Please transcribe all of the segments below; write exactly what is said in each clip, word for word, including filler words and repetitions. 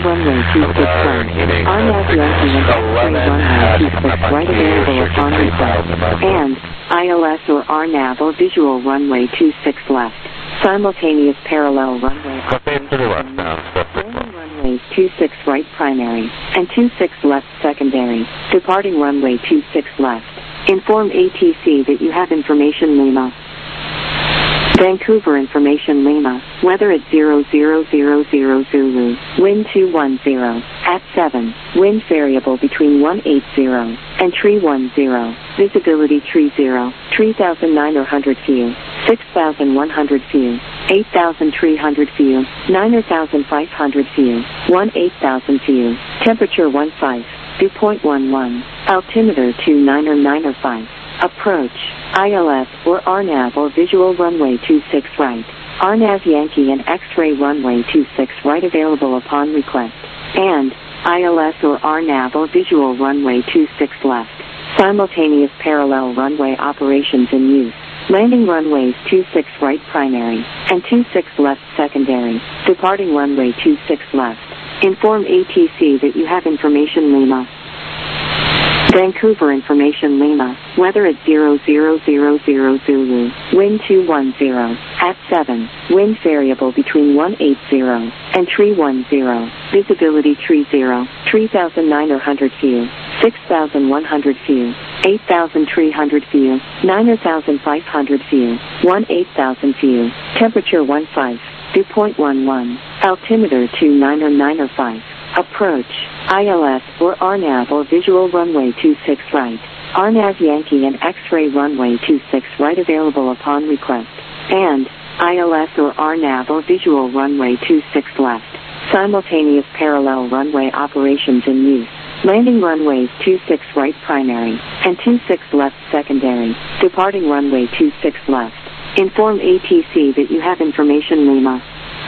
runway two six right. R N A V Yankee and X-ray runway two six right available upon request. And I L S or R N A V or visual runway two six left. Simultaneous parallel runway. Landing runways two six right primary and two six left secondary. Departing runway two six left. Inform A T C that you have information Lima. Vancouver information Lima. Weather at zero zero zero zero Zulu. Wind two one zero. At seven. Wind variable between one eight zero and three one zero. Visibility three zero. three thousand nine hundred view. six thousand one hundred view. eight thousand three hundred view. nine thousand five hundred view. one eight thousand view. Temperature one five. Dew point one one. Altimeter two nine nine five. Approach. I L S or R N A V or visual runway two six right. R N A V Yankee and X-ray runway two six right available upon request. And I L S or R N A V or visual runway two six left. Simultaneous parallel runway operations in use. Landing runways two six right primary and two six left secondary. Departing runway two six left. Inform A T C that you have information Lima. Vancouver information Lima. Weather at zero zero zero zero Zulu. Wind two one zero. At seven. Wind variable between one eight zero and three one zero. Visibility three zero. three thousand nine hundred view. six thousand one hundred view. eight thousand three hundred view. nine thousand five hundred view. one eight thousand view. Temperature one five. Dew point one one. Altimeter two nine nine five. Approach. I L S or R N A V or visual runway two six right. R N A V Yankee and X-ray runway two six right available upon request. And I L S or R N A V or visual runway two six left. Simultaneous parallel runway operations in use. Landing runways two six right primary and two six left secondary. Departing runway two six left. Inform A T C that you have information Lima.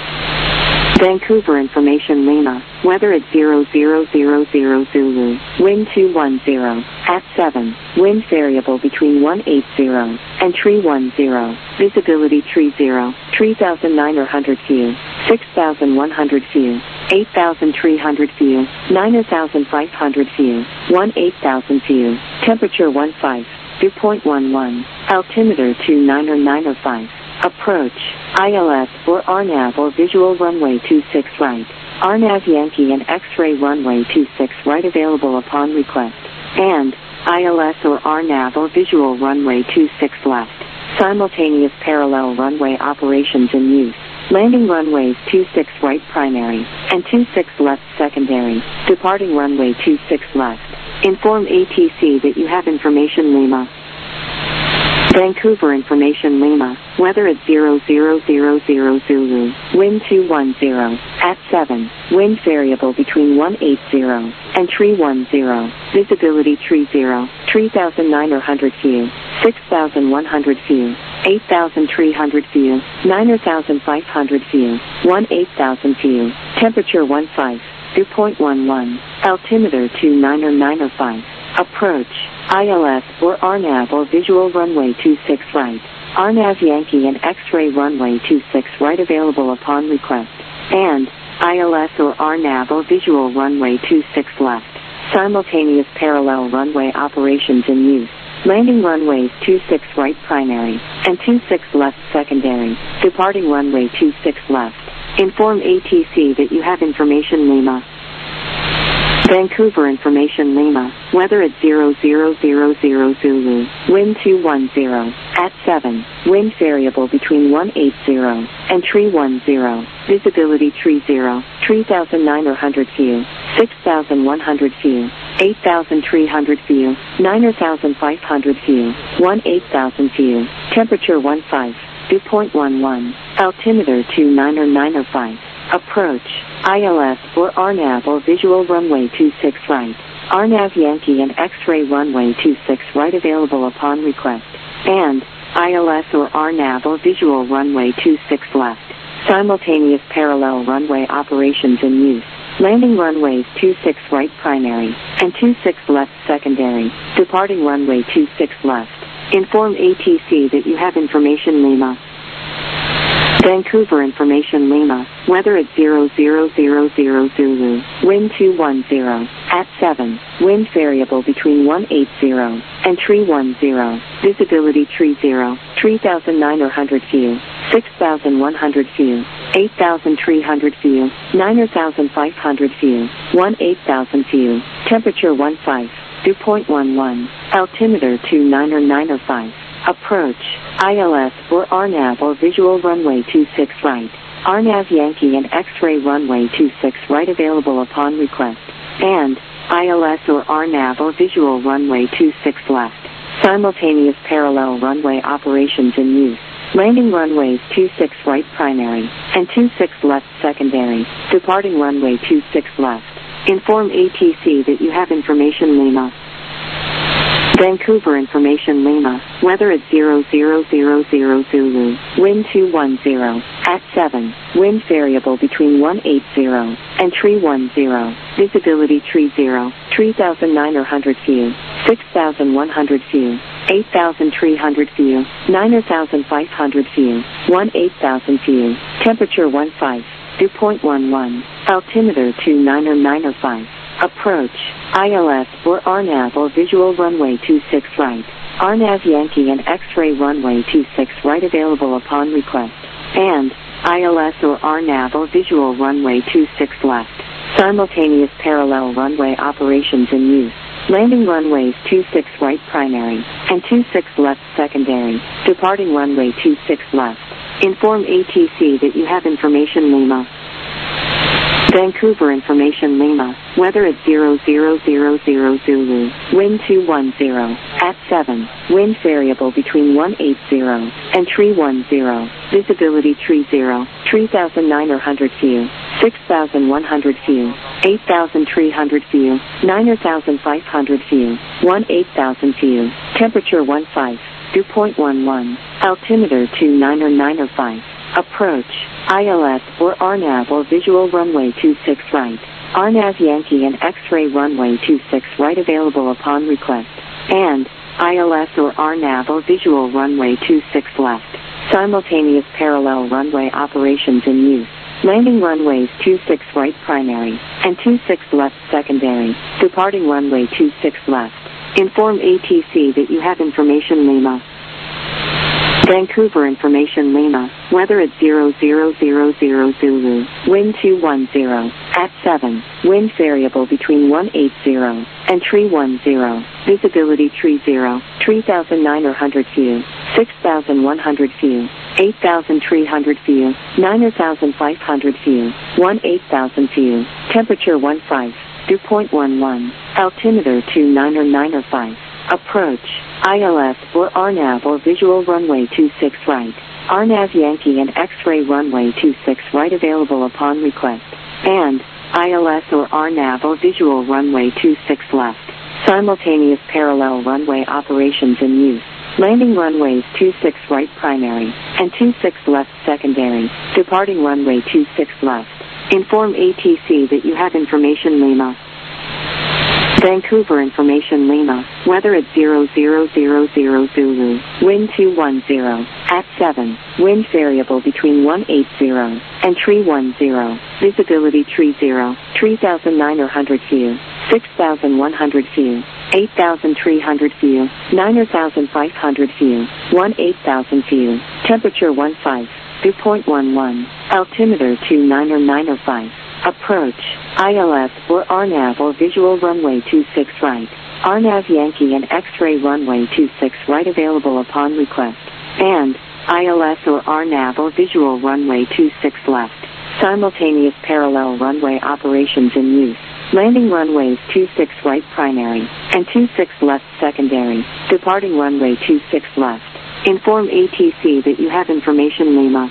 Vancouver information Lima. Weather at zero zero zero zero Zulu. Wind two one zero. At seven. Wind variable between one eight zero and three one zero. Visibility three zero. three thousand nine hundred view. six thousand one hundred view. eight thousand three hundred view. nine thousand five hundred view. one eight thousand view. Temperature one five. Dew point one one. Altimeter two nine nine five. Approach. I L S or R N A V or visual runway two six right. R N A V Yankee and X-ray runway two six right available upon request. And I L S or R N A V or visual runway two six left. Simultaneous parallel runway operations in use. Landing runways two six right primary and two six left secondary. Departing runway two six left. Inform A T C that you have information Lima. Vancouver information Lima. Weather at zero zero zero zero Zulu. Wind two one zero. At seven. Wind variable between one eight zero and three one zero. Visibility three zero. three thousand nine hundred view. six thousand one hundred view. eight thousand three hundred view. nine thousand five hundred view. one eight thousand view. Temperature one five. Dew point one one. Altimeter two nine nine five. Approach. I L S or R N A V or visual runway two six right. R N A V Yankee and X-ray runway two six right available upon request. And I L S or R N A V or visual runway two six left. Simultaneous parallel runway operations in use. Landing runways two six right primary and two six left secondary. Departing runway two six left. Inform A T C that you have information Lima. Vancouver information Lima. Weather at zero zero zero zero Zulu. Wind two one zero. At seven. Wind variable between one eight zero and three one zero. Visibility three zero. three thousand nine hundred view. six thousand one hundred view. eight thousand three hundred view. nine thousand five hundred view. one eight thousand view. Temperature one five. Dew point one one. Altimeter two nine nine five. Approach. I L S or R N A V or visual runway two six right. R N A V Yankee and X-ray runway two six right available upon request. And I L S or R N A V or visual runway two six left. Simultaneous parallel runway operations in use. Landing runways two six right primary and two six left secondary. Departing runway two six left. Inform A T C that you have information Lima. Vancouver Information Lima, weather at zero zero zero zero Zulu, wind two one zero, at seven, wind variable between one eight zero and three one zero, visibility three zero, three thousand nine hundred view, six thousand one hundred view, eight thousand three hundred view, nine thousand five hundred view, one eight thousand view, temperature one five, dew point one one, altimeter two nine nine five. Approach, I L S or R NAV or visual runway two six right, R NAV Yankee and X-ray runway two six right available upon request, and I L S or R NAV or visual runway two six left, simultaneous parallel runway operations in use, landing runways two six right primary, and two six left secondary, departing runway two six left. Inform A T C that you have information Lima. Vancouver Information Lima, weather at zero zero zero zero Zulu, wind two one zero, at seven, wind variable between one eight zero and three one zero, visibility three zero, three thousand nine hundred view, six thousand one hundred view, eight thousand three hundred view, nine thousand five hundred view, one eight thousand view, temperature one five, dew point one one, altimeter two nine nine five. Approach, I L S or R NAV or visual runway two six right, R NAV Yankee and X-ray runway two six right available upon request, and I L S or R NAV or visual runway two six left, simultaneous parallel runway operations in use, landing runways two six right primary, and two six left secondary, departing runway two six left. Inform A T C that you have information Lima. Vancouver Information Lima, weather at zero zero zero zero Zulu, wind two one zero, at seven, wind variable between one eight zero and three one zero, visibility three zero, three thousand nine hundred view, six thousand one hundred view, eight thousand three hundred view, nine thousand five hundred view, one eight thousand view, temperature one five, dew point one one, altimeter two nine nine five. Approach, I L S or R NAV or visual runway two six right, R NAV Yankee and X-ray runway two six right available upon request, and I L S or R NAV or visual runway two six left, simultaneous parallel runway operations in use, landing runways two six right primary, and two six left secondary, departing runway two six left. Inform A T C that you have information Lima. Vancouver Information Lima, weather at zero zero zero zero Zulu, wind two one zero, at seven, wind variable between one eight zero and three one zero, visibility three zero, three thousand nine hundred view, six thousand one hundred view, eight thousand three hundred view, nine thousand five hundred view, one eight thousand view, temperature one five, dew point one one, altimeter two nine nine five. Approach, I L S or R NAV or visual runway two six right, R NAV Yankee and X-ray runway two six right available upon request, and I L S or R NAV or visual runway two six left, simultaneous parallel runway operations in use, landing runways two six right primary, and two six left secondary, departing runway two six left. Inform A T C that you have information Lima. Vancouver Information Lima, weather at zero zero zero zero Zulu, wind two one zero, at seven, wind variable between one eight zero and three one zero, visibility three zero, three thousand nine hundred view, six thousand one hundred view, eight thousand three hundred view, nine thousand five hundred view, one eight thousand view, temperature one five, dew point one one, altimeter two nine nine five. Approach, I L S or R NAV or visual runway two six right, R NAV Yankee and X-ray runway two six right available upon request, and I L S or R NAV or visual runway two six left, simultaneous parallel runway operations in use, landing runways two six right primary, and two six left secondary, departing runway two six left. Inform A T C that you have information Lima.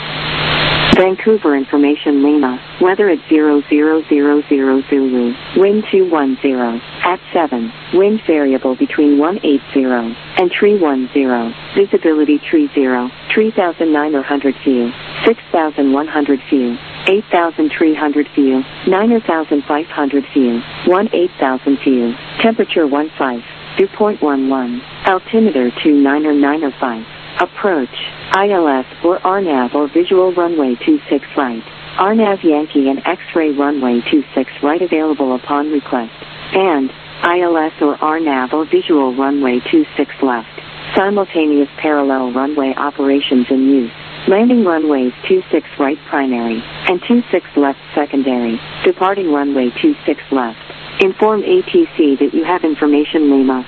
Vancouver Information Lima, weather at zero zero zero zero Zulu, wind two one zero, at seven, wind variable between one eight zero and three one zero, visibility three zero, three thousand nine hundred view, six thousand one hundred view, eight thousand three hundred view, nine thousand five hundred view, one eight thousand view, temperature one five, dew point one one, altimeter two nine nine five. Approach. I L S or R NAV or visual runway two six right. R NAV Yankee and X-ray runway two six right available upon request. And I L S or R NAV or visual runway two six left. Simultaneous parallel runway operations in use. Landing runways two six right primary and two six left secondary. Departing runway two six left. Inform A T C that you have information Lima.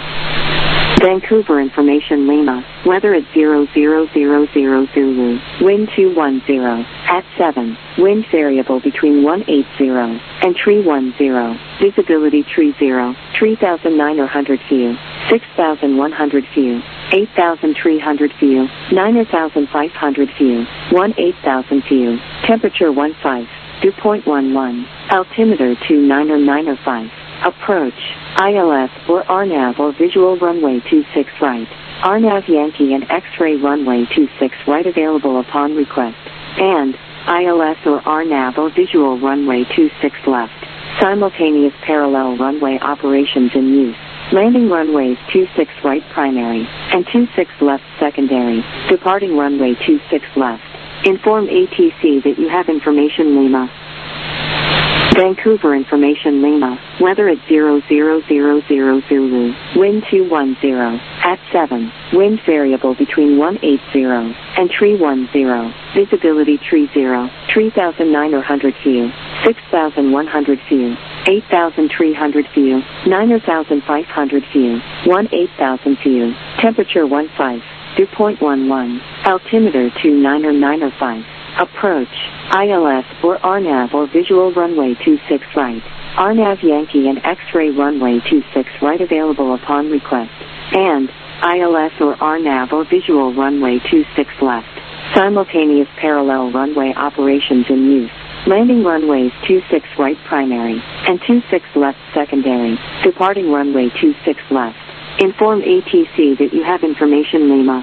Vancouver information Lima. Weather at zero zero zero zero Zulu. Wind two one zero. At seven. Wind variable between one eight zero and three one zero. Visibility three zero. three thousand nine hundred view. six thousand one hundred view. eight thousand three hundred view. nine thousand five hundred view. one eight thousand view. Temperature one five. Dew point one one. Altimeter two nine nine five. Approach. I L S or R NAV or visual runway two six right. R NAV Yankee and X-ray runway two six right available upon request. And I L S or R NAV or visual runway two six left. Simultaneous parallel runway operations in use. Landing runways two six right primary and two six left secondary. Departing runway two six left. Inform A T C that you have information Lima. Vancouver information Lima. Weather at zero zero zero zero Zulu. Wind two one zero. At seven. Wind variable between one eight zero and three one zero. Visibility three zero. three thousand nine hundred view. six thousand one hundred view. eight thousand three hundred view. nine thousand five hundred view. one eight thousand view. Temperature one five. Dew point one one. Altimeter two nine nine five. Approach. I L S or R NAV or visual runway two six right. R NAV Yankee and X-ray runway two six right available upon request. And I L S or R NAV or visual runway two six left. Simultaneous parallel runway operations in use. Landing runways two six right primary and two six left secondary. Departing runway two six left. Inform A T C that you have information Lima.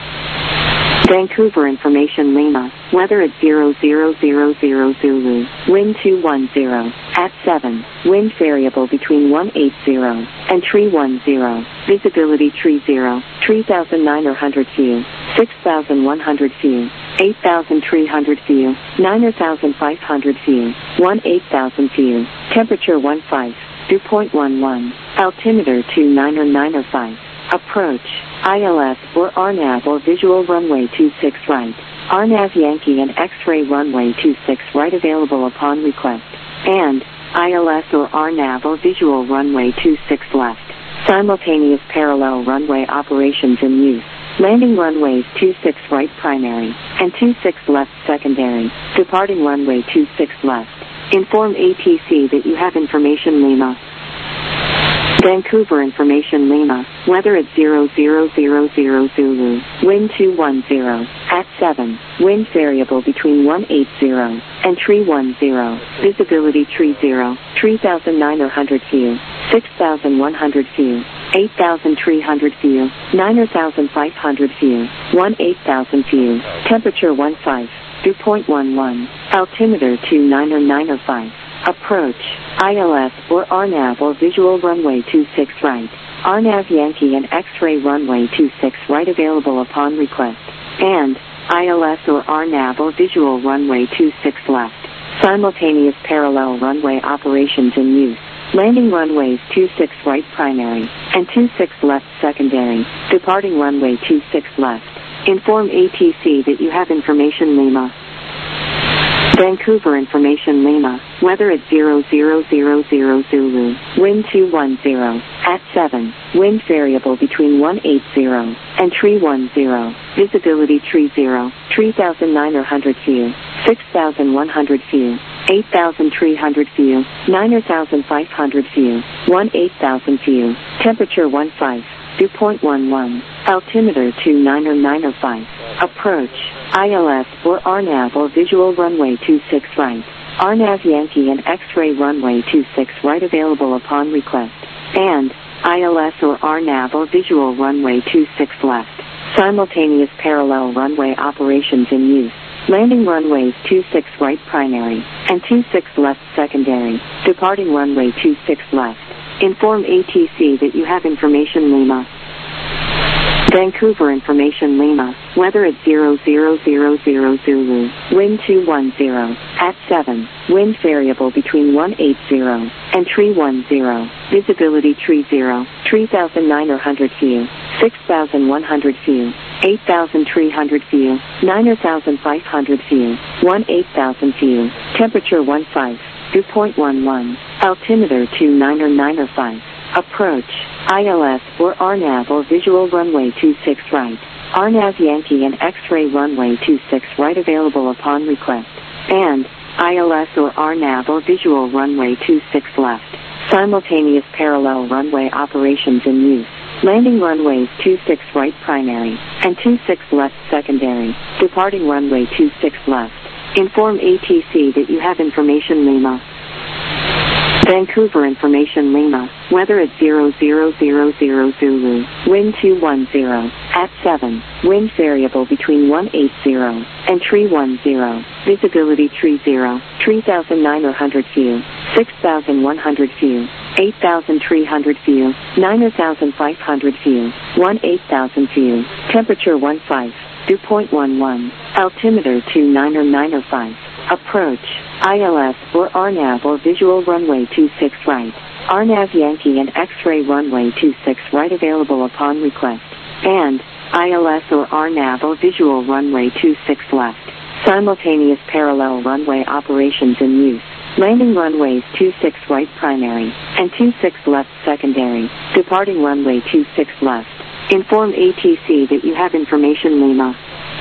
Vancouver information Lima. Weather at zero zero zero zero Zulu. Wind two one zero. At seven. Wind variable between one eight zero and three one zero. Visibility three zero. three thousand nine hundred view. six thousand one hundred view. eight thousand three hundred view. nine thousand five hundred view. one eight thousand view. Temperature one five. Dew point one one. Altimeter two nine nine five. Approach. I L S or R NAV or visual runway two six right. R NAV Yankee and X-ray runway two six right available upon request. And I L S or R NAV or visual runway two six left. Simultaneous parallel runway operations in use. Landing runways two six right primary and two six left secondary. Departing runway two six left. Inform A T C that you have information Lima. Vancouver information Lima. Weather at zero zero zero zero Zulu. Wind two one zero. At seven. Wind variable between one eight zero and three one zero. Visibility three zero. three thousand nine hundred view. six thousand one hundred view. eight thousand three hundred view. nine thousand five hundred view. one eight thousand view. Temperature one five. Dew point one one. Altimeter two nine nine five. Approach. I L S or R NAV or visual runway two six right. R NAV Yankee and X-ray runway two six right available upon request. And I L S or R NAV or visual runway two six left. Simultaneous parallel runway operations in use. Landing runways two six right primary and two six left secondary. Departing runway two six left. Inform A T C that you have information Lima. Vancouver information Lima. Weather at zero zero zero zero Zulu. Wind two one zero. At seven. Wind variable between one eight zero and three one zero. Visibility three zero. three thousand nine hundred view. six thousand one hundred view. eight thousand three hundred view. nine thousand five hundred view. one eight thousand view. Temperature one five. Dew point one one. Altimeter two nine nine five. Approach. I L S or R NAV or visual runway two six right. R NAV Yankee and X-ray runway two six right available upon request. And I L S or R NAV or visual runway two six left. Simultaneous parallel runway operations in use. Landing runways two six right primary and two six left secondary. Departing runway two six left. Inform A T C that you have information Lima. Vancouver Information Lima, weather at zero zero zero zero Zulu, wind two one zero, at seven, wind variable between one eight zero and three one zero, visibility three zero, three thousand nine hundred view, six thousand one hundred view, eight thousand three hundred view, nine thousand five hundred view, one eight thousand view, temperature one five, dew point one one, altimeter two nine nine five. Approach, I L S or R NAV or visual runway two six right. R NAV Yankee and X-ray runway two six right available upon request. And I L S or R NAV or visual runway two six left. Simultaneous parallel runway operations in use. Landing runways two six right primary and two six left secondary. Departing runway two six left. Inform A T C that you have information Lima. Vancouver Information Lima, weather at zero zero zero zero Zulu, wind two one zero, at seven, wind variable between one eight zero and three one zero, visibility three zero, three thousand nine hundred view, six thousand one hundred view, eight thousand three hundred view, nine thousand five hundred view, one eight thousand view, temperature one five, dew point one one, altimeter two nine nine five. Approach, I L S or R NAV or visual runway two six right. R NAV Yankee and X-ray runway two six right available upon request. And I L S or R NAV or visual runway two six left. Simultaneous parallel runway operations in use. Landing runways two six right primary and two six left secondary. Departing runway two six left. Inform A T C that you have information Lima.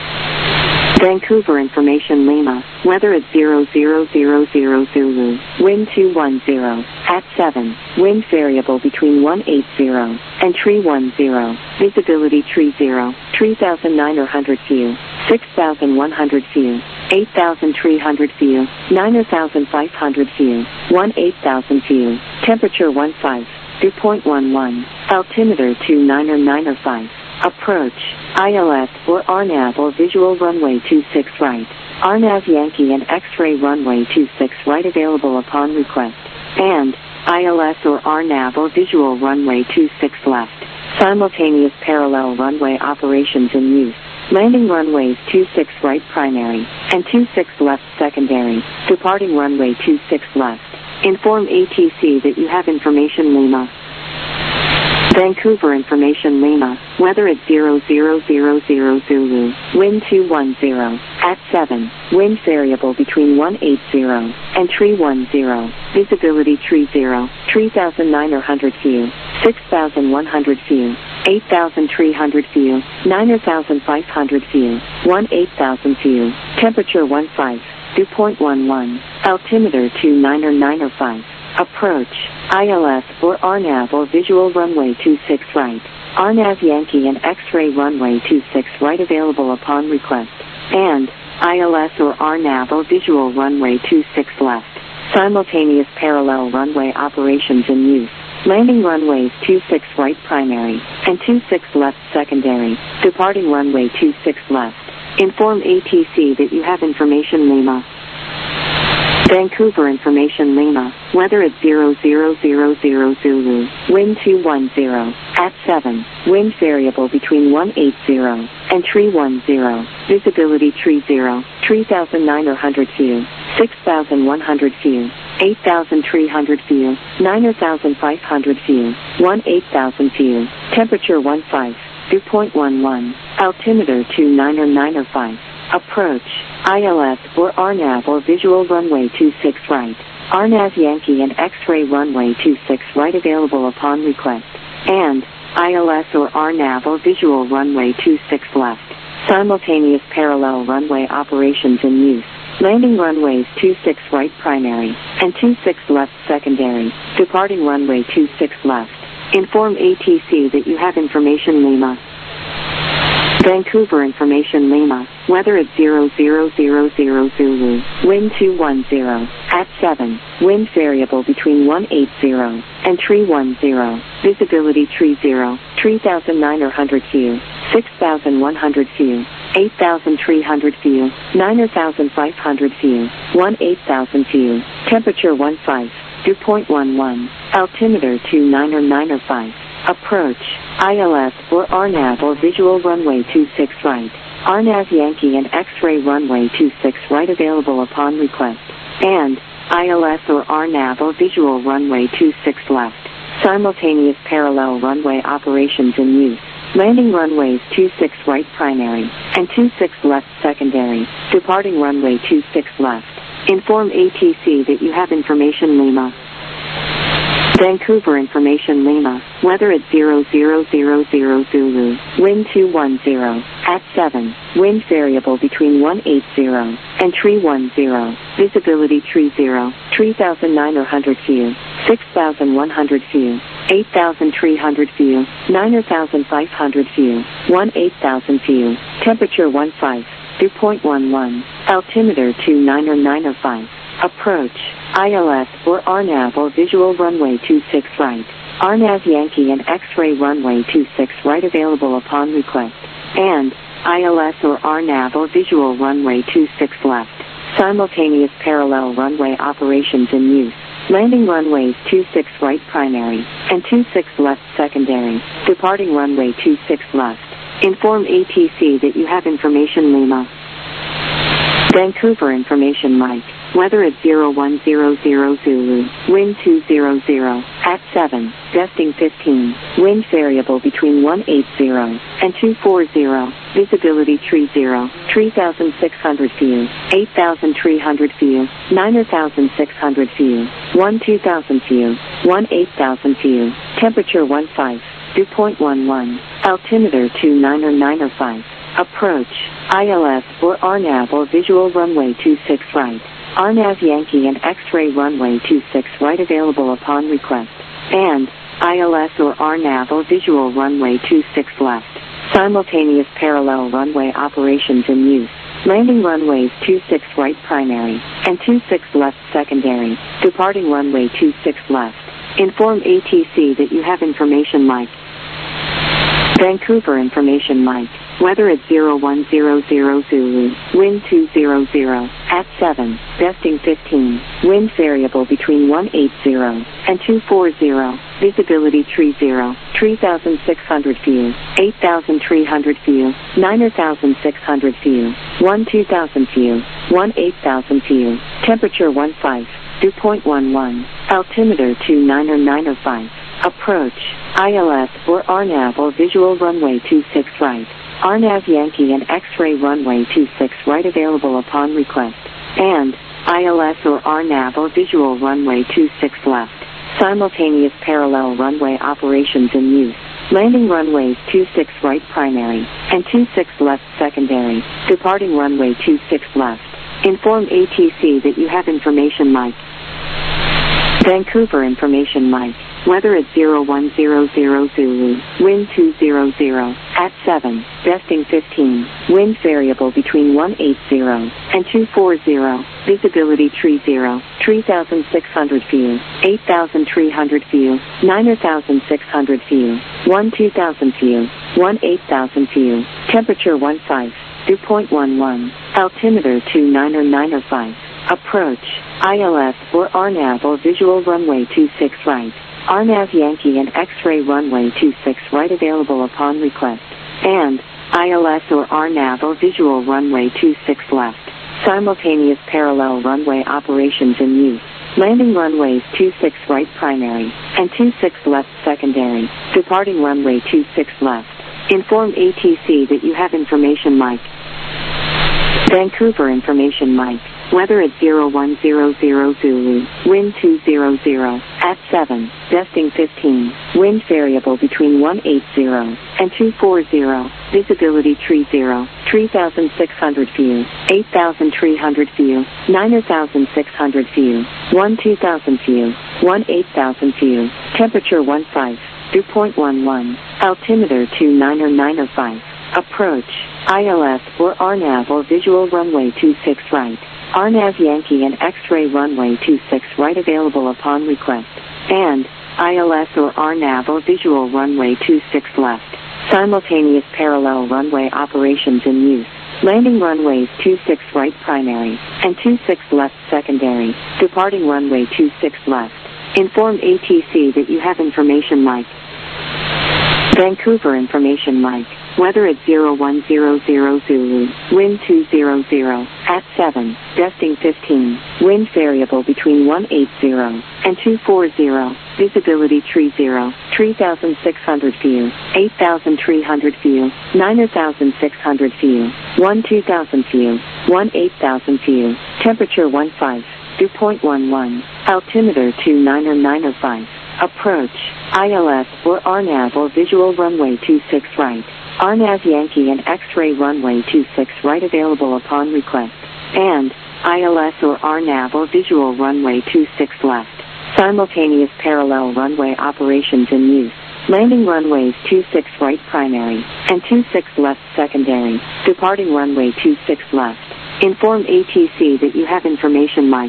Vancouver Information Lima, weather at zero zero zero zero Zulu, wind two one zero, at seven, wind variable between one eight zero and three one zero, visibility three zero, three thousand nine hundred view, six thousand one hundred view, eight thousand three hundred view, nine thousand five hundred view, one eight thousand view, temperature one five, dew point one one, altimeter two nine nine five. Approach, I L S or R NAV or visual runway two six right. R NAV Yankee and X-ray runway two six right available upon request. And I L S or R NAV or visual runway two six left. Simultaneous parallel runway operations in use. Landing runways two six right primary and two six left secondary. Departing runway two six left. Inform A T C that you have information Lima. Vancouver Information Lima, weather at zero zero zero zero Zulu, wind two one zero, at seven, wind variable between one eight zero and three one zero, visibility three zero, three thousand nine hundred view, six thousand one hundred view, eight thousand three hundred view, nine thousand five hundred view, one eight thousand view, temperature one five, dew point one one, altimeter two nine nine five. Approach, I L S or R NAV or visual runway two six right. R NAV Yankee and X-ray runway two six right available upon request. And I L S or R NAV or visual runway two six left. Simultaneous parallel runway operations in use. Landing runways two six right primary and two six left secondary. Departing runway two six left. Inform A T C that you have information Lima. Vancouver Information Lima, weather at zero zero zero zero Zulu, wind two one zero, at seven, wind variable between one eight zero and three one zero, visibility three zero, three thousand nine hundred view, six thousand one hundred view, eight thousand three hundred view, nine thousand five hundred view, one eight thousand view, temperature one five, dew point one one, altimeter two nine nine five. Approach, I L S or R NAV or visual runway two six right. R NAV Yankee and X-ray runway two six right available upon request. And I L S or R NAV or visual runway two six left. Simultaneous parallel runway operations in use. Landing runways two six right primary and two six left secondary. Departing runway two six left. Inform A T C that you have information Lima. Vancouver Information Lima, weather at zero zero zero zero Zulu, wind two one zero, at seven, wind variable between one eight zero and three one zero, visibility three zero, three thousand nine hundred view, six thousand one hundred view, eight thousand three hundred view, nine thousand five hundred view, one eight thousand view, temperature one five, dew point one one, altimeter two nine nine five. Approach, I L S or R NAV or Visual Runway two six right. R NAV Yankee and X-Ray Runway two six right available upon request. And I L S or R NAV or Visual Runway two six left. Simultaneous parallel runway operations in use. Landing runways two six right primary and two six left secondary. Departing runway two six left. Inform A T C that you have information Lima. Vancouver information Lima. Weather at zero zero zero zero Zulu. Wind two one zero. At seven. Wind variable between one eight zero and three one zero. Visibility three zero. three thousand nine hundred view. six thousand one hundred view. eight thousand three hundred view. nine thousand five hundred view. one eight thousand view. Temperature one five. Dew point one one. Altimeter two nine nine five. Approach, I L S or R NAV or Visual Runway two six right. R NAV Yankee and X-Ray Runway two six right available upon request. And I L S or R NAV or Visual Runway two six left. Simultaneous parallel runway operations in use. Landing runways two six right primary and two six left secondary. Departing runway two six left. Inform A T C that you have information Lima. Vancouver information Mike. Weather at zero one zero zero Zulu. Wind two zero zero. At seven. Gusting fifteen. Wind variable between one eight zero and two four zero. Visibility three zero. three thousand six hundred view. eight thousand three hundred view. nine thousand six hundred view. one two thousand view. one eight thousand view. Temperature one five. Dew point one one. Altimeter two nine nine five. Approach, I L S or R NAV or Visual Runway two six right. R NAV Yankee and X-Ray Runway two six right available upon request. And I L S or R NAV or Visual Runway two six left. Simultaneous parallel runway operations in use. Landing runways two six right primary and two six left secondary. Departing runway two six left. Inform A T C that you have information Mike. Vancouver information Mike. Weather at zero one zero zero Zulu. Wind two zero zero. At seven. Gusting fifteen. Wind variable between one eight zero and two four zero. Visibility three zero. three thousand six hundred view. eight thousand three hundred view. nine thousand six hundred view. one two thousand view. one eight thousand view. Temperature one five. Dew point one one. Altimeter two nine nine five. Approach, I L S or R NAV or Visual Runway two six right. R NAV Yankee and X-Ray Runway two six right available upon request. And I L S or R NAV or Visual Runway two six left. Simultaneous parallel runway operations in use. Landing runways two six right primary and two six left secondary. Departing runway two six left. Inform A T C that you have information Mike. Vancouver information Mike. Weather at zero one zero zero Zulu. Wind two zero zero. At seven. Gusting fifteen. Wind variable between one eight zero and two four zero. Visibility three zero. three thousand six hundred view. eight thousand three hundred view. nine thousand six hundred view. one two thousand view. one eight thousand view. Temperature one five. Dew point one one. Altimeter two nine nine five. Approach, I L S or R NAV or Visual Runway two six right. R NAV Yankee and X-Ray Runway two six right available upon request. And I L S or R NAV or Visual Runway two six left. Simultaneous parallel runway operations in use. Landing runways two six right primary and two six left secondary. Departing runway two six left. Inform A T C that you have information Mike. Vancouver information Mike. Weather at zero one zero zero Zulu. Wind two zero zero. At seven. Gusting fifteen. Wind variable between one eight zero and two four zero. Visibility three zero. three thousand six hundred view. eight thousand three hundred view. nine thousand six hundred view. one two thousand view. one eight thousand view. Temperature one five. Dew point one one. Altimeter two nine nine five. Approach, I L S or R NAV or Visual Runway two six right. R NAV Yankee and X-Ray Runway two six right available upon request. And I L S or R NAV or Visual Runway two six left. Simultaneous parallel runway operations in use. Landing runways two six right primary and two six left secondary. Departing runway two six left. Inform A T C that you have information Mike. Vancouver Information Mike. Weather at zero one zero zero Zulu. Wind two zero zero. At seven. Gusting fifteen. Wind variable between one eighty and two forty. Visibility tree zero. three thousand six hundred view. eight thousand three hundred view. nine thousand six hundred view. one two thousand view. one eight thousand view. Temperature one five. Dew point one one. Altimeter two nine nine five. Approach. I L S or R NAV or visual runway two six right. R NAV Yankee and X-ray runway two six right available upon request. And I L S or R NAV or visual runway two six left. Simultaneous parallel runway operations in use. Landing runways two six right primary and two six left secondary. Departing runway two six left. Inform A T C that you have information Mike.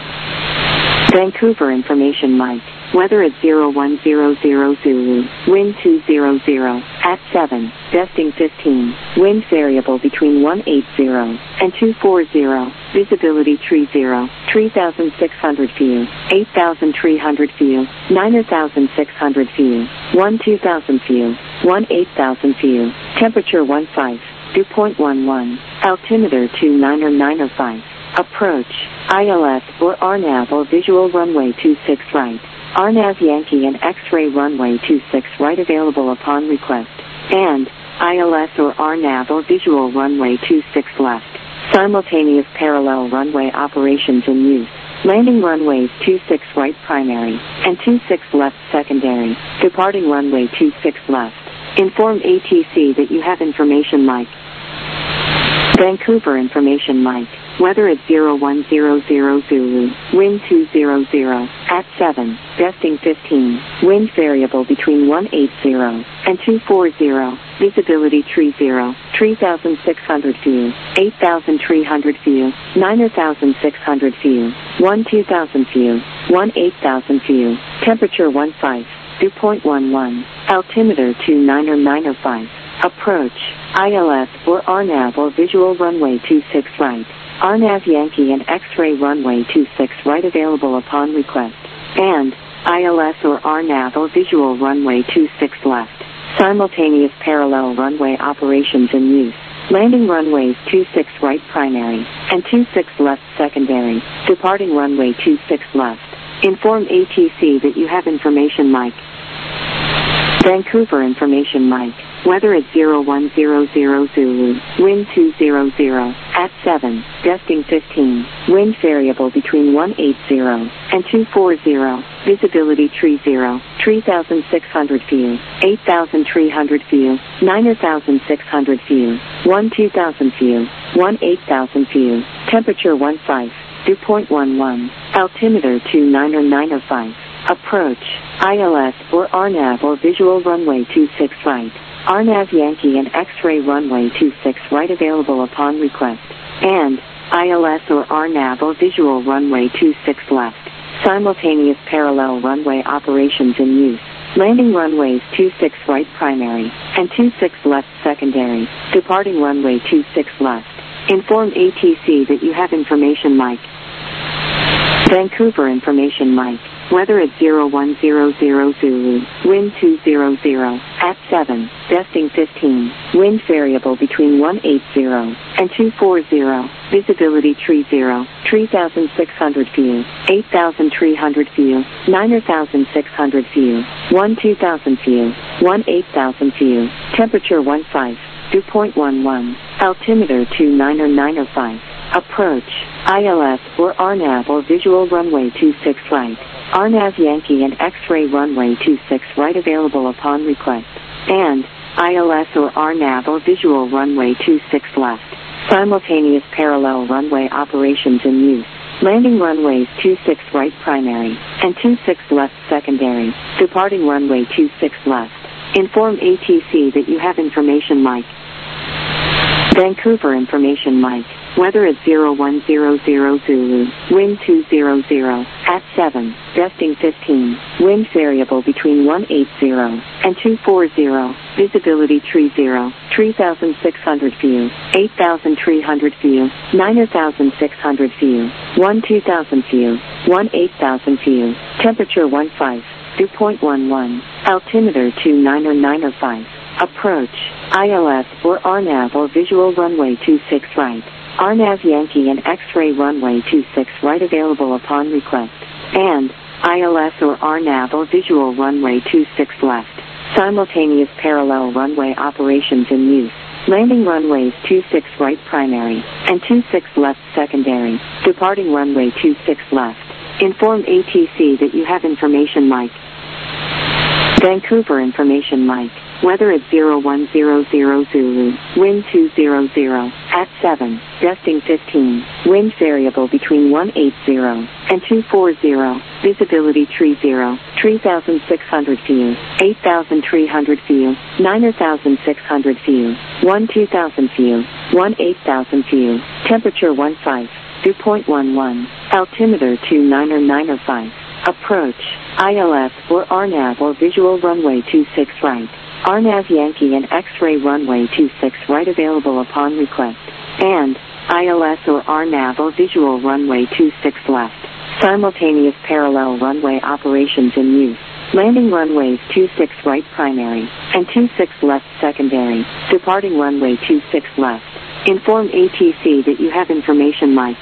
Vancouver Information Mike. Weather at zero one zero zero Zulu. Wind two zero zero. At seven. Gusting fifteen. Wind variable between one eighty and two forty. Visibility tree zero. three thousand six hundred view. eight thousand three hundred view. nine thousand six hundred view. one two thousand view. one eight thousand view. Temperature one five. Dew point one one. Altimeter two nine nine five. Approach. I L S or R NAV or visual runway two six right. R NAV Yankee and X-ray runway two six right available upon request. And I L S or R NAV or visual runway two six left. Simultaneous parallel runway operations in use. Landing runways two six right primary and two six left secondary. Departing runway two six left. Inform A T C that you have information Mike. Vancouver Information Mike. Weather at zero one zero zero Zulu. Wind two zero zero. At seven. Gusting fifteen. Wind variable between one eighty and two forty. Visibility tree zero. three thousand six hundred view. eight thousand three hundred view. nine thousand six hundred view. one two thousand view. one eight thousand view. Temperature one five. Dew point one one. Altimeter two nine nine five. Approach. I L S or R NAV or visual runway two six right. R NAV Yankee and X-ray runway two six right available upon request. And I L S or R NAV or visual runway two six left. Simultaneous parallel runway operations in use. Landing runways two six right primary and two six left secondary. Departing runway two six left. Inform A T C that you have information Mike. Vancouver Information Mike. Weather at zero one zero zero Zulu. Wind two zero zero. At seven. Gusting fifteen. Wind variable between one eighty and two forty. Visibility tree zero. three thousand six hundred view. eight thousand three hundred view. nine thousand six hundred view. one two thousand view. one eight thousand view. Temperature one five. Dew point one one. Altimeter two nine nine five. Approach. I L S or R NAV or visual runway two six right. R NAV Yankee and X-ray runway two six right available upon request. And I L S or R NAV or visual runway two six left. Simultaneous parallel runway operations in use. Landing runways two six right primary and two six left secondary. Departing runway two six left. Inform A T C that you have information Mike. Vancouver Information Mike. Weather at zero one zero zero Zulu. Wind two zero zero. At seven. Gusting fifteen. Wind variable between one eighty and two forty. Visibility tree zero. three thousand six hundred view. eight thousand three hundred view. nine thousand six hundred view. one two thousand view. one eight thousand view. Temperature one five. Dew point one one. Altimeter two nine nine five. Approach. I L S or R NAV or visual runway two six right. R NAV Yankee and X-ray runway two six right available upon request. And I L S or R NAV or visual runway two six left. Simultaneous parallel runway operations in use. Landing runways two six right primary and two six left secondary. Departing runway two six left. Inform A T C that you have information Mike. Vancouver Information Mike. Weather at zero one zero zero Zulu. Wind two zero zero. At seven. Gusting fifteen. Wind variable between one eighty and two forty. Visibility tree zero. three thousand six hundred view. eight thousand three hundred view. nine thousand six hundred view. one two thousand view. one eight thousand view. Temperature one five. two point one one. Altimeter two nine zero nine zero five. Approach. I L S or R NAV or visual runway two six right. R NAV Yankee and X-ray runway two six right available upon request. And I L S or R NAV or visual runway two six left. Simultaneous parallel runway operations in use. Landing runways two six right primary and two six left secondary. Departing runway two six left. Inform A T C that you have information Mike. Vancouver information Mike. Weather at zero one zero zero Zulu. Wind two zero zero. At seven. Gusting fifteen. Wind variable between one eight zero and two four zero. Visibility tree zero. three thousand six hundred view. eight thousand three hundred view. nine thousand six hundred view. one two thousand view. one eight thousand view. Temperature one five. two point one one. Altimeter two nine zero nine zero five. Approach. I L S or R NAV or visual runway two six right. R NAV Yankee and X-ray runway two six right available upon request. And I L S or R NAV or visual runway two six left. Simultaneous parallel runway operations in use. Landing runways two six right primary and two six left secondary. Departing runway two six left. Inform A T C that you have information Mike.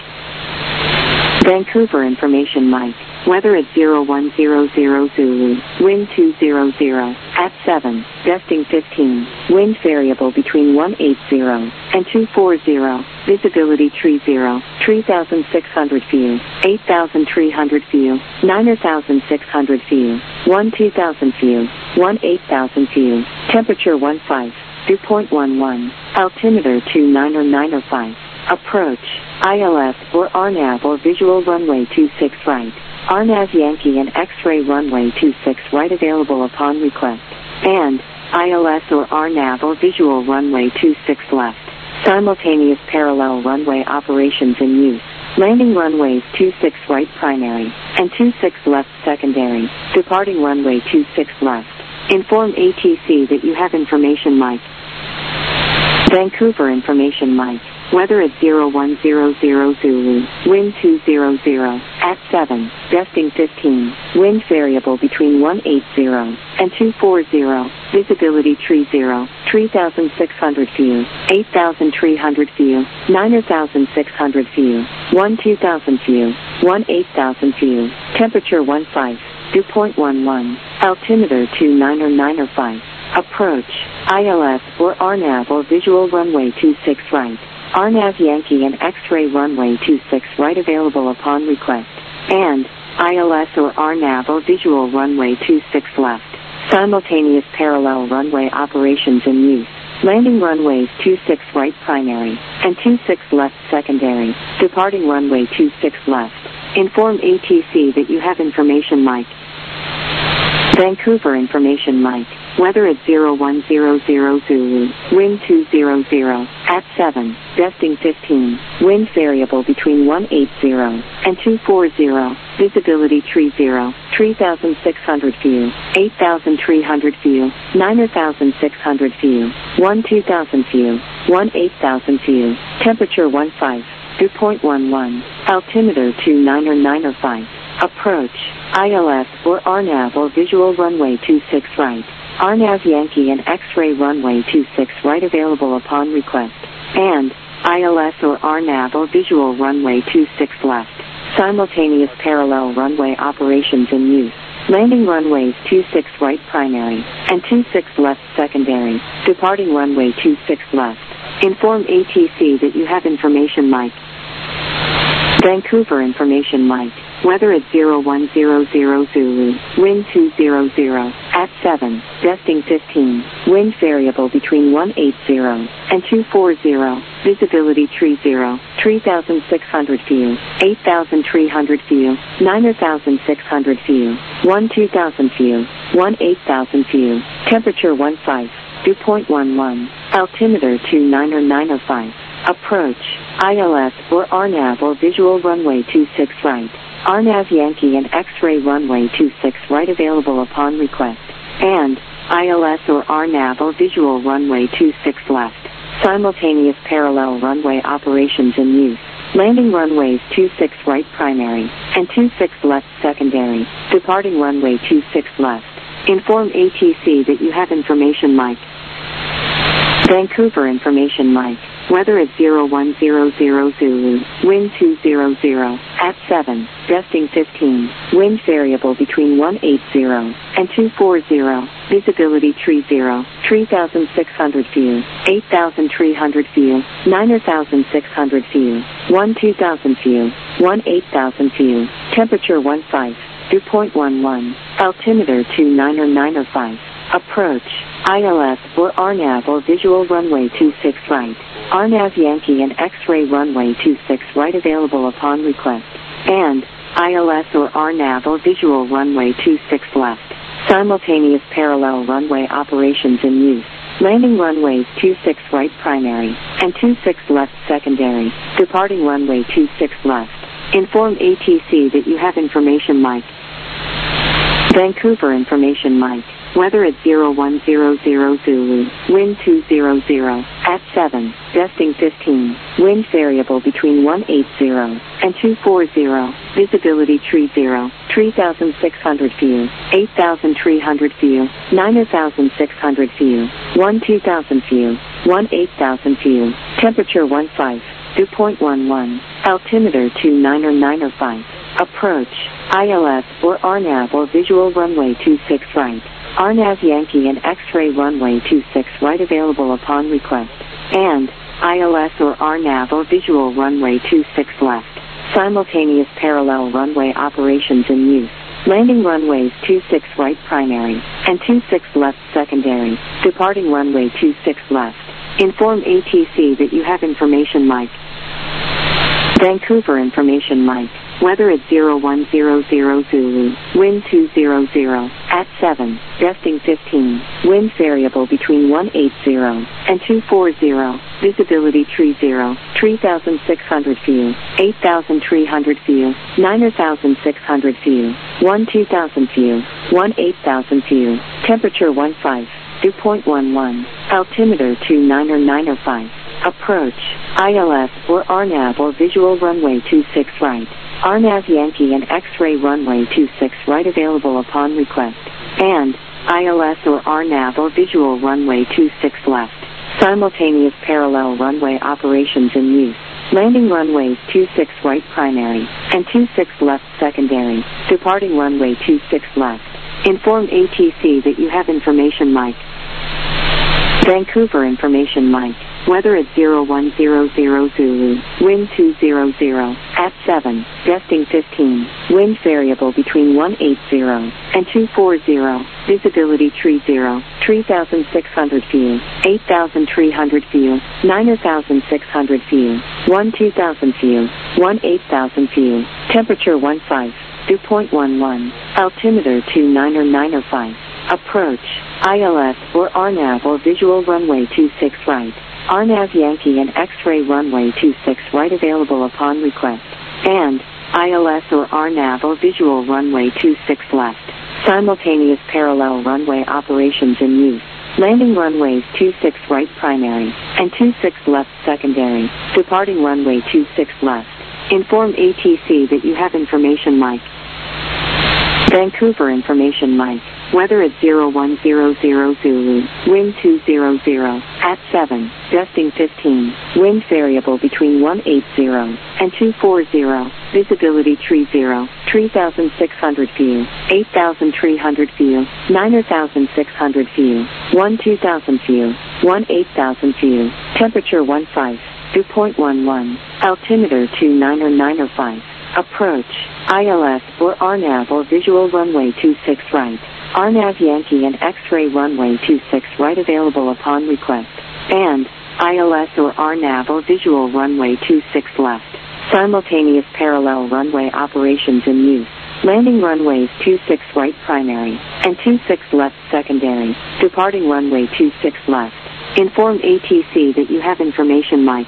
Vancouver information Mike. Weather at zero one zero zero Zulu. Wind two zero zero. At seven. Gusting fifteen. Wind variable between one eight zero and two four zero. Visibility tree zero. three thousand six hundred view. eight thousand three hundred view. nine thousand six hundred view. one two thousand view. one eight thousand view. Temperature one five. two point one one. Altimeter two nine zero nine zero five. Approach. I L S or R NAV or visual runway two six right. R NAV Yankee and X-ray runway two six right available upon request. And I L S or R NAV or visual runway two six left. Simultaneous parallel runway operations in use. Landing runways two six right primary and two six left secondary. Departing runway two six left. Inform A T C that you have information Mike. Vancouver information Mike. Weather at zero one zero zero Zulu. Wind two zero zero. At seven. Gusting fifteen. Wind variable between one eight zero and two four zero. Visibility tree zero. three thousand six hundred view. eight thousand three hundred view. nine thousand six hundred view. one two thousand view. one eight thousand view. Temperature one five. two point one one. Altimeter two nine zero nine zero five. Approach. I L S or R NAV or visual runway two six right. R NAV Yankee and X-ray runway two six right available upon request. And I L S or R NAV or visual runway two six left. Simultaneous parallel runway operations in use. Landing runways two six right primary and two six left secondary. Departing runway two six left. Inform A T C that you have information Mike. Vancouver information Mike. Weather at zero one zero zero Zulu. Wind two zero zero. At seven. Gusting fifteen. Wind variable between one eight zero and two four zero. Visibility tree zero. three thousand six hundred view. eight thousand three hundred view. nine thousand six hundred view. one two thousand view. one eight thousand view. Temperature one five. two point one one. Altimeter two nine zero nine zero five. Approach. I L S or R NAV or visual runway two six right. R NAV Yankee and X-ray runway two six right available upon request. And I L S or R NAV or visual runway two six left. Simultaneous parallel runway operations in use. Landing runways two six right primary and two six left secondary. Departing runway two six left. Inform A T C that you have information Mike. Vancouver information Mike. Weather at zero one zero zero Zulu. Wind two zero zero. At seven. Gusting fifteen. Wind variable between one eight zero and two four zero. Visibility tree zero. three thousand six hundred view. eight thousand three hundred view. nine thousand six hundred view. one two thousand view. one eight thousand view. Temperature one five. two point one one. Altimeter two nine zero nine zero five. Approach. I L S or R NAV or visual runway two six right. R NAV Yankee and X-ray runway two six right available upon request. And I L S or R NAV or visual runway two six left. Simultaneous parallel runway operations in use. Landing runways two six right primary, and two six left secondary. Departing runway two six left. Inform A T C that you have information Mike. Vancouver information Mike. Weather at zero one zero zero Zulu, wind two zero zero, at seven, gusting fifteen, wind variable between one eighty and two forty, visibility tree zero, three thousand six hundred view, eight thousand three hundred view, nine thousand six hundred view, one two thousand view, one eight thousand view, temperature one five, dew point one one, altimeter two nine nine five, approach, I L S or R NAV or visual runway two six right. R NAV Yankee and X-ray runway two six right available upon request, and I L S or R NAV or visual runway two six left. Simultaneous parallel runway operations in use. Landing runways two six right primary, and two six left secondary. Departing runway two six left. Inform A T C that you have information Mike. Vancouver information Mike. Weather at zero one zero zero Zulu, wind two zero zero, at seven, gusting fifteen, wind variable between one eighty and two forty, visibility tree zero, three thousand six hundred view, eight thousand three hundred view, nine thousand six hundred view, one two thousand view, one eight thousand view, temperature one five, dew point one one, altimeter two nine nine five, approach, I L S or R NAV or visual runway two six right. R NAV Yankee and X-ray runway two six right available upon request, and I L S or R NAV or visual runway two six left. Simultaneous parallel runway operations in use. Landing runways two six right primary, and two six left secondary. Departing runway two six left. Inform A T C that you have information Mike. Vancouver information Mike. Weather at zero one zero zero Zulu, wind two zero zero, at seven, gusting fifteen, wind variable between one eighty and two forty, visibility tree zero, three thousand six hundred view, eight thousand three hundred view, nine thousand six hundred view, one two thousand view, one eight thousand view, temperature one five, dew point one one, altimeter two nine nine five, approach, I L S or R NAV or visual runway two six right. R NAV Yankee and X-ray runway two six right available upon request, and I L S or R NAV or visual runway two six left. Simultaneous parallel runway operations in use. Landing runways two six right primary, and two six left secondary. Departing runway two six left. Inform A T C that you have information Mike. Vancouver information Mike. Weather at zero one zero zero Zulu, wind two zero zero, at seven, gusting fifteen, wind variable between one eighty and two forty, visibility tree zero, three thousand six hundred view, eight thousand three hundred view, nine thousand six hundred view, one two thousand view, one eight thousand view, temperature one five, dew point one one, altimeter two nine nine five, approach, I L S or R NAV or visual runway two six right. R NAV Yankee and X-ray runway two six right available upon request, and I L S or R NAV or visual runway two six left. Simultaneous parallel runway operations in use. Landing runways two six right primary, and two six left secondary. Departing runway two six left. Inform A T C that you have information Mike. Vancouver information Mike. Weather at zero one zero zero Zulu, wind two zero zero, at seven, gusting fifteen, wind variable between one eighty and two forty, visibility tree zero, three thousand six hundred view, eight thousand three hundred view, nine thousand six hundred view, one two thousand view, one eight thousand view, temperature one five, dew point one one, altimeter two nine nine five, approach, I L S or R NAV or visual runway two six right. R NAV Yankee and X-ray runway two six right available upon request, and I L S or R NAV or visual runway two six left. Simultaneous parallel runway operations in use. Landing runways two six right primary, and two six left secondary. Departing runway two six left. Inform A T C that you have information Mike.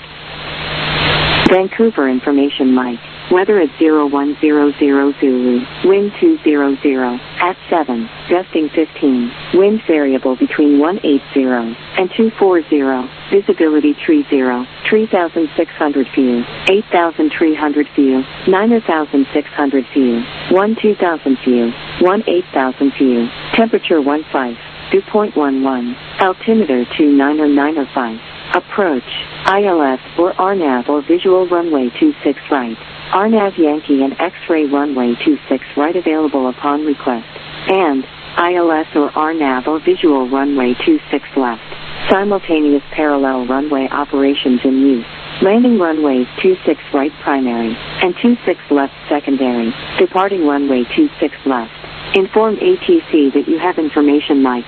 Vancouver information Mike. Weather at zero one zero zero Zulu, wind two zero zero, at seven, gusting fifteen, wind variable between one eighty and two forty, visibility tree zero, three thousand six hundred view, eight thousand three hundred view, nine thousand six hundred view, one two thousand view, one eight thousand view, temperature one five, dew point one one, altimeter two nine zero nine zero five, approach, I L S or R NAV or visual runway two six right, R NAV Yankee and X-ray runway two six right available upon request, and I L S or R NAV or visual runway two six left. Simultaneous parallel runway operations in use. Landing runways two six right primary and two six left secondary. Departing runway two six left. Inform A T C that you have information Mike.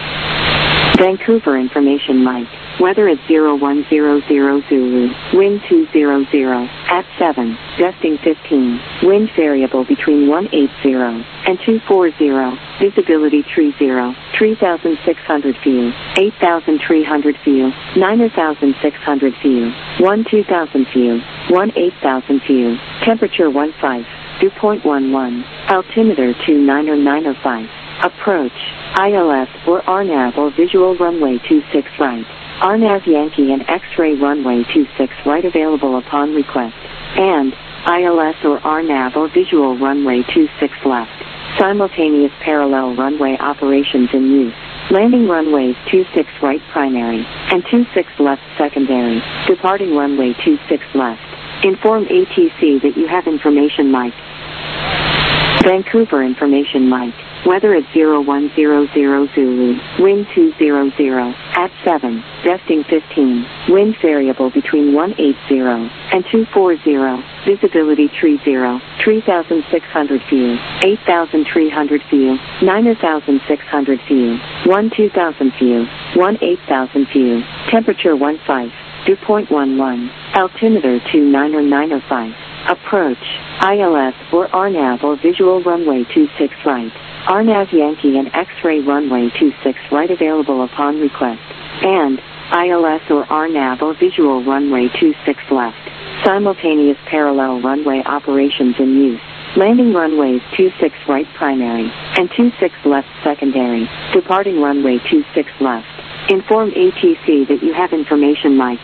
Vancouver information Mike. Weather at zero one zero zero Zulu. Wind two zero zero. At seven. Gusting fifteen. Wind variable between one eight zero and two four zero. Visibility three zero. three thousand six hundred view. eight thousand three hundred view. nine thousand six hundred view. one two thousand view. one eight thousand view. Temperature one five. Dew point one one. Altimeter two nine zero nine zero five. Approach. I L S or R NAV or visual runway two six right. R NAV Yankee and X-ray runway two six right available upon request. And I L S or R NAV or visual runway two six left. Simultaneous parallel runway operations in use. Landing runways two six right primary and two six left secondary. Departing runway two six left. Inform A T C that you have information Mike. Vancouver information Mike. Weather at zero one zero zero Zulu. Wind two zero zero. At seven. Gusting fifteen. Wind variable between one eight zero and two four zero. Visibility three zero. three thousand six hundred view. eight thousand three hundred view. nine thousand six hundred view. one two thousand view. one eight thousand view. Temperature one five. Dew point one one. Altimeter two nine zero nine zero five. Approach. I L S or R NAV or visual runway two six right. R NAV Yankee and X-ray runway two six right available upon request. And I L S or R NAV or visual runway two six left. Simultaneous parallel runway operations in use. Landing runways two six right primary and two six left secondary. Departing runway two six left. Inform A T C that you have information Mike.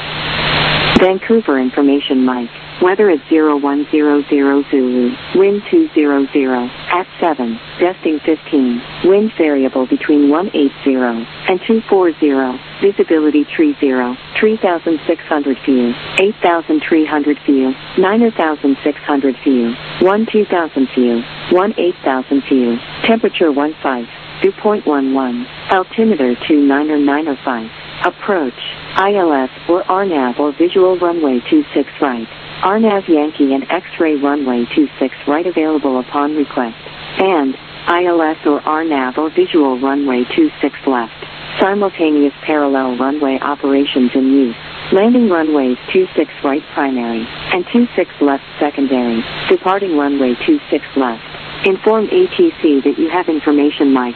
Vancouver information Mike. Weather at zero one zero zero Zulu. Wind two zero zero. At seven. Gusting fifteen. Wind variable between one eight zero and two four zero. Visibility three zero. three thousand six hundred view. eight thousand three hundred view. nine thousand six hundred view. one two thousand view. one eight thousand view. Temperature one five. Dew point one one. Altimeter two nine zero nine zero five. Approach. I L S or R NAV or visual runway two six right. R NAV Yankee and X-ray runway two six right available upon request. And I L S or R NAV or visual runway two six left. Simultaneous parallel runway operations in use. Landing runways two six right primary and two six left secondary. Departing runway two six left. Inform A T C that you have information Mike.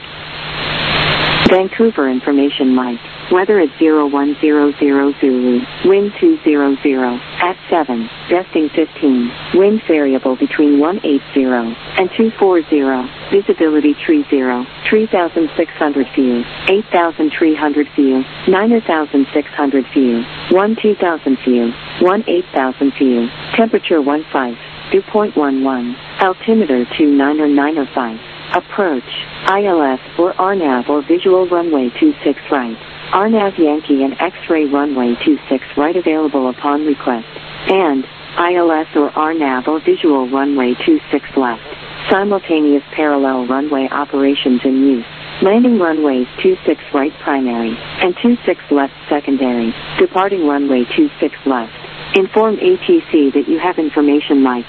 Vancouver information Mike. Weather at zero one zero zero Zulu. Wind two zero zero. At seven. Gusting fifteen. Wind variable between one eight zero and two four zero. Visibility three zero. three thousand six hundred view. eight thousand three hundred view. nine thousand six hundred view. one two thousand view. one eight thousand view. Temperature one five. Dew point one one. Altimeter two nine zero nine zero five. Approach. I L S or R NAV or visual runway two six right. R NAV Yankee and X-ray runway two six right available upon request. And I L S or R NAV or visual runway two six left. Simultaneous parallel runway operations in use. Landing runways two six right primary and two six left secondary. Departing runway two six left. Inform A T C that you have information Mike.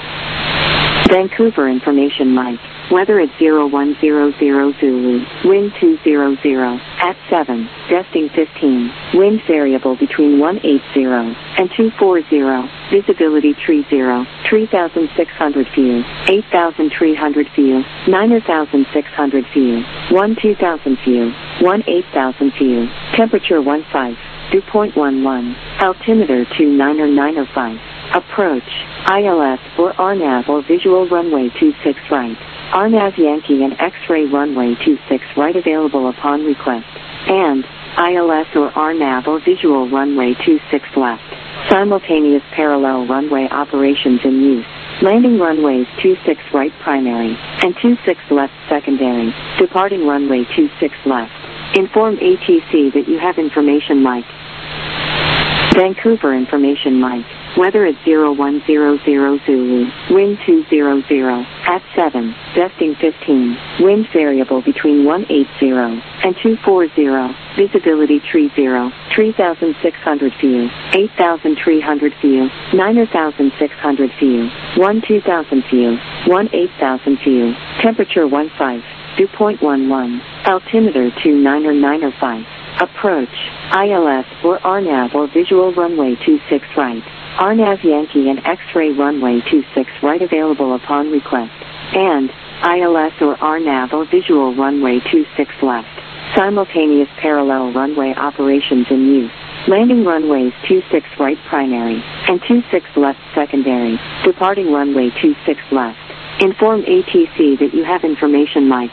Vancouver information Mike. Weather at zero one zero zero Zulu. Wind two zero zero. At seven. Gusting fifteen. Wind variable between one eight zero and two four zero. Visibility three zero. three thousand six hundred view. eight thousand three hundred view. nine thousand six hundred view. one two thousand view. one eight thousand view. Temperature one five. Dew point one one. Altimeter two nine zero nine zero five. Approach. I L S or R NAV or visual runway two six right. R NAV Yankee and X-ray runway two six right available upon request. And I L S or R NAV or visual runway two six left. Simultaneous parallel runway operations in use. Landing runways two six right primary and two six left secondary. Departing runway two six left. Inform A T C that you have information Mike. Vancouver information Mike. Weather at zero one zero zero Zulu. Wind two zero zero. At seven. Desting fifteen. Wind variable between one eight zero and two four zero. Visibility tree zero. three thousand six hundred view. eight thousand three hundred view. nine thousand six hundred view. one two thousand view. one eight thousand view. Temperature one five. Dew point one one. Altimeter two nine nine five. Approach. I L S or R NAV or visual runway two six right. R NAV Yankee and X-ray runway two six right available upon request. And I L S or R NAV or visual runway two six left. Simultaneous parallel runway operations in use. Landing runways two six right primary and two six left secondary. Departing runway two six left. Inform A T C that you have information Mike.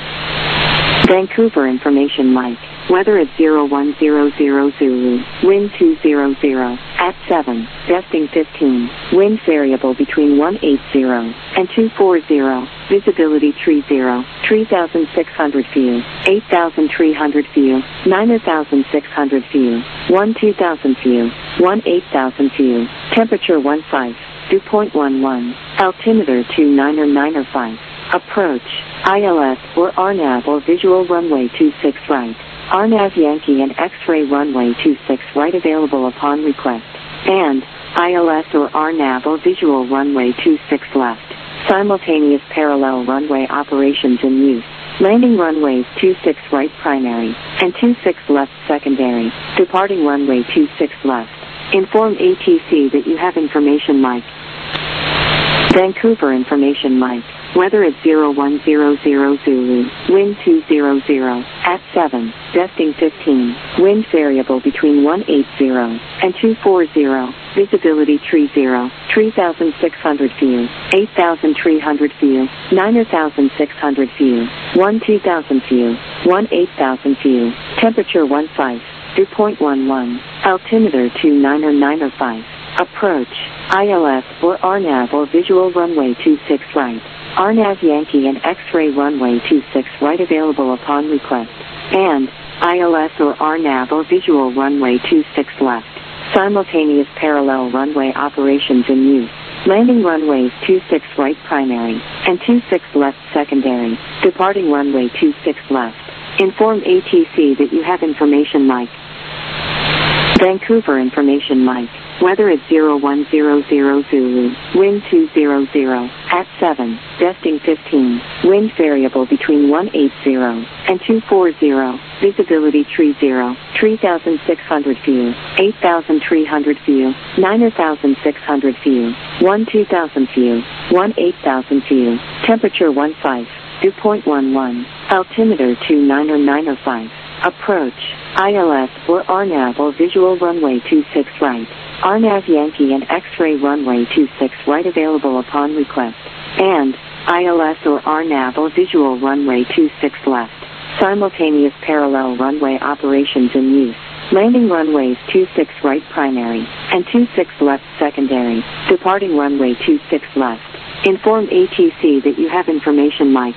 Vancouver information Mike. Weather at zero one zero zero Zulu. Wind two zero zero. At seven. Desting fifteen. Wind variable between one eight zero and two four zero. Visibility tree zero. three thousand six hundred view. eight thousand three hundred view. nine thousand six hundred view. one two thousand view. one eight thousand view. Temperature one five. Dew point one one. Altimeter two nine nine five. Approach. I L S or R NAV or visual runway two six right. R NAV Yankee and X-ray runway two six right available upon request. And I L S or R NAV or visual runway two six left. Simultaneous parallel runway operations in use. Landing runways two six right primary and two six left secondary. Departing runway two six left. Inform A T C that you have information Mike. Vancouver information Mike. Weather at zero one zero zero Zulu. Wind two zero zero. At seven. Desting fifteen. Wind variable between one eight zero and two four zero. Visibility tree zero. three thousand six hundred view. eight thousand three hundred view. nine thousand six hundred view. one two thousand view. one eight thousand view. Temperature one five. Dew point one one. Altimeter two nine nine five. Approach. I L S or R NAV or visual runway two six right. R NAV Yankee and X-ray runway two six right available upon request. And I L S or R NAV or visual runway two six left. Simultaneous parallel runway operations in use. Landing runways two six right primary and two six left secondary. Departing runway two six left. Inform A T C that you have information Mike. Vancouver information Mike. Weather at zero one zero zero Zulu. Wind two zero zero. At seven. Desting fifteen. Wind variable between one eight zero and two four zero. Visibility tree zero. three thousand six hundred view. eight thousand three hundred view. nine thousand six hundred view. one two thousand view. one eight thousand view. Temperature one five. Dew point one one. Altimeter two nine nine five. Approach. I L S or R NAV or visual runway two six right. R NAV Yankee and X-ray runway two six right available upon request. And I L S or R NAV or visual runway two six left. Simultaneous parallel runway operations in use. Landing runways two six right primary and two six left secondary. Departing runway two six left. Inform A T C that you have information Mike.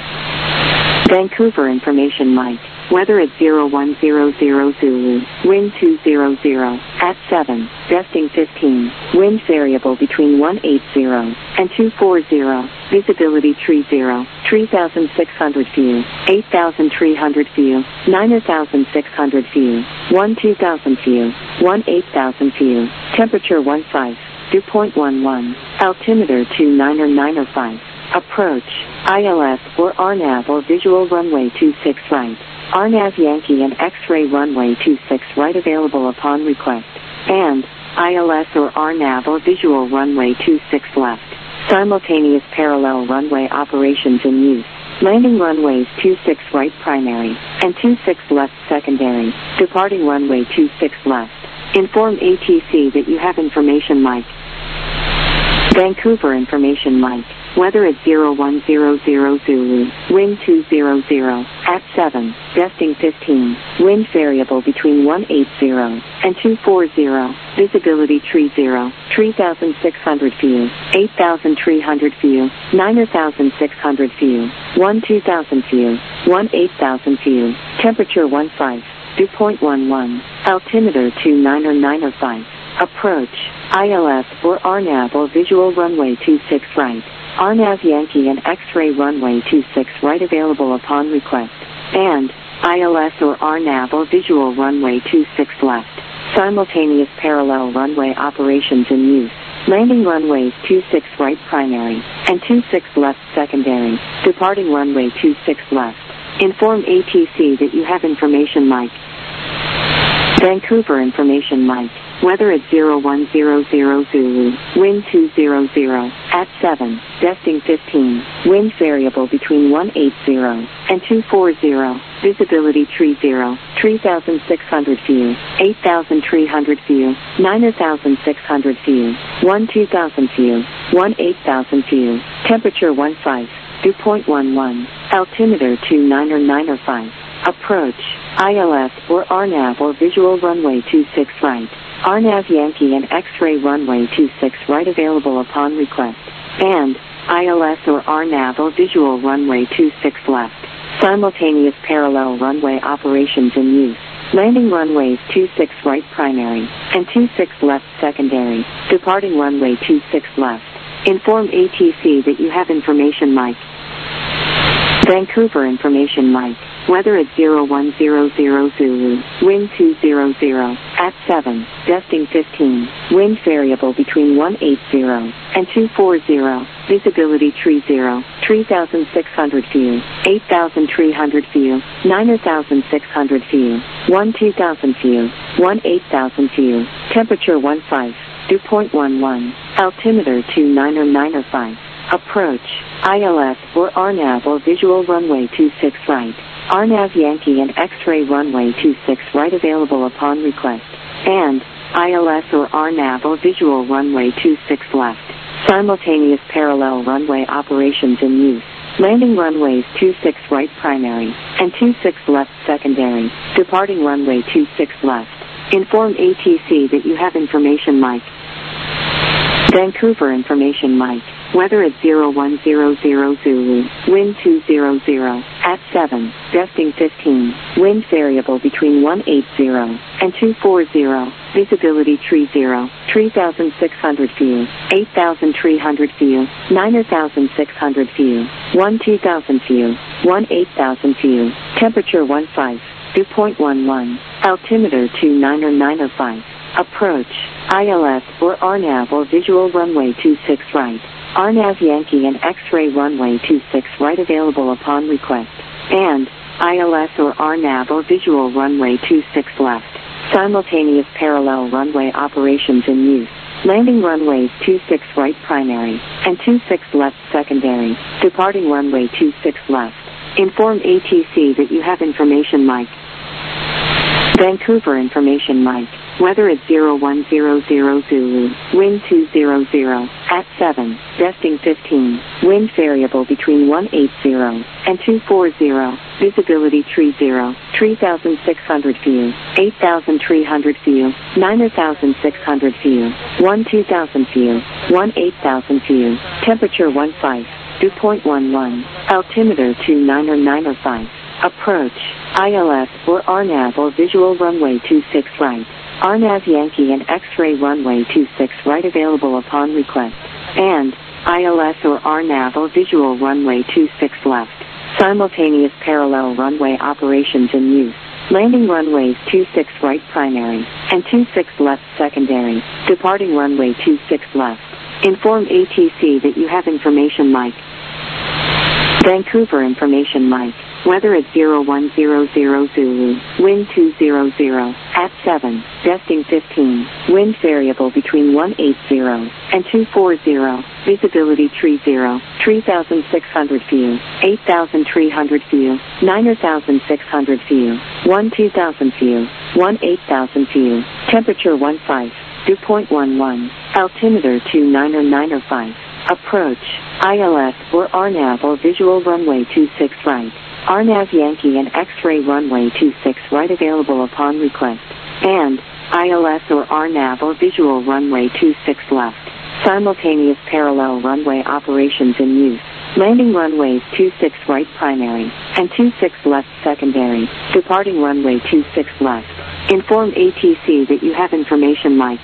Vancouver information Mike. Weather at zero one zero zero Zulu. Wind two zero zero. At seven. Desting fifteen. Wind variable between one eight zero and two four zero. Visibility tree zero. three thousand six hundred view. eight thousand three hundred view. nine thousand six hundred view. one two thousand view. one eight thousand view. Temperature one five. Dew point one one. Altimeter two nine nine five. Approach. I L S or R NAV or visual runway two six right. R NAV Yankee and X-ray runway two six right available upon request. And I L S or R NAV or visual runway two six left. Simultaneous parallel runway operations in use. Landing runways two six right primary and two six left secondary. Departing runway two six left. Inform A T C that you have information Mike. Vancouver information Mike. weather at zero one zero zero Zulu, wind two zero zero, at seven, gusting fifteen, wind variable between one eighty and two forty, visibility tree zero, three thousand six hundred view, eight thousand three hundred view, nine thousand six hundred view, one two thousand view, one eight thousand view, temperature one five, dew point one one, altimeter two nine nine five, approach, I L S or R NAV or visual runway two six right, R NAV Yankee and X-ray runway two six right available upon request, and I L S or R NAV or visual runway two six left, simultaneous parallel runway operations in use. Landing runways two six right primary, and two six left secondary, departing runway two six left. Inform A T C that you have information Mike. Vancouver information Mike. Weather at zero one zero zero Zulu, wind two zero zero, at seven, gusting fifteen, wind variable between one eighty and two forty, visibility tree zero, three thousand six hundred view, eight thousand three hundred view, nine thousand six hundred view, one two thousand view, one eight thousand view, temperature one five, dew point one one, altimeter two nine nine five, approach, I L S or R NAV or visual runway two six right, R NAV Yankee and X-ray runway two six right available upon request, and I L S or R NAV or visual runway two six left, simultaneous parallel runway operations in use. Landing runways two six right primary, and two six left secondary, departing runway two six left. Inform A T C that you have information Mike. Vancouver information Mike. Weather at zero one zero zero Zulu, wind two zero zero, at seven, gusting fifteen, wind variable between one eighty and two forty, visibility tree zero, three thousand six hundred view, eight thousand three hundred view, nine thousand six hundred view, one two thousand view, one eight thousand view, temperature one five, dew point one one, altimeter two nine nine five, approach, I L S or R NAV or visual runway two six right, R NAV Yankee and X-ray runway two six right available upon request, and I L S or R NAV or visual runway two six left, simultaneous parallel runway operations in use. Landing runways two six right primary, and two six left secondary, departing runway two six left. Inform A T C that you have information Mike. Vancouver information Mike. Weather at zero one zero zero Zulu, wind two zero zero, at seven, gusting fifteen, wind variable between one eighty and two forty, visibility tree zero, three thousand six hundred view, eight thousand three hundred view, nine thousand six hundred view, one two thousand view, one eight thousand view, temperature one five, dew point one one, altimeter two nine nine five, approach, I L S or R NAV or visual runway two six right, R NAV Yankee and X-ray runway two six right available upon request, and I L S or R NAV or visual runway two six left, simultaneous parallel runway operations in use. Landing runways two six right primary, and two six left secondary, departing runway two six left. Inform A T C that you have information Mike. Vancouver information Mike. Weather at zero one zero zero Zulu, wind two zero zero, at seven, gusting fifteen, wind variable between one eighty and two forty, visibility tree zero, three thousand six hundred view, eight thousand three hundred view, nine thousand six hundred view, one two thousand view, one eight thousand view, temperature one five, dew point one one, altimeter two nine nine five, approach, I L S or R NAV or visual runway two six right, R NAV Yankee and X-ray runway two six right available upon request, and I L S or R NAV or visual runway two six left, simultaneous parallel runway operations in use. Landing runways two six right primary, and two six left secondary, departing runway two six left. Inform A T C that you have information Mike. Vancouver information Mike. Weather at zero one zero zero Zulu, wind two zero zero, at seven, gusting fifteen, wind variable between one eighty and two forty, visibility tree zero, three thousand six hundred view, eight thousand three hundred view, nine thousand six hundred view, one two thousand view, one eight thousand view, temperature one five, dew point one one, altimeter two nine nine five, Approach, I L S or R NAV or visual runway two six right. R NAV Yankee and X-ray runway two six right available upon request. And I L S or R NAV or visual runway two six left. Simultaneous parallel runway operations in use. Landing runways two six right primary and two six left secondary. Departing runway two six left. Inform A T C that you have information Mike.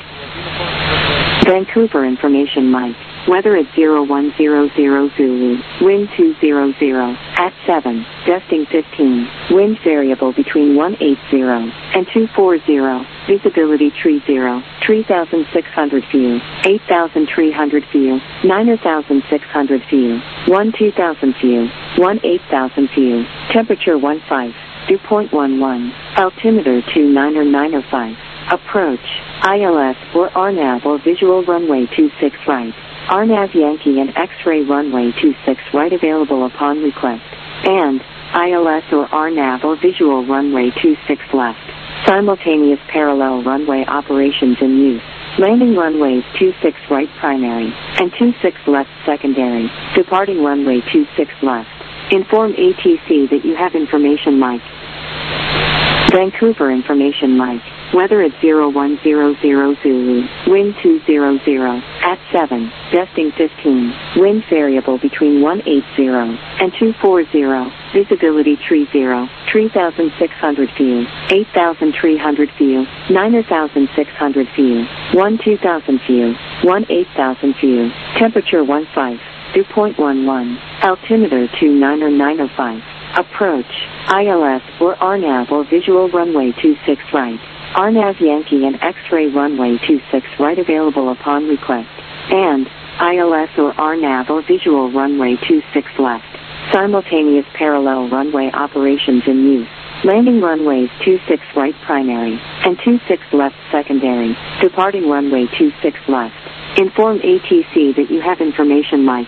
Vancouver information Mike. Weather at zero one zero zero Zulu, wind two zero zero, at seven, gusting fifteen, wind variable between one eighty and two forty, visibility tree zero, three thousand six hundred view, eight thousand three hundred view, nine thousand six hundred view, one two thousand view, one eight thousand view, temperature one five, dew point one one, altimeter two nine nine five, approach, I L S or R NAV or visual runway two six right. R NAV Yankee and X-ray runway two six right available upon request. And I L S or R NAV or visual runway two six left. Simultaneous parallel runway operations in use. Landing runways two six right primary and two six left secondary. Departing runway two six left. Inform A T C that you have information Mike. Vancouver information Mike. Weather at zero one zero zero Zulu, wind two zero zero, at seven, gusting fifteen, wind variable between one eighty and two forty, visibility tree zero, three thousand six hundred view, eight thousand three hundred view, nine thousand six hundred view, one two thousand view, one eight thousand view, temperature one five, dew point one one, altimeter two nine nine five, approach, I L S or R NAV or visual runway two six right. R NAV Yankee and X-ray runway two six right available upon request. And I L S or R NAV or visual runway two six left. Simultaneous parallel runway operations in use. Landing runways two six right primary and two six left secondary. Departing runway two six left. Inform A T C that you have information Mike.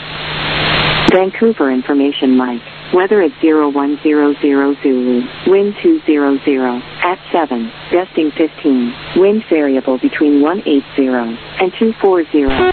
Vancouver information Mike. Weather at zero one zero zero Zulu, wind two zero zero, at seven, gusting fifteen, wind variable between one eighty and two forty,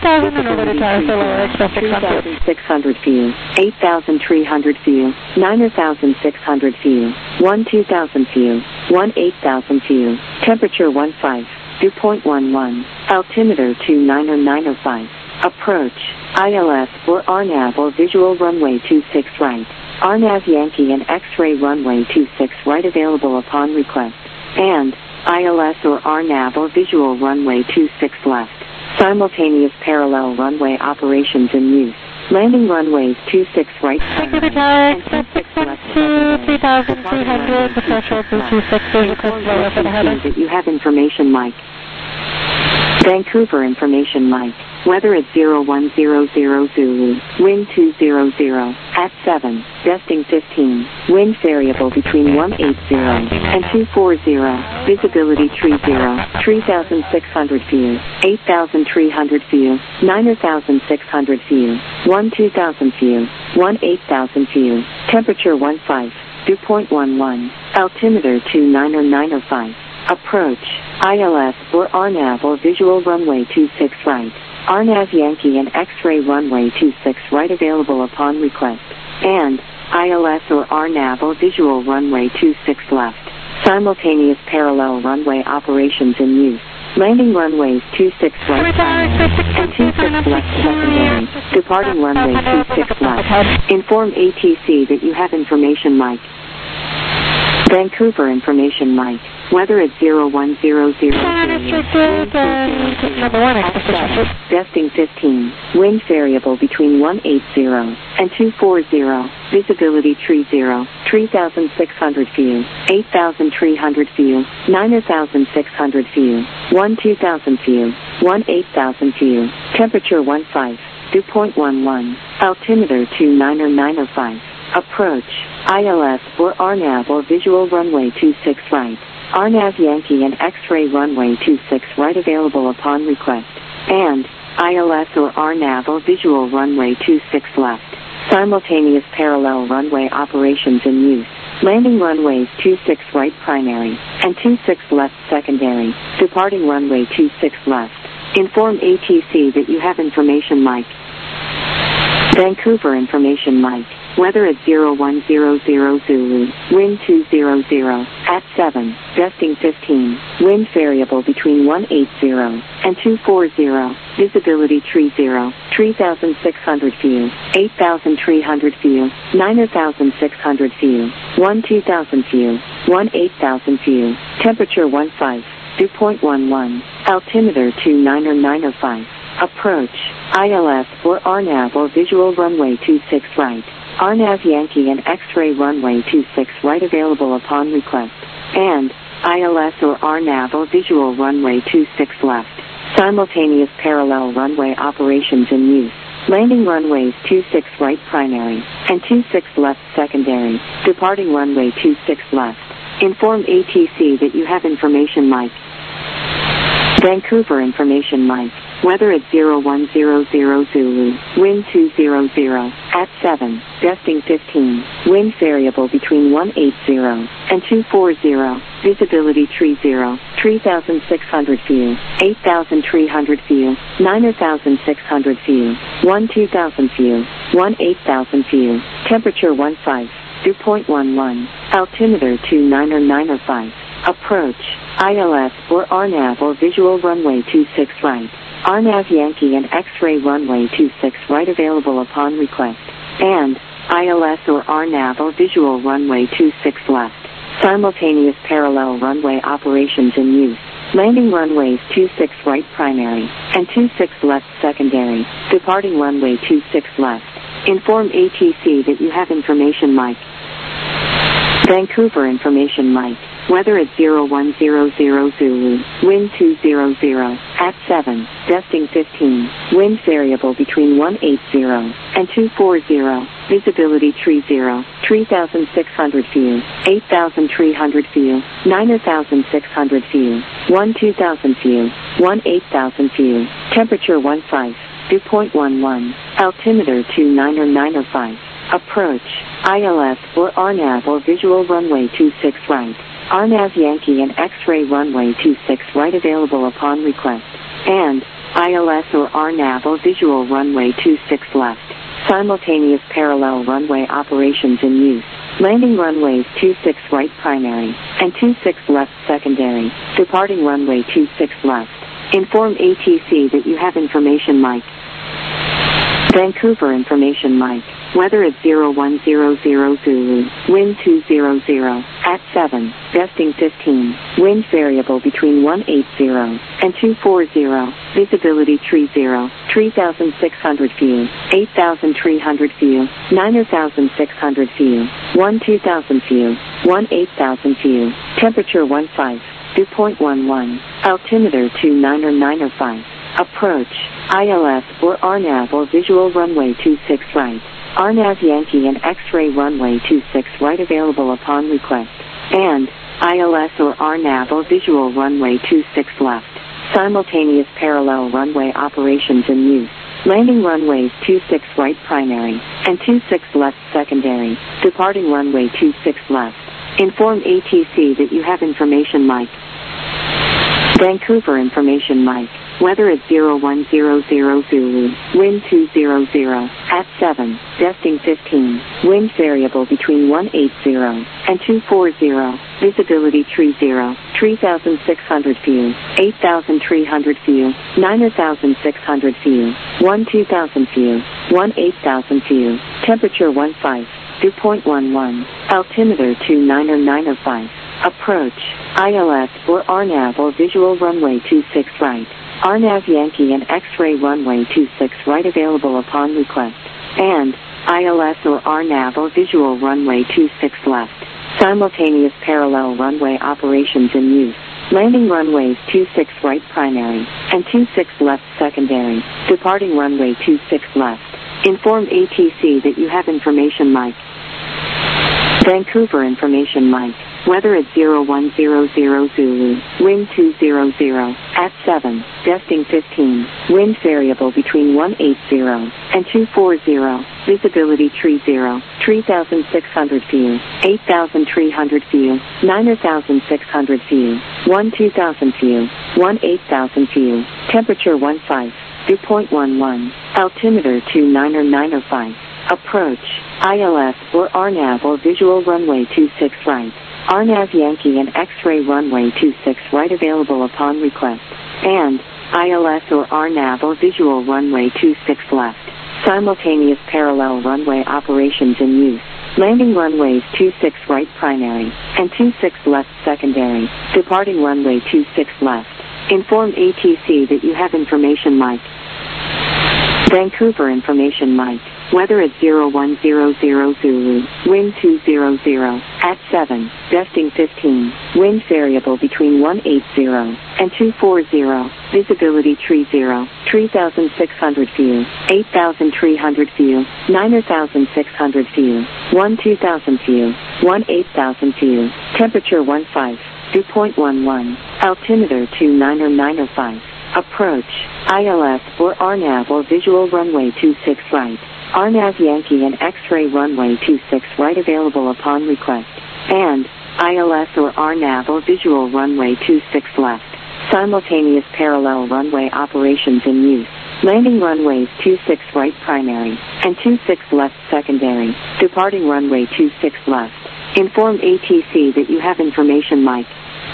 three thousand six hundred view, eight thousand three hundred view, nine thousand six hundred view, one two thousand view, one eight thousand view, temperature one five, dew point one one, altimeter two nine nine five, approach, I L S or R NAV or visual runway two six right. R NAV Yankee and X-ray runway two six right available upon request. And I L S or R NAV or visual runway two six left. Simultaneous parallel runway operations in use. Landing runways two six right and two six left. three thousand three hundred, the threshold is two six, request lower for the header. That you have information Mike. Vancouver information Mike. Weather at zero one zero zero Zulu, wind two zero zero, at seven, gusting fifteen, wind variable between one eighty and two forty, visibility tree zero, three thousand six hundred view, eight thousand three hundred view, nine thousand six hundred view, one two thousand view, one eight thousand view, temperature one five, dew point one one, altimeter two nine nine five, approach, I L S or R NAV or visual runway two six right. R NAV Yankee and X-ray runway two six right available upon request. And I L S or R NAV or visual runway two six left. Simultaneous parallel runway operations in use. Landing runways two six right and two six left secondary. Departing runway two six left. Inform A T C that you have information Mike. Vancouver information Mike. Weather at zero one zero zero. Gusting fifteen. Wind variable between one eighty and two forty. Visibility tree zero. three thousand six hundred view. eight thousand three hundred view. nine thousand six hundred view. one two thousand view. one eight thousand view. Temperature one five. Dew point one one. Altimeter two nine nine five. Approach. I L S or R NAV or visual runway two six right. R NAV Yankee and X-ray runway two six right available upon request. And I L S or R NAV or visual runway two six left. Simultaneous parallel runway operations in use. Landing runways two six right primary and two six left secondary. Departing runway two six left. Inform A T C that you have information Mike. Vancouver Information Mike. Weather at zero one zero zero Zulu. Wind two hundred at seven. Gusting fifteen. Wind variable between one eighty and two forty. Visibility tree zero. three thousand six hundred view. eight thousand three hundred view. nine thousand six hundred view. one two thousand view. one eight thousand view. Temperature one five. dew point one one. Altimeter two nine nine five. Approach. I L S or R NAV or visual runway two six right. R NAV Yankee and X-ray runway two six right available upon request. And I L S or R NAV or visual runway two six left. Simultaneous parallel runway operations in use. Landing runways two six right primary and two six left secondary. Departing runway two six left. Inform A T C that you have information Mike. Vancouver Information Mike. Weather at zero one zero zero Zulu. Wind two hundred at seven. Gusting fifteen. Wind variable between one eighty and two forty. Visibility tree zero. three thousand six hundred view. eight thousand three hundred view. nine thousand six hundred view. one two thousand view. one eight thousand view. Temperature one five. dew point one one. Altimeter two nine nine five. Approach. I L S or R NAV or visual runway two six right. R NAV Yankee and X-ray runway two six right available upon request. And I L S or R NAV or visual runway two six left. Simultaneous parallel runway operations in use. Landing runways two six right primary and two six left secondary. Departing runway two six left. Inform A T C that you have information Mike. Vancouver Information Mike. Weather at zero one zero zero Zulu. Wind two hundred at seven. Gusting fifteen. Wind variable between one eighty and two forty. Visibility tree zero. three thousand six hundred view. eight thousand three hundred view. nine thousand six hundred view. one two thousand view. one eight thousand view. Temperature one five. dew point one one. Altimeter two nine nine five. Approach. I L S or R NAV or visual runway two six right. R NAV Yankee and X-ray runway two six right available upon request. And I L S or R NAV or visual runway two six left. Simultaneous parallel runway operations in use. Landing runways two six right primary and two six left secondary. Departing runway two six left. Inform A T C that you have information Mike. Vancouver Information Mike. Weather at zero one zero zero Zulu. Wind two hundred at seven. Gusting fifteen. Wind variable between one eighty and two forty. Visibility tree zero. three thousand six hundred view. eight thousand three hundred view. nine thousand six hundred view. one two thousand view. one eight thousand view. Temperature one five. dew point one one. Altimeter two nine nine five. Approach. I L S or R NAV or visual runway two six right. R NAV Yankee and X-ray runway two six right available upon request. And I L S or R NAV or visual runway two six left. Simultaneous parallel runway operations in use. Landing runways two six right primary and two six left secondary. Departing runway two six left. Inform A T C that you have information Mike. Vancouver Information Mike. Weather at zero one zero zero Zulu. Wind two hundred at seven. Gusting fifteen. Wind variable between one eighty and two forty. Visibility tree zero. three thousand six hundred view. eight thousand three hundred view. nine thousand six hundred view. one two thousand view. one eight thousand view. Temperature one five. dew point one one. Altimeter two nine nine five. Approach. I L S or R NAV or visual runway two six right. R NAV Yankee and X-ray runway two six right available upon request. And I L S or R NAV or visual runway two six left. Simultaneous parallel runway operations in use. Landing runways two six right primary and two six left secondary. Departing runway two six left. Inform A T C that you have information Mike. Vancouver Information Mike. Weather at zero one zero zero Zulu. Wind two hundred at seven. Gusting fifteen. Wind variable between one eighty and two forty. Visibility tree zero. three thousand six hundred view. eight thousand three hundred view. nine thousand six hundred view. one two thousand view. one eight thousand view. Temperature one five. two point one one. Altimeter two nine zero nine zero five. Approach. I L S or R NAV or visual runway two six right. R NAV Yankee and X-ray runway two six right available upon request. And I L S or R NAV or visual runway two six left. Simultaneous parallel runway operations in use. Landing runways two six right primary and two six left secondary. Departing runway two six left. Inform A T C that you have information Mike. Vancouver information Mike. Weather at zero one zero zero Zulu. Wind two zero zero. At seven. Gusting fifteen. Wind variable between one eight zero and two four zero. Visibility tree zero. three thousand six hundred view. eight thousand three hundred view. nine thousand six hundred view. one two thousand view. one eight thousand view. Temperature one five. two point one one. Altimeter two nine zero nine zero five. Approach. I L S or R NAV or visual runway two six right. R NAV Yankee and X-ray runway two six right available upon request. And I L S or R NAV or visual runway two six left. Simultaneous parallel runway operations in use. Landing runways two six right primary and two six left secondary. Departing runway two six left. Inform A T C that you have information Mike.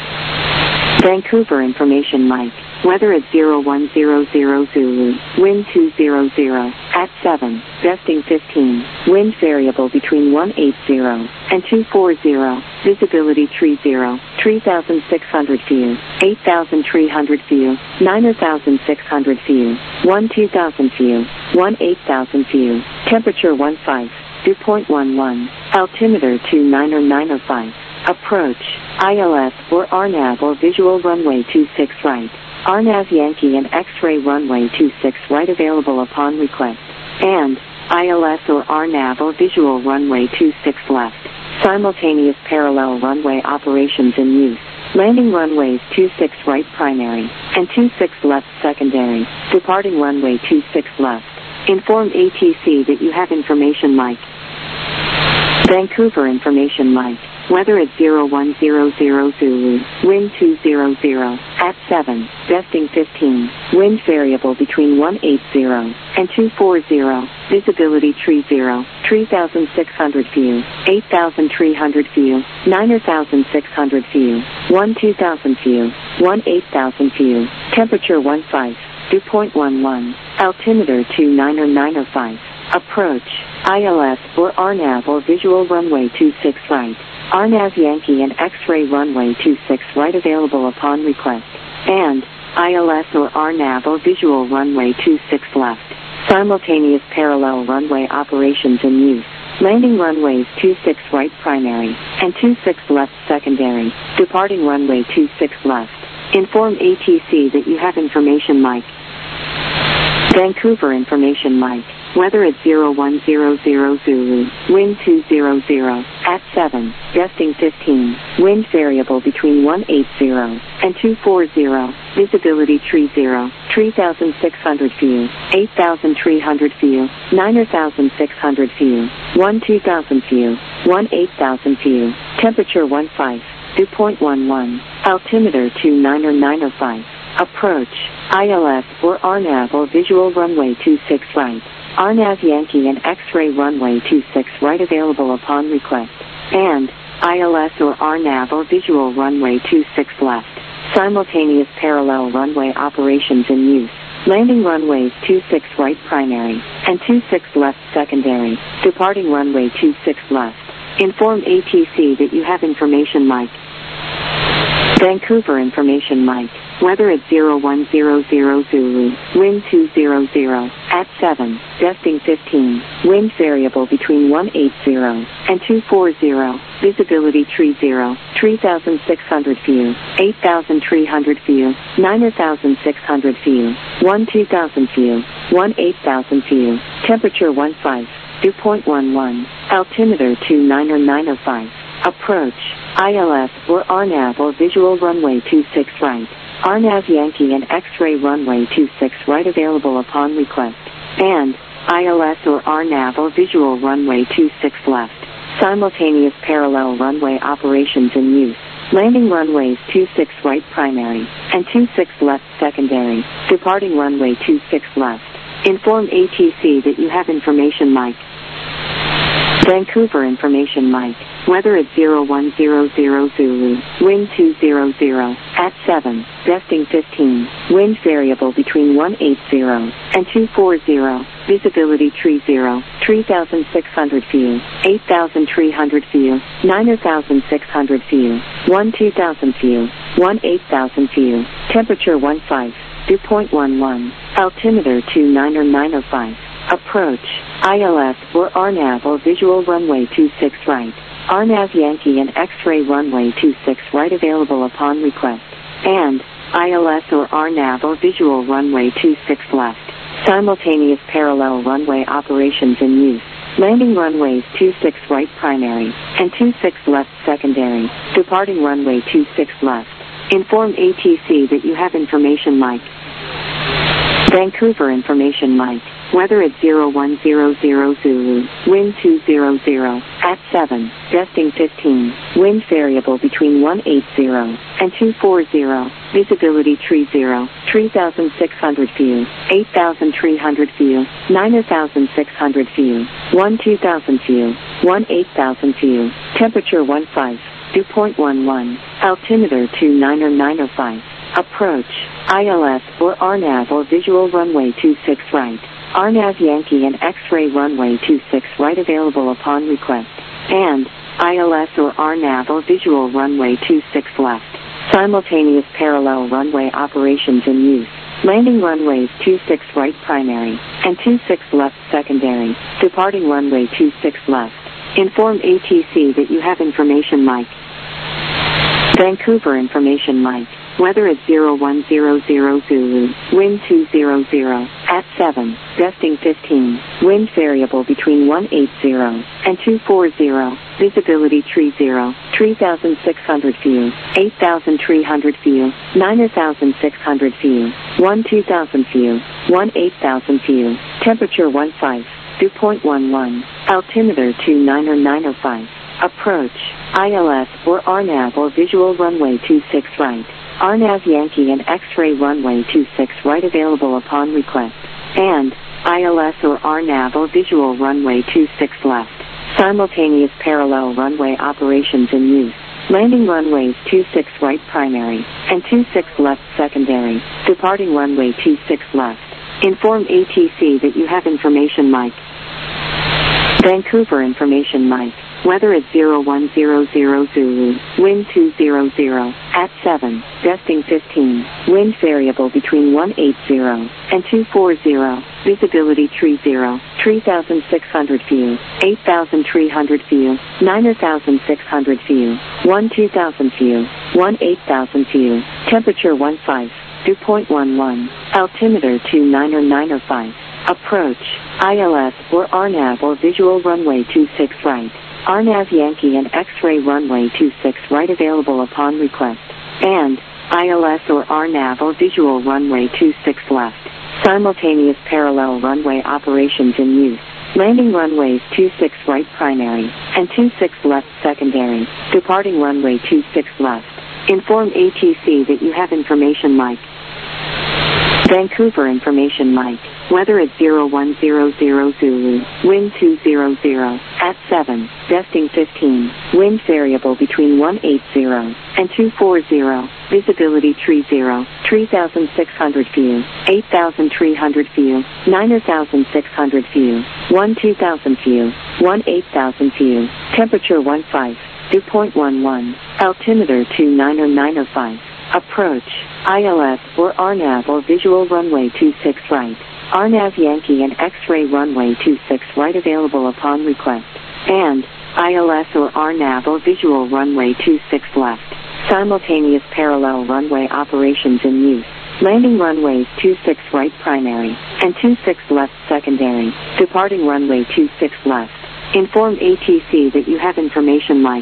Vancouver information Mike. Weather at zero one zero zero Zulu. Wind two zero zero. At seven. Gusting fifteen. Wind variable between one eight zero and two four zero. Visibility tree zero. three thousand six hundred view. eight thousand three hundred view. nine thousand six hundred view. one two thousand view. one eight thousand view. Temperature one five. two point one one. Altimeter two nine zero nine zero five. Approach. I L S or R NAV or visual runway two six right. R NAV Yankee and X-ray runway two six right available upon request. And I L S or R NAV or visual runway two six left. Simultaneous parallel runway operations in use. Landing runways two six right primary and two six left secondary. Departing runway two six left. Inform A T C that you have information Mike. Vancouver information Mike. Weather at zero one zero zero Zulu. Wind two zero zero. At seven. Gusting fifteen. Wind variable between one eight zero and two four zero. Visibility tree zero. three thousand six hundred view. eight thousand three hundred view. nine thousand six hundred view. one two thousand view. one eight thousand view. Temperature one five. two point one one. Altimeter two nine zero nine zero five. Approach. I L S or R NAV or visual runway two six right. R NAV Yankee and X-ray runway two six right available upon request. And I L S or R NAV or visual runway two six left. Simultaneous parallel runway operations in use. Landing runways two six right primary and two six left secondary. Departing runway two six left. Inform A T C that you have information Mike. Vancouver information Mike. Weather at zero one zero zero Zulu. Wind two zero zero. At seven. Gusting fifteen. Wind variable between one eight zero and two four zero. Visibility tree zero. three thousand six hundred view. eight thousand three hundred view. nine thousand six hundred view. one two thousand view. one eight thousand view. Temperature one five. two point one one. Altimeter two nine zero nine zero five. Approach. I L S or R NAV or visual runway two six right. R NAV Yankee and X-ray runway two six right available upon request. And I L S or R NAV or visual runway two six left. Simultaneous parallel runway operations in use. Landing runways two six right primary and two six left secondary. Departing runway two six left. Inform A T C that you have information Mike. Vancouver information Mike. Weather at zero one zero zero Zulu. Wind two zero zero. At seven. Gusting fifteen. Wind variable between one eight zero and two four zero. Visibility tree zero. three thousand six hundred view. eight thousand three hundred view. nine thousand six hundred view. one two thousand view. one eight thousand view. Temperature one five. two point one one. Altimeter two nine zero nine zero five. Approach. I L S or R NAV or visual runway two six right. R NAV Yankee and X-ray runway two six right available upon request. And I L S or R NAV or visual runway two six left. Simultaneous parallel runway operations in use. Landing runways two six right primary and two six left secondary. Departing runway two six left. Inform A T C that you have information mic. Vancouver information mic. Weather at zero one zero zero Zulu. Wind two zero zero. At seven. Gusting fifteen. Wind variable between one eighty and two forty. Visibility tree zero. three thousand six hundred view. eight thousand three hundred view. nine thousand six hundred view. one two thousand view. one eight thousand view. Temperature one five. Dew point one one. Altimeter two nine nine oh five. Approach. I L S or R NAV or visual runway two six right. R NAV Yankee and X-ray runway two six right available upon request. And I L S or R NAV or visual runway two six left. Simultaneous parallel runway operations in use. Landing runways two six right primary and two six left secondary. Departing runway two six left. Inform A T C that you have information mic. Vancouver information mic. Weather at zero one zero zero Zulu. Wind two zero zero. At seven. Gusting fifteen. Wind variable between one eighty and two forty. Visibility tree zero. three thousand six hundred view. eight thousand three hundred view. nine thousand six hundred view. one two thousand view. one eight thousand view. Temperature one five. Dew point one one. Altimeter two nine nine oh five. Approach. I L S or R NAV or visual runway two six right. R NAV Yankee and X-ray runway two six right available upon request. And I L S or R NAV or visual runway two six left. Simultaneous parallel runway operations in use. Landing runways two six right primary and two six left secondary. Departing runway two six left. Inform A T C that you have information mic. Vancouver information mic. Weather at zero one zero zero Zulu. Wind two zero zero. At seven. Gusting fifteen. Wind variable between one eighty and two forty. Visibility tree zero. three thousand six hundred view. eight thousand three hundred view. nine thousand six hundred view. one two thousand view. one eight thousand view. Temperature one five. Dew point one one. Altimeter two nine nine oh five. Approach. I L S or R NAV or visual runway two six right. R NAV Yankee and X-ray runway two six right available upon request. And I L S or R NAV or visual runway two six left. Simultaneous parallel runway operations in use. Landing runways two six right primary and two six left secondary. Departing runway two six left. Inform A T C that you have information mic. Vancouver information mic. Weather at zero one zero zero Zulu. Wind two zero zero. At seven. Gusting fifteen. Wind variable between one eighty and two forty. Visibility tree zero. three thousand six hundred view. eight thousand three hundred view. nine thousand six hundred view. one two thousand view. one eight thousand view. Temperature one five. Dew point one one. Altimeter two nine nine oh five. Approach. I L S or R NAV or visual runway two six right. R NAV Yankee and X-ray runway two six right available upon request. And I L S or R NAV or visual runway two six left. Simultaneous parallel runway operations in use. Landing runways two six right primary and two six left secondary. Departing runway two six left. Inform A T C that you have information mic. Vancouver information mic. Weather at zero one zero zero Zulu. Wind two zero zero. At seven. Gusting fifteen. Wind variable between one eighty and two forty. Visibility tree zero. three thousand six hundred view. eight thousand three hundred view. nine thousand six hundred view. one two thousand view. one eight thousand view. Temperature one five. Dew point one one. Altimeter two nine nine oh five. Approach. I L S or R NAV or visual runway two six right. R NAV Yankee and X-ray runway two six right available upon request. And I L S or R NAV or visual runway two six left. Simultaneous parallel runway operations in use. Landing runways two six right primary and two six left secondary. Departing runway two six left. Inform A T C that you have information mic.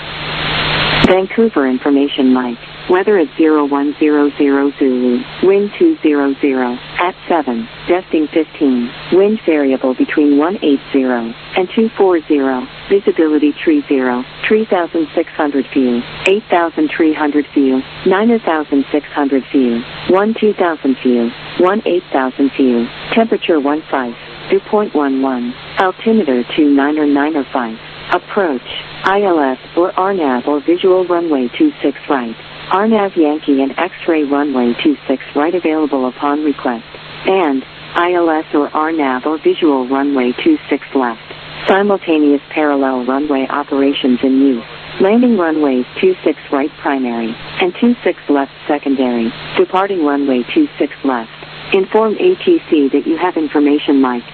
Vancouver information mic. Weather at zero one zero zero Zulu. Wind two zero zero. at seven, gusting fifteen, wind variable between one eighty and two forty, visibility tree zero, three thousand six hundred view, eight thousand three hundred view, nine thousand six hundred view, one two thousand view, one eight thousand view, temperature one five, dew point one one, altimeter two nine nine five, approach, I L S or R NAV or visual runway two six right, R NAV Yankee and X-ray runway two six right available upon request, and I L S or R NAV or visual runway two six left, simultaneous parallel runway operations in use, landing runways two six right primary, and two six left secondary, departing runway two six left. Inform A T C that you have information Mike.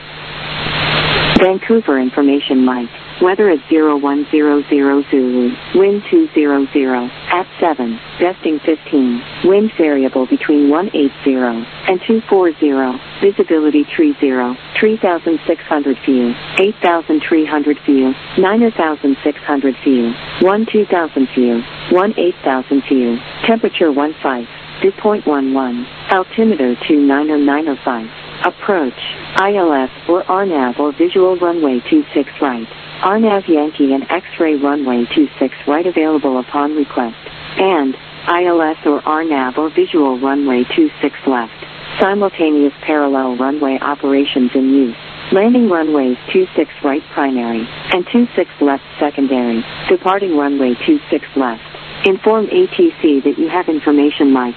Vancouver information Mike. Weather at zero one zero zero Zulu, wind two hundred, at seven, gusting fifteen, wind variable between one eighty and two forty, visibility tree zero, three thousand six hundred view, eight thousand three hundred view, nine thousand six hundred view, one two thousand view, one eight thousand view, temperature one five, dew point one one, altimeter two nine nine five, approach, I L S or R NAV or visual runway two six right, R NAV Yankee and X-ray runway two six right available upon request, and I L S or R NAV or visual runway two six left, simultaneous parallel runway operations in use, landing runways two six right primary, and two six left secondary, departing runway two six left. Inform A T C that you have information Mike.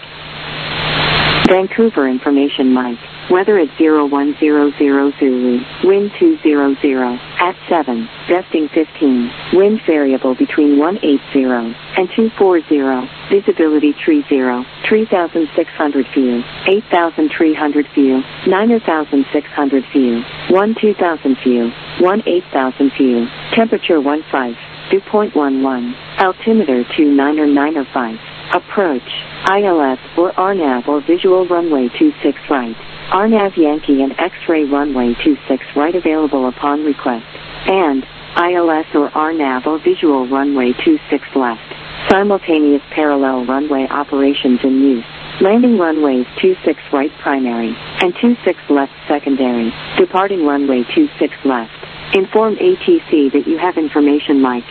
Vancouver information Mike. Weather at zero one zero zero Zulu, wind two hundred, at seven, gusting fifteen, wind variable between one eighty and two forty, visibility tree zero, three thousand six hundred view, eight thousand three hundred view, nine thousand six hundred view, one two thousand view, one eight thousand view, temperature one five, dew point one one, altimeter two nine nine five, approach, I L S or R NAV or visual runway two six right, R NAV Yankee and X-ray runway two six right available upon request, and I L S or R NAV or visual runway two six left, simultaneous parallel runway operations in use, landing runways two six right primary, and two six left secondary, departing runway two six left. Inform A T C that you have information Mike.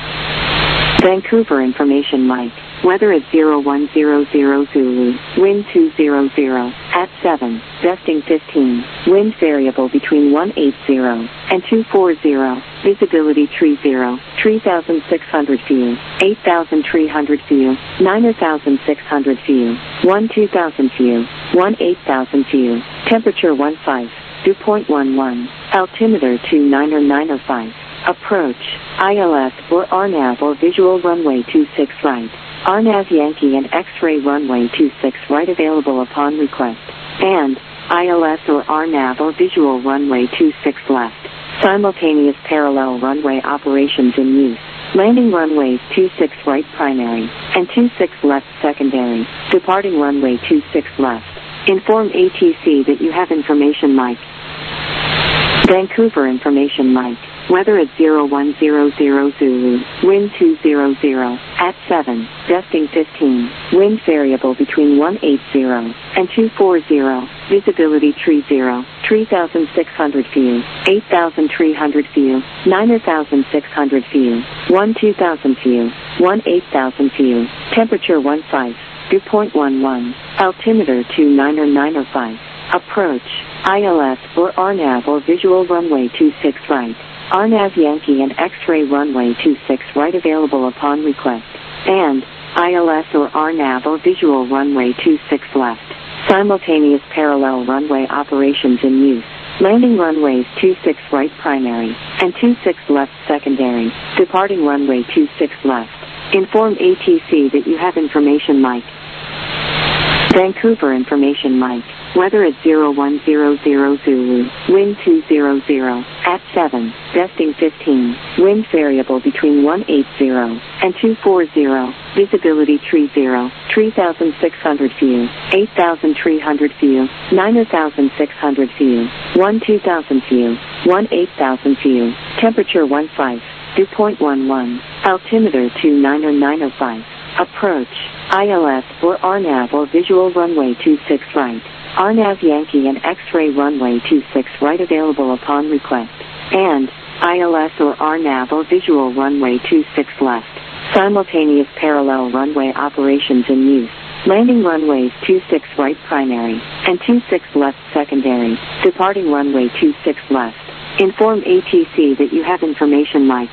Vancouver information Mike. Weather at zero one zero zero Zulu, wind two hundred, at seven, gusting fifteen, wind variable between one eighty and two forty, visibility tree zero, three thousand six hundred view, eight thousand three hundred view, nine thousand six hundred view, one two thousand view, one eight thousand view, temperature one five, dew point one one, altimeter two nine nine five, approach, I L S or R NAV or visual runway two six right, R NAV Yankee and X-ray runway two six right available upon request, and I L S or R NAV or visual runway two six left, simultaneous parallel runway operations in use, landing runways two six right primary, and two six left secondary, departing runway two six left. Inform A T C that you have information Mike. Vancouver information Mike. Weather at zero one zero zero Zulu, wind two hundred, at seven, gusting fifteen, wind variable between one eighty and two forty, visibility tree zero, three thousand six hundred view, eight thousand three hundred view, nine thousand six hundred view, one two thousand view, one eight thousand view, temperature one five, dew point one one, altimeter two nine nine five, approach, I L S or R NAV or visual runway two six right, R NAV Yankee and X-ray runway two six right available upon request, and I L S or R NAV or visual runway two six left, simultaneous parallel runway operations in use, landing runways two six right primary, and two six left secondary, departing runway two six left. Inform A T C that you have information Mike. Vancouver information Mike. Weather at zero one zero zero Zulu, wind two hundred, at seven, gusting fifteen, wind variable between one eighty and two forty, visibility tree zero, three thousand six hundred view, eight thousand three hundred view, nine thousand six hundred view, one two thousand view, one eight thousand view, temperature one five, dew point one one, altimeter two nine nine five, approach, I L S or R NAV or visual runway two six right, R N A V Yankee and X-ray runway two six right available upon request. And I L S or R N A V visual runway two six left. Simultaneous parallel runway operations in use. Landing runways two six right primary and two six left secondary. Departing runway two six left. Inform A T C that you have information Mike.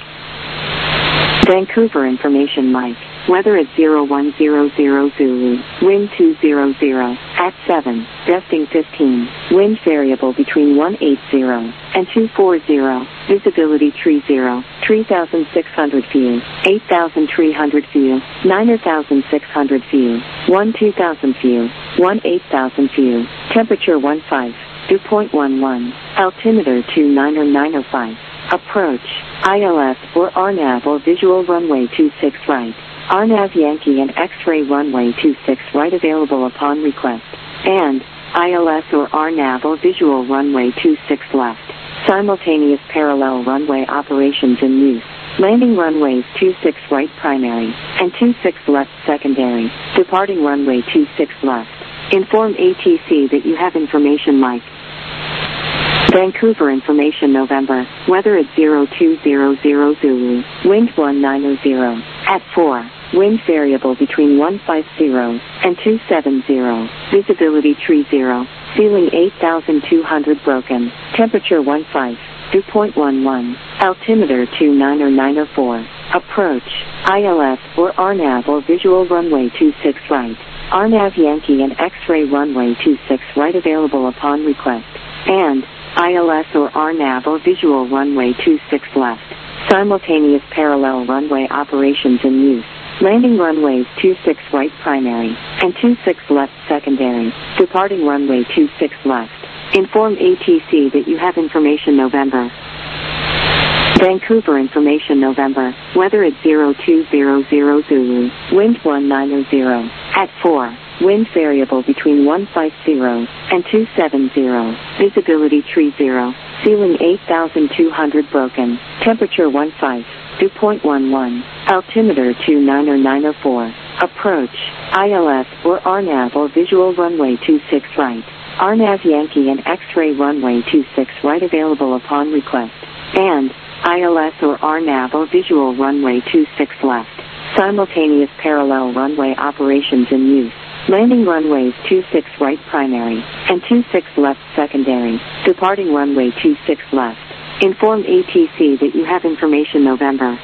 Vancouver information Mike. Weather at zero one zero zero Zulu. Wind two zero zero. At seven. Gusting fifteen. Wind variable between one eighty and two forty. Visibility tree zero. three thousand six hundred view. eight thousand three hundred view. nine thousand six hundred view. one two thousand view. one eight thousand view. Temperature one five. Dew point one one. Altimeter two nine nine oh five. Approach. I L S or R N A V or visual runway two six right. R N A V Yankee and X-ray runway two six right available upon request. And I L S or R N A V or visual runway two six left. Simultaneous parallel runway operations in use. Landing runways two six right primary and two six left secondary. Departing runway two six left. Inform A T C that you have information Mike. Vancouver information November. Weather at zero two zero zero Zulu. Wind one nine zero. At four. Wind variable between one fifty and two seventy. Visibility tree zero. Ceiling eight thousand two hundred broken. Temperature one five. Dew point one one. Altimeter two nine nine oh four. Approach. I L S or R N A V or visual runway two six right. R N A V Yankee and X-ray runway two six right available upon request. And I L S or R N A V or visual runway two six left. Simultaneous parallel runway operations in use. Landing runways two six right primary and two six left secondary. Departing runway two six left. Inform A T C that you have information November. Vancouver information November. Weather at zero two zero zero Zulu. Wind one nine zero. At four. Wind variable between one fifty and two seventy. Visibility tree zero. Ceiling eight thousand two hundred broken. Temperature one five. Dew point one one. Altimeter two nine nine oh four. Approach. I L S or R N A V or visual runway two six right. R N A V Yankee and X-ray runway two six right available upon request. And I L S or R N A V or visual runway two six left. Simultaneous parallel runway operations in use. Landing runways two six right primary and two six left secondary. Departing runway two six left. Inform A T C that you have information November.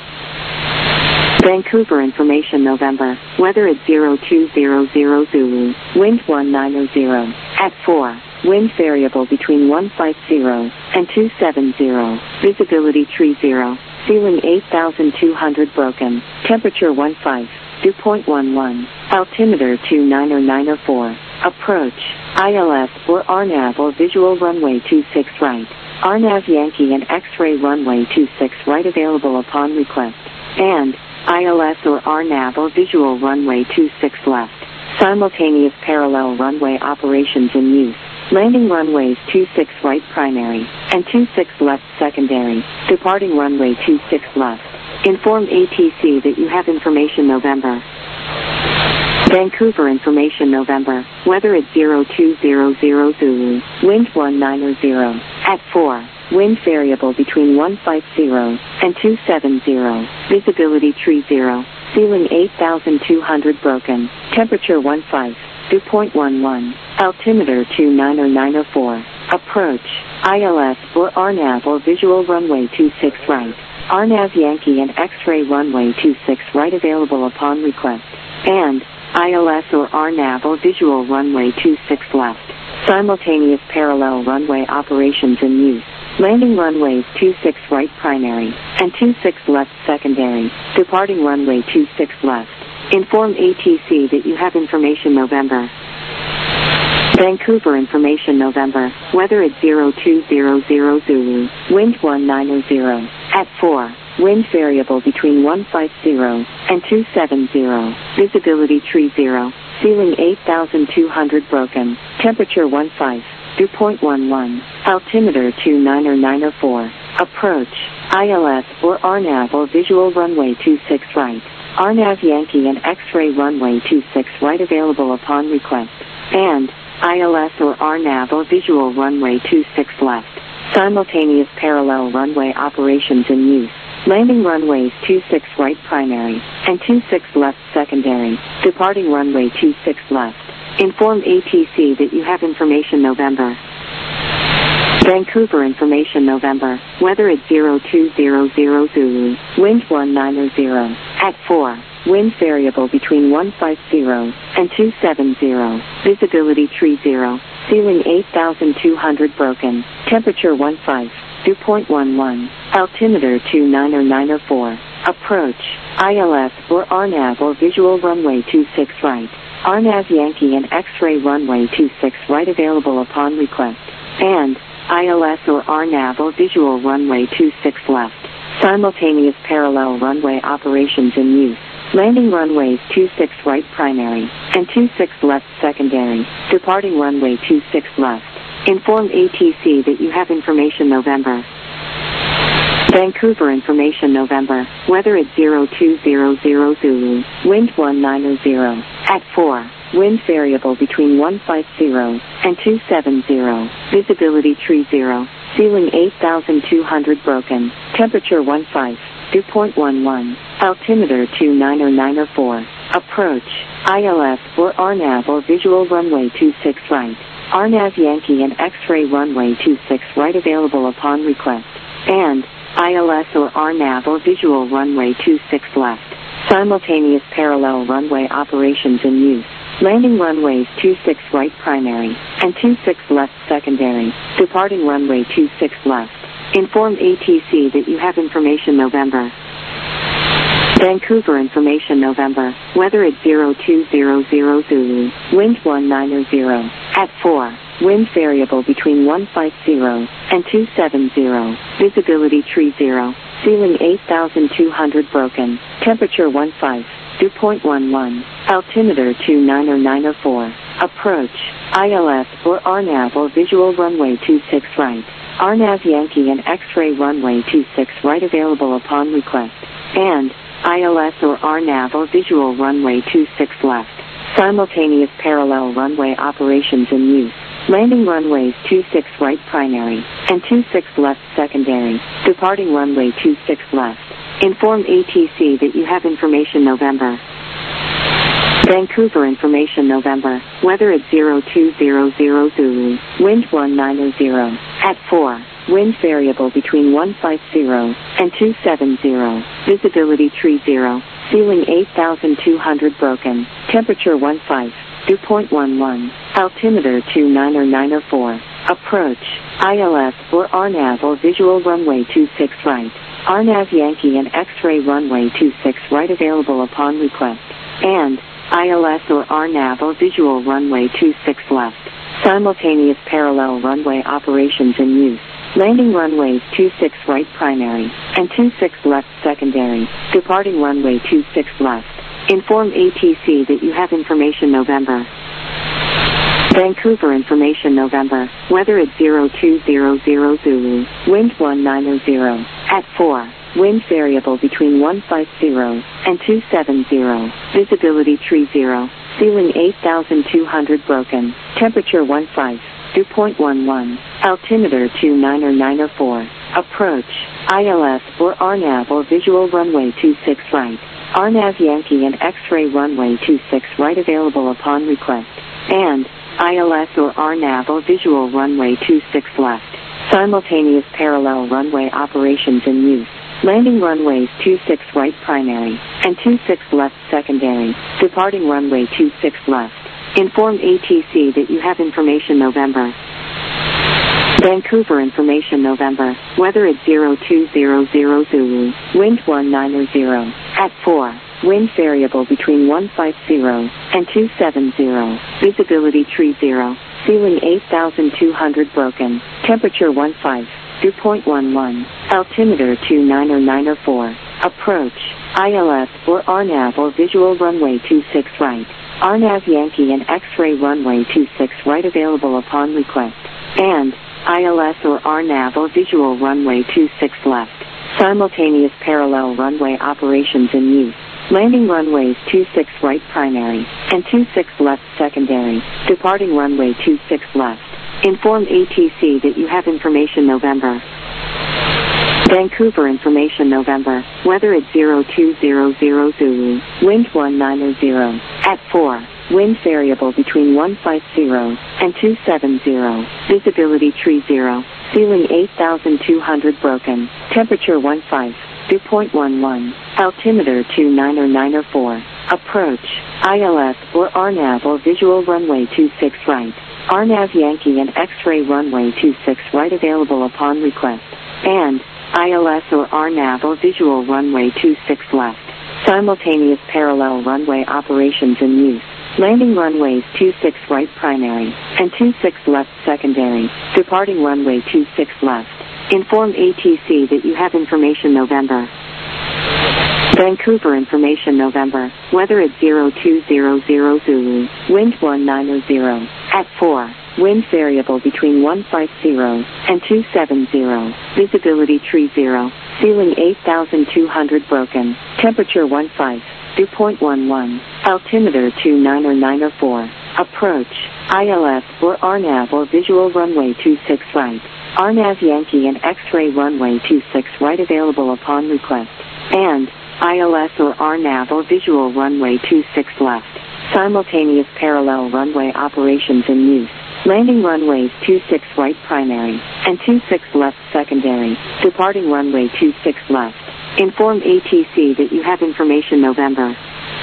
Vancouver information November. Weather at zero two zero zero Zulu. Wind one nine zero. At four. Wind variable between one fifty and two seventy. Visibility tree zero. Ceiling eight thousand two hundred broken. Temperature one five. Dew point one one. Altimeter two nine nine oh four. Approach. I L S or R N A V or visual runway two six right. R N A V Yankee and X-ray runway two six right available upon request. And I L S or R N A V or visual runway two six left. Simultaneous parallel runway operations in use. Landing runways two six right primary and two six left secondary. Departing runway two six left. Inform A T C that you have information November. Vancouver information November. Weather at zero two zero zero Zulu. Wind one nine zero. At four. Wind variable between one fifty and two seventy. Visibility tree zero. Ceiling eight thousand two hundred broken. Temperature one five. Dew point one one. Altimeter two nine nine oh four. Approach. I L S or R N A V or visual runway two six right. R N A V Yankee and X-ray runway two six right available upon request. And I L S or R N A V or visual runway two six left. Simultaneous parallel runway operations in use. Landing runways two six right primary and two six left secondary. Departing runway two six left. Inform A T C that you have information November. Vancouver information November. Weather at zero two zero zero Zulu. Wind one nine zero. At four. Wind variable between one fifty and two seventy. Visibility tree zero. Ceiling eight thousand two hundred broken. Temperature one five. Dew point one one. Altimeter two nine nine oh four. Approach. I L S or R N A V or visual runway two six right. R N A V Yankee and X-ray runway two six right available upon request. And I L S or R NAV or visual runway two six left. Simultaneous parallel runway operations in use. Landing runways two six right primary and two six left secondary. Departing runway two six left. Inform A T C that you have information November. Vancouver information November. Weather at zero two zero zero Zulu. Wind one nine zero. At four. Wind variable between one five zero and two seven zero. Visibility tree zero. Ceiling eight thousand two hundred broken. Temperature one five. Dew point one one. Altimeter two nine nine four. Approach. I L S or R NAV or visual runway two six right. R NAV Yankee and X-ray runway two six right available upon request. And I L S or R NAV or visual runway two six left. Simultaneous parallel runway operations in use. Landing runways two six right primary and two six left secondary. Departing runway two six left. Inform A T C that you have information November. Vancouver information November. Weather at zero two zero zero Zulu. Wind one nine zero. At four. Wind variable between one five zero and two seven zero. Visibility tree zero. Ceiling eight thousand two hundred broken. Temperature one five. Dew point one one. Altimeter two nine nine four. Approach. I L S or R NAV or visual runway two six right. R NAV Yankee and X-ray runway two six right available upon request. And I L S or R NAV or visual runway two six left. Simultaneous parallel runway operations in use. Landing runways two six right primary and two six left secondary. Departing runway two six left. Inform A T C that you have information November. Vancouver information November. Weather at zero two zero zero Zulu. Wind one nine zero. At four. Wind variable between one five zero and two seven zero. Visibility tree zero. Ceiling eight thousand two hundred broken. Temperature one five. Dew point one one. Altimeter two nine nine four. Approach. I L S or R NAV or visual runway two six right. R NAV Yankee and X-ray runway two six right available upon request. And I L S or R NAV or visual runway two six left. Simultaneous parallel runway operations in use. Landing runways two six right primary and two six left secondary. Departing runway two six left. Inform A T C that you have information November. Vancouver information November. Weather at zero two zero zero Zulu. Wind one nine zero. At four. Wind variable between one five zero and two seven zero. Visibility tree zero. Ceiling eight thousand two hundred broken. Temperature one five. Dew point one one. Altimeter two nine nine four. Approach. I L S or R NAV or visual runway two six right. R NAV Yankee and X-ray runway two six right available upon request. And I L S or R NAV or visual runway two six left. Simultaneous parallel runway operations in use. Landing runways two six right primary and two six left secondary. Departing runway two six left. Inform A T C that you have information November. Vancouver information November. Weather at zero two zero zero Zulu. Wind one nine zero. At four. Wind variable between one five zero and two seven zero. Visibility tree zero. Ceiling eight thousand two hundred broken. Temperature one five. Dew point one one. Altimeter two nine nine four. Approach. I L S or R NAV or visual runway two six right. R NAV Yankee and X-ray runway two six right available upon request. And I L S or R NAV or visual runway two six left. Simultaneous parallel runway operations in use. Landing runways two six right primary and two six left secondary. Departing runway two six left. Inform A T C that you have information November. Vancouver information November. Weather at zero two zero zero Zulu. Wind one nine zero. At four. Wind variable between one five zero and two seven zero. Visibility tree zero. Ceiling eight thousand two hundred broken. Temperature one five. Dew point one one. Altimeter two nine nine four. Approach. I L S or R NAV or visual runway two six right. R NAV Yankee and X-ray runway two six right available upon request. And I L S or R NAV or visual runway two six left. Simultaneous parallel runway operations in use. Landing runways two six right primary and two six left secondary. Departing runway two six left. Inform A T C that you have information November. Vancouver information November. Weather at zero two zero zero Zulu. Wind one nine zero. At four. Wind variable between one five zero and two seven zero. Visibility tree zero. Ceiling eight thousand two hundred broken. Temperature one five. Dew point one one. Altimeter two nine nine four. Approach. I L S or R N A V or visual runway two six right. R N A V Yankee and X-ray runway two six right available upon request. And I L S or R N A V or visual runway two six left. Simultaneous parallel runway operations in use. Landing runways two six right primary and two six left secondary. Departing runway two six left. Inform A T C that you have information November. Vancouver information November. Weather at zero two zero zero Zulu. Wind one nine zero. At four. Wind variable between one five zero and two seven zero. Visibility tree zero. Ceiling eight thousand two hundred broken. Temperature one five. Dew point one one. Altimeter two nine nine four. Approach. I L S or R N A V or visual runway two six right. R N A V Yankee and X-ray runway two six right available upon request. And I L S or R N A V or visual runway two six left. Simultaneous parallel runway operations in use. Landing runways two six right primary and two six left secondary. Departing runway two six left. Inform A T C that you have information November.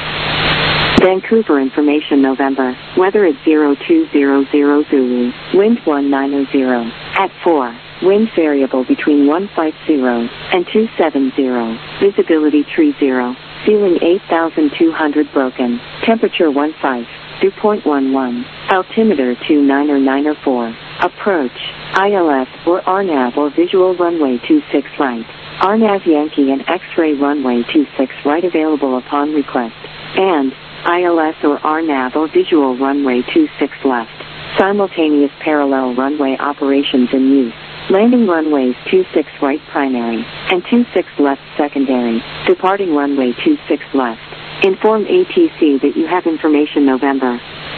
Vancouver information November. Weather at zero two zero zero Zulu. Wind one nine zero. At four. Wind variable between one five zero and two seven zero. Visibility tree zero. Ceiling eight thousand two hundred broken. Temperature one five. Dew point one one. Altimeter two nine nine four. Approach. I L S or R N A V or visual runway two six right. R N A V Yankee and X-ray runway two six right available upon request. And I L S or R N A V or visual runway two six left. Simultaneous parallel runway operations in use. Landing runways two six right primary and two six left secondary. Departing runway two six left. Inform A T C that you have information November.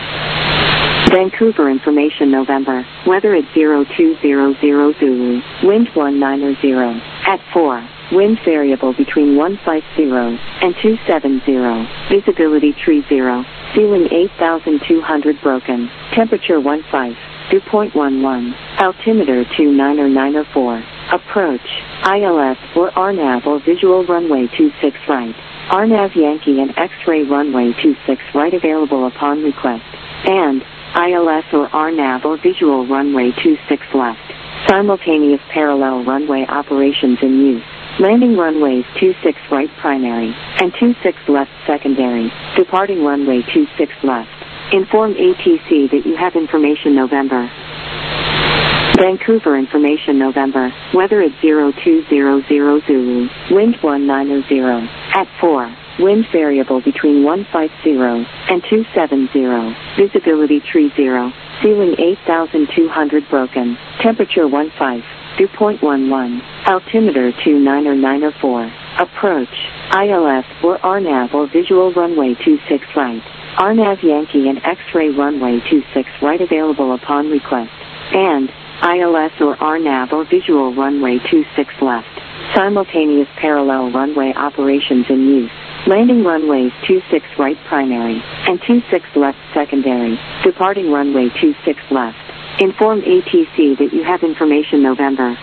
Vancouver information November. Weather at zero two zero zero Zulu. Wind one nine zero. At four. Wind variable between one five zero and two seven zero. Visibility tree zero. Ceiling eight thousand two hundred broken. Temperature one five. Dew point one one. Altimeter two nine nine four. Approach. I L S or R N A V or visual runway two six right. R N A V Yankee and X-ray runway two six right available upon request. And I L S or R N A V or visual runway two six left. Simultaneous parallel runway operations in use. Landing runways two six right primary and two six left secondary. Departing runway two six left. Inform A T C that you have information November. Vancouver information November. Weather at zero two zero zero Zulu. Wind one nine zero. At four. Wind variable between one five zero and two seven zero. Visibility tree zero. Ceiling eight thousand two hundred broken. Temperature one five. Dew point one one. Altimeter two nine nine four. Approach. I L S or R N A V or visual runway two six right. R N A V Yankee and X-ray runway two six right available upon request. And I L S or R N A V or visual runway two six left. Simultaneous parallel runway operations in use. Landing runways two six right primary and two six left secondary. Departing runway two six left. Inform A T C that you have information November.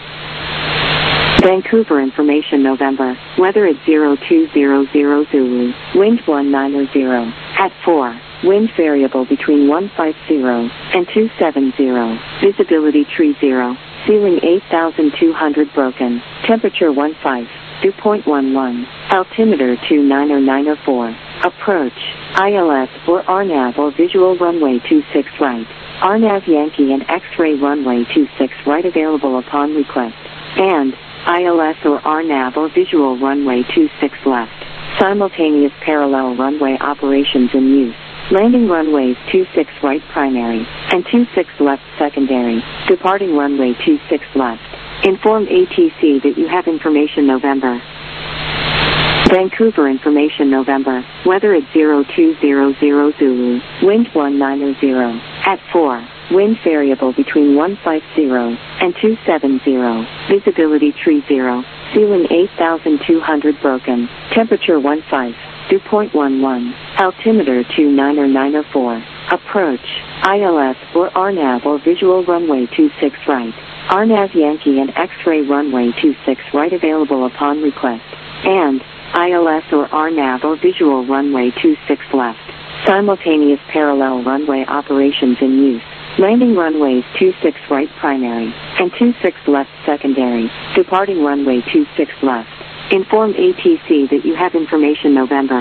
Vancouver information November. Weather at zero two zero zero Zulu. Wind one nine zero. At four. Wind variable between one five zero and two seven zero. Visibility tree zero. Ceiling eight thousand two hundred broken. Temperature one five. Dew point one one. Altimeter two nine nine four. Approach. I L S or R N A V or visual runway two six right. R N A V Yankee and X-ray runway two six right available upon request. And I L S or R N A V or visual runway two six left. Simultaneous parallel runway operations in use. Landing runways two six right primary and two six left secondary. Departing runway two six left. Inform A T C that you have information November. Vancouver information November, weather at zero two zero zero Zulu, wind one nine zero, at four, wind variable between one five zero and two seven zero, visibility three zero, ceiling eight thousand two hundred broken, temperature one five, dew point one one, altimeter two nine nine four, approach, I L S or R N A V or visual runway two six right, R N A V Yankee and X-ray runway two six right available upon request, and I L S or R N A V or visual runway two six left. Simultaneous parallel runway operations in use. Landing runways two six right primary and two six left secondary. Departing runway two six left. Inform A T C that you have information November.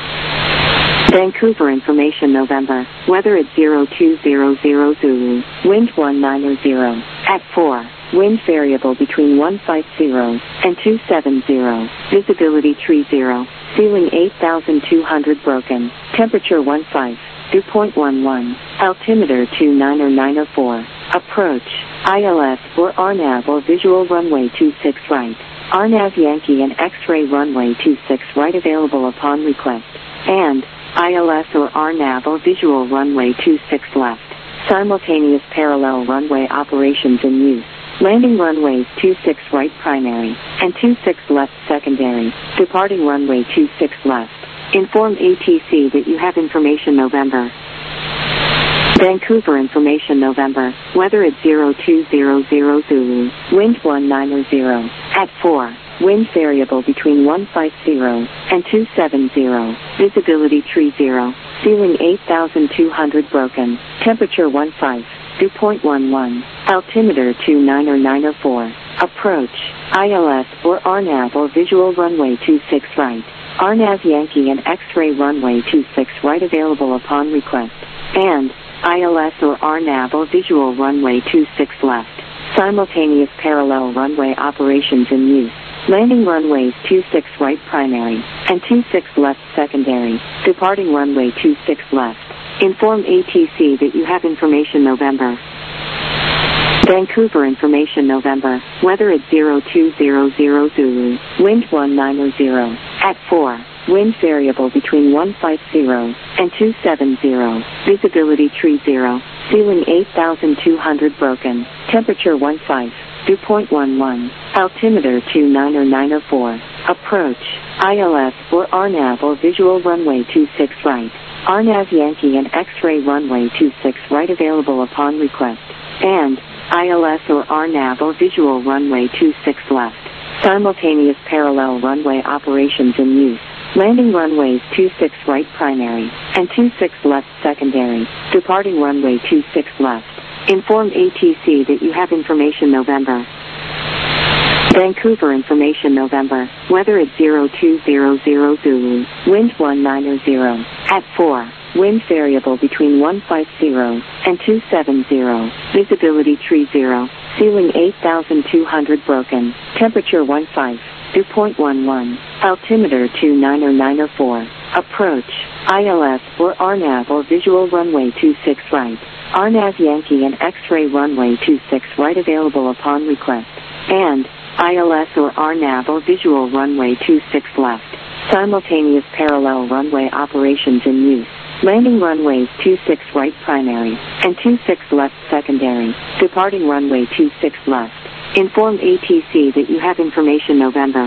Vancouver information November. Weather at zero two zero zero Zulu. Wind one nine zero. At four. Wind variable between one five zero and two seven zero. Visibility three zero. Ceiling eight thousand two hundred broken. Temperature one five. Dew point one one. Altimeter two nine nine four. Approach. I L S or R N A V or visual runway two six right. R N A V Yankee and X-ray runway two six right available upon request. And I L S or R N A V or visual runway two six left. Simultaneous parallel runway operations in use. Landing runways two six right primary and two six left secondary. Departing runway two six left. Inform A T C that you have information November. Vancouver information November. Weather at zero two zero zero Zulu. Wind one nine zero. At four. Wind variable between one five zero and two seven zero. Visibility three zero. Ceiling eight thousand two hundred broken. Temperature one five. Dew point one one. Altimeter two nine nine four. Approach. I L S or R N A V or visual runway two six right. R N A V Yankee and X-ray runway two six right available upon request. And I L S or R N A V or visual runway two six left. Simultaneous parallel runway operations in use. Landing runways two six right primary and two six left secondary. Departing runway two six left. Inform A T C that you have information November. Vancouver information November. Weather at zero two zero zero Zulu. Wind one nine zero. At four. Wind variable between one five zero and two seven zero. Visibility three zero. Ceiling eight thousand two hundred broken. Temperature one five. Dew point one one. Altimeter two nine nine four. Approach. I L S or R N A V or visual runway two six right. R N A V Yankee and X-ray runway two six right available upon request. And I L S or R N A V or visual runway two six left. Simultaneous parallel runway operations in use. Landing runways two six right primary and two six left secondary. Departing runway two six left. Inform A T C that you have information November. Vancouver information November. Weather at zero two zero zero Zulu. Wind one nine zero. At four. Wind variable between one five zero and two seven zero. Visibility three zero. Ceiling eight thousand two hundred broken. Temperature one five. Dew point one one. Altimeter two nine nine four. Approach. I L S or R N A V or visual runway two six right. R N A V Yankee and X-ray runway two six right available upon request. And I L S or R N A V or visual runway two six left. Simultaneous parallel runway operations in use. Landing runways two six right primary and two six left secondary. Departing runway two six left. Inform A T C that you have information November.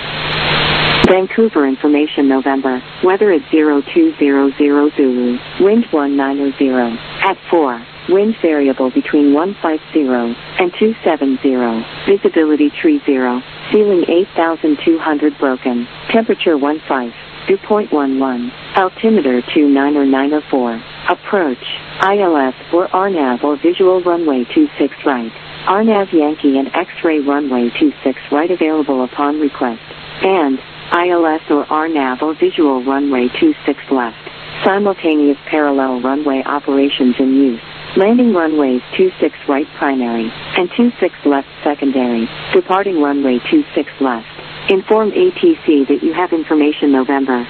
Vancouver information November. Weather at zero two zero zero Zulu. Wind one nine zero. At four. Wind variable between one five zero and two seven zero. Visibility three zero. Ceiling eight thousand two hundred broken. Temperature one five. Dew point one one. Altimeter two nine nine four. Approach. I L S or R N A V or visual runway two six right. R N A V Yankee and X-ray runway two six right available upon request. And I L S or R N A V or visual runway two six left. Simultaneous parallel runway operations in use. Landing runways two six right primary and two six left secondary. Departing runway two six left. Inform A T C that you have information November.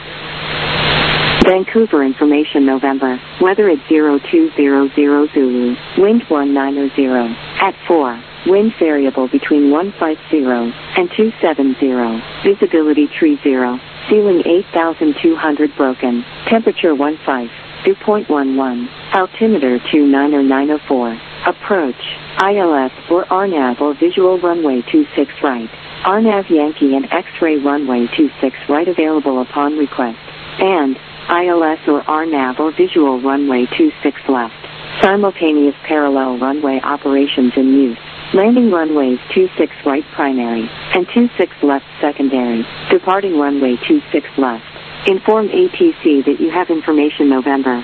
Vancouver information November. Weather at zero two zero zero Zulu. Wind one nine zero. At four. Wind variable between one five zero and two seven zero. Visibility three zero. ceiling eight thousand two hundred broken, temperature fifteen, dew point one one, altimeter two nine zero nine zero four, approach, I L S or R NAV or visual runway two six right, R NAV Yankee and X-ray runway two six right available upon request, and I L S or R NAV or visual runway two six left, simultaneous parallel runway operations in use. Landing runways two six right primary and two six left secondary, departing runway two six left. Inform A T C that you have information November.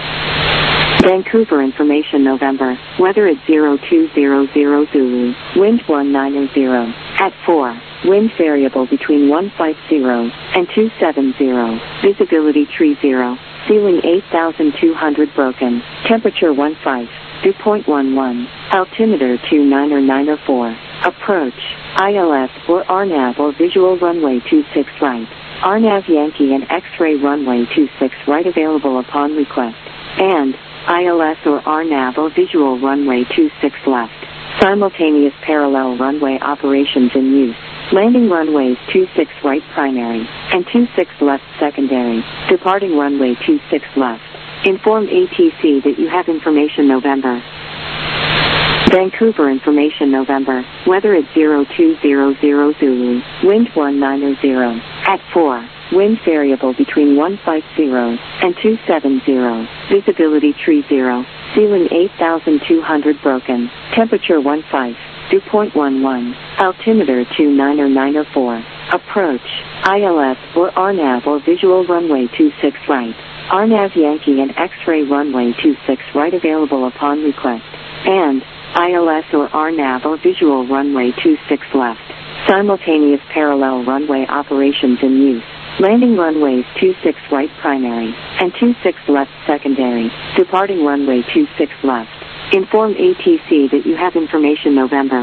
Vancouver information November, weather at zero two zero zero Zulu, wind one nine zero, at four, wind variable between one five zero and two seven zero, visibility tree zero, ceiling eight thousand two hundred broken, temperature fifteen. Dew point one one, altimeter two nine zero nine zero four, approach, I L S or R NAV or visual runway two six right, R NAV Yankee and X-ray runway two six right available upon request, and I L S or R NAV or visual runway two six left, simultaneous parallel runway operations in use. Landing runways two six right primary and two six left secondary, departing runway two six left. Inform A T C that you have information November. Vancouver information November, weather at zero two zero zero Zulu, wind one nine zero, at four, wind variable between one five zero and two seven zero, visibility tree zero, ceiling eight thousand two hundred broken, temperature fifteen, dew point one one, altimeter two nine zero nine zero four, approach, I L S or R NAV or visual runway two six right, R NAV Yankee and X-ray runway two six right available upon request, and I L S or R NAV or visual runway two six left, simultaneous parallel runway operations in use. Landing runways two six right primary and two six left secondary, departing runway two six left. Inform A T C that you have information November.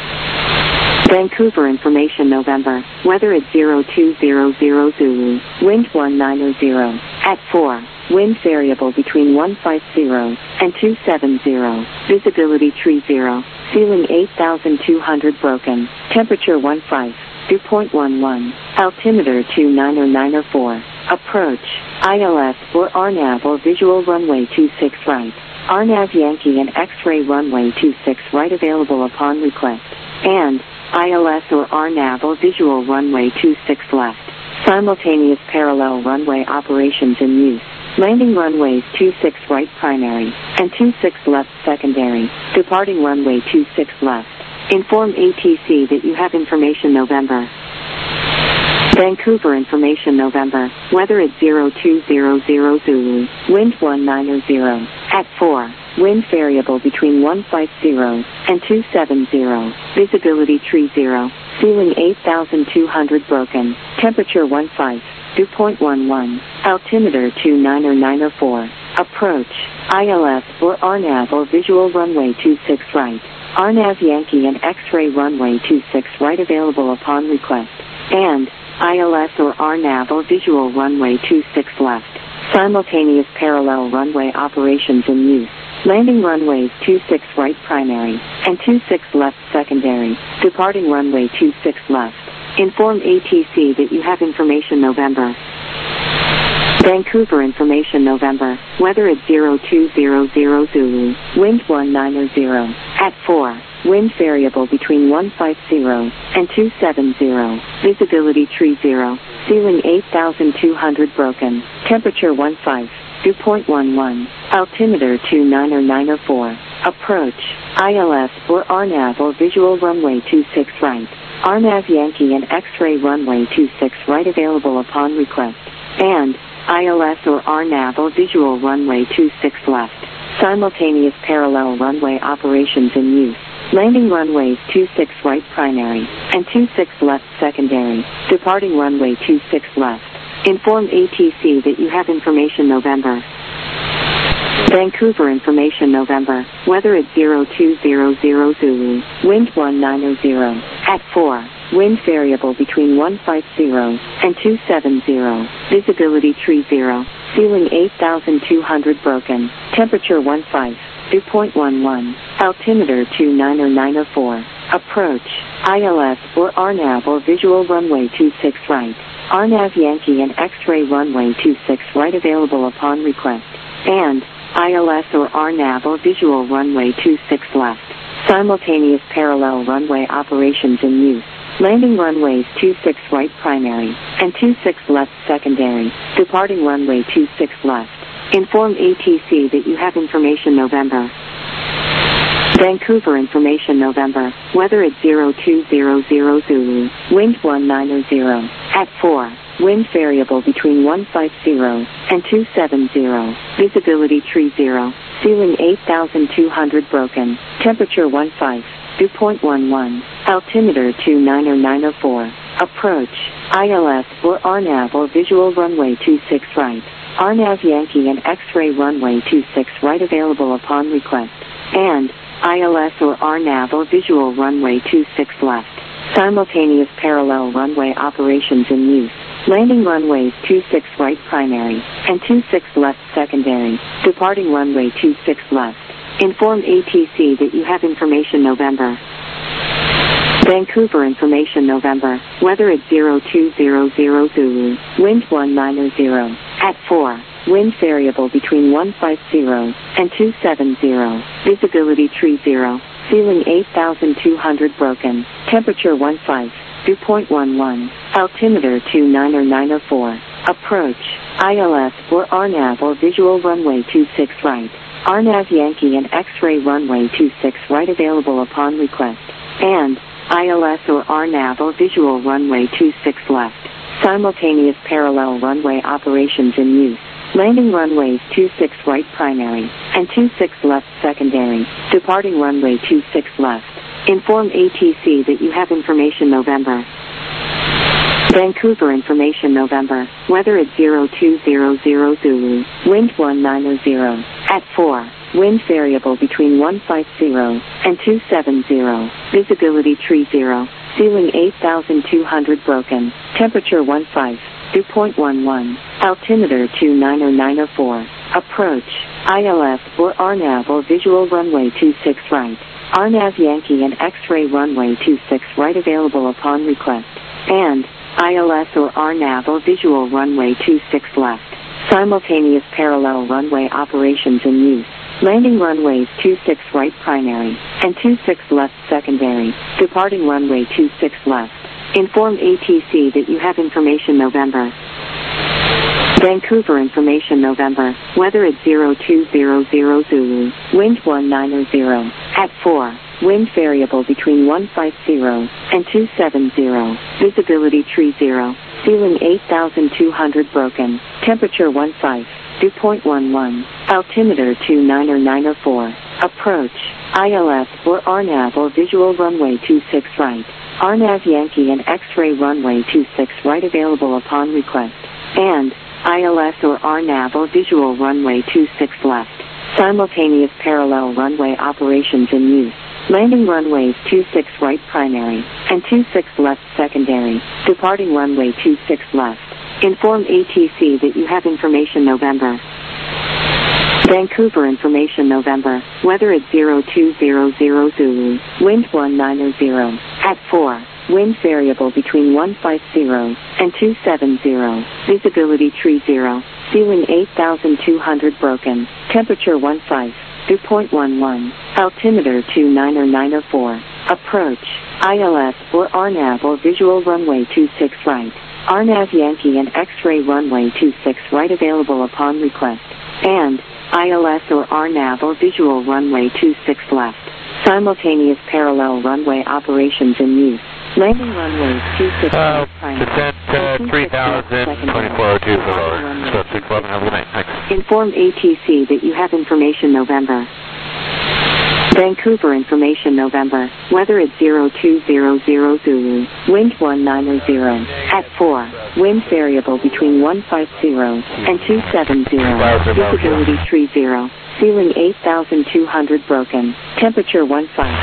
Vancouver information November, weather at zero two zero zero Zulu, wind one nine zero, at four, wind variable between one five zero and two seven zero, visibility tree zero, ceiling eight thousand two hundred broken, temperature fifteen, dew point one one, altimeter two nine zero nine zero four, approach, I L S or R NAV or visual runway two six right, R NAV Yankee and X-ray runway two six right available upon request, and I L S or R NAV or visual runway two six left, simultaneous parallel runway operations in use. Landing runways two six right primary and two six left secondary, departing runway two six left. Inform A T C that you have information November. Vancouver information November, weather at zero two zero zero Zulu, wind one nine zero, at four, wind variable between one five zero and two seven zero, visibility tree zero, ceiling eight thousand two hundred broken, temperature fifteen, dew point one one, altimeter two nine zero nine zero four, approach, I L S or R NAV or visual runway two six right, R NAV Yankee and X-ray runway two six right available upon request, and I L S or R NAV or visual runway two six left, simultaneous parallel runway operations in use. Landing runways two six right primary and two six left secondary, departing runway two six left. Inform A T C that you have information November. Vancouver information November, weather at zero two zero zero Zulu, wind one nine zero, at four, wind variable between one five zero and two seven zero, visibility tree zero, ceiling eight thousand two hundred broken, temperature fifteen, dew point one one, altimeter two nine zero nine zero four, approach, I L S or R NAV or visual runway two six right, R NAV Yankee and X-ray runway two six right available upon request, and I L S or R NAV or visual runway two six left, simultaneous parallel runway operations in use. Landing runways two six right primary and two six left secondary, departing runway two six left. Inform A T C that you have information November. Vancouver information November, weather at zero two zero zero Zulu, wind one nine zero, at four, wind variable between one five zero and two seven zero, visibility tree zero, ceiling eight thousand two hundred broken, temperature fifteen, dew point one one, altimeter two nine zero nine zero four, approach, I L S or R NAV or visual runway two six right, R N A V Yankee and X-ray runway two six right available upon request. And I L S or R N A V or visual runway two six left. Simultaneous parallel runway operations in use. Landing runways two six right primary and two six left secondary. Departing runway two six left. Inform A T C that you have information November. Vancouver information November. Weather at zero two zero zero Zulu. Wind one nine zero. At four. Wind variable between one five zero and two seven zero. Visibility tree zero. Ceiling eight thousand two hundred broken. Temperature one five. Dew point one one. Altimeter two nine nine four. Approach. I L S or R N A V or visual runway two six right. R N A V Yankee and X-ray runway two six right available upon request. And I L S or R N A V or visual runway two six left. Simultaneous parallel runway operations in use. Landing runways two six right primary and two six left secondary. Departing runway two six left. Inform A T C that you have information November. Vancouver information November. Weather at zero two zero zero Zulu. Wind one nine zero. At four. Wind variable between one five zero and two seven zero. Visibility tree zero. Ceiling eight thousand two hundred broken. Temperature one five. Dew point one one. Altimeter two nine nine four. Approach. I L S or R N A V or visual runway two six right. R N A V Yankee and X-ray runway two six right available upon request. And I L S or R N A V or visual runway two six left. Simultaneous parallel runway operations in use. Landing runways two six right primary and two six left secondary. Departing runway two six left. Inform A T C that you have information November. Vancouver information November. Weather at zero two zero zero Zulu. Wind one nine zero. At four. Wind variable between one five zero and two seven zero. Visibility tree zero. Ceiling eight thousand two hundred broken. Temperature one five. Dew point one one. Altimeter two nine nine four. Approach. I L S or R N A V or visual runway two six right. R N A V Yankee and X-ray runway two six right available upon request. And I L S or R N A V or visual runway two six left. Simultaneous parallel runway operations in use. Landing runways two six right primary and two six left secondary. Departing runway two six left. Inform A T C that you have information November. Vancouver information November. Weather at zero two zero zero Zulu. Wind one nine zero. At four. Wind variable between one five zero and two seven zero. Visibility tree zero. Ceiling eight thousand two hundred broken. Temperature one five. Dew point one one. Altimeter two nine nine four. Approach. I L S or R N A V or visual runway two six right. R N A V Yankee and X-ray runway two six right available upon request. And I L S or R N A V or visual runway two six left. Simultaneous parallel runway operations in use. Landing runways two six right primary and two six left secondary. Departing runway two six left. Inform A T C that you have information November. Vancouver information November. Weather at zero two zero zero Zulu. Wind one nine zero. At four. Wind variable between one five zero and two seven zero. Visibility tree zero. Ceiling eight thousand two hundred broken. Temperature one five. Dew point one one. Altimeter two nine nine four. Approach. I L S or R N A V or visual runway two six right. R N A V Yankee and X-ray runway two six right available upon request. And I L S or R N A V or visual runway two six left. Simultaneous parallel runway operations in use. Landing runways two six uh, left primary. Descent uh, three thousand, twenty-four oh two for lower. Scope six eleven, have a good night. Thanks. Inform A T C that you have information November. Vancouver information November. Weather at zero two zero zero Zulu. Wind one nine zero. At four. Wind variable between one five zero and two seven zero. Visibility tree zero. Ceiling eight thousand two hundred broken. Temperature one five.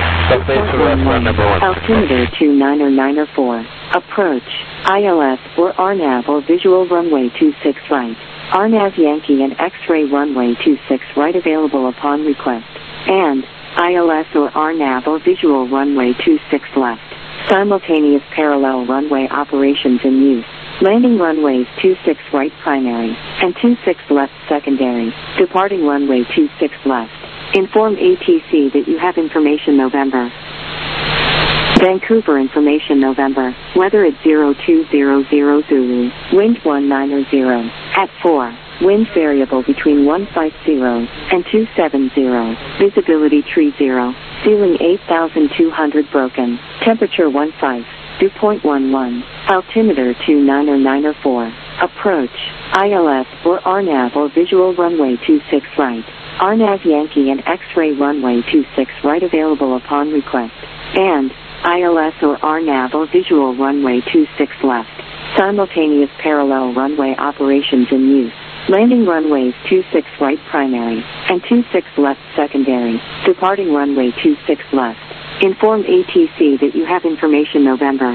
Altimeter two nine nine four. Approach. I L S or R N A V or visual runway two six right. R N A V Yankee and X-ray runway two six right available upon request. And I L S or R N A V or visual runway two six left. Simultaneous parallel runway operations in use. Landing runways two six right primary and two six left secondary. Departing runway two six left. Inform A T C that you have information November. Vancouver information November. Weather at zero two zero zero Zulu. Wind one nine zero. At four. Wind variable between one five zero and two seven zero. Visibility tree zero. Ceiling eight thousand two hundred broken. Temperature one five. Dew point one one. Altimeter two nine nine four. Approach. I L S or R NAV or visual runway two six right. R NAV Yankee and X-ray runway two six right available upon request. And I L S or R NAV or visual runway two six left. Simultaneous parallel runway operations in use. Landing runways two six right primary and two six left secondary. Departing runway two six left. Inform A T C that you have information November.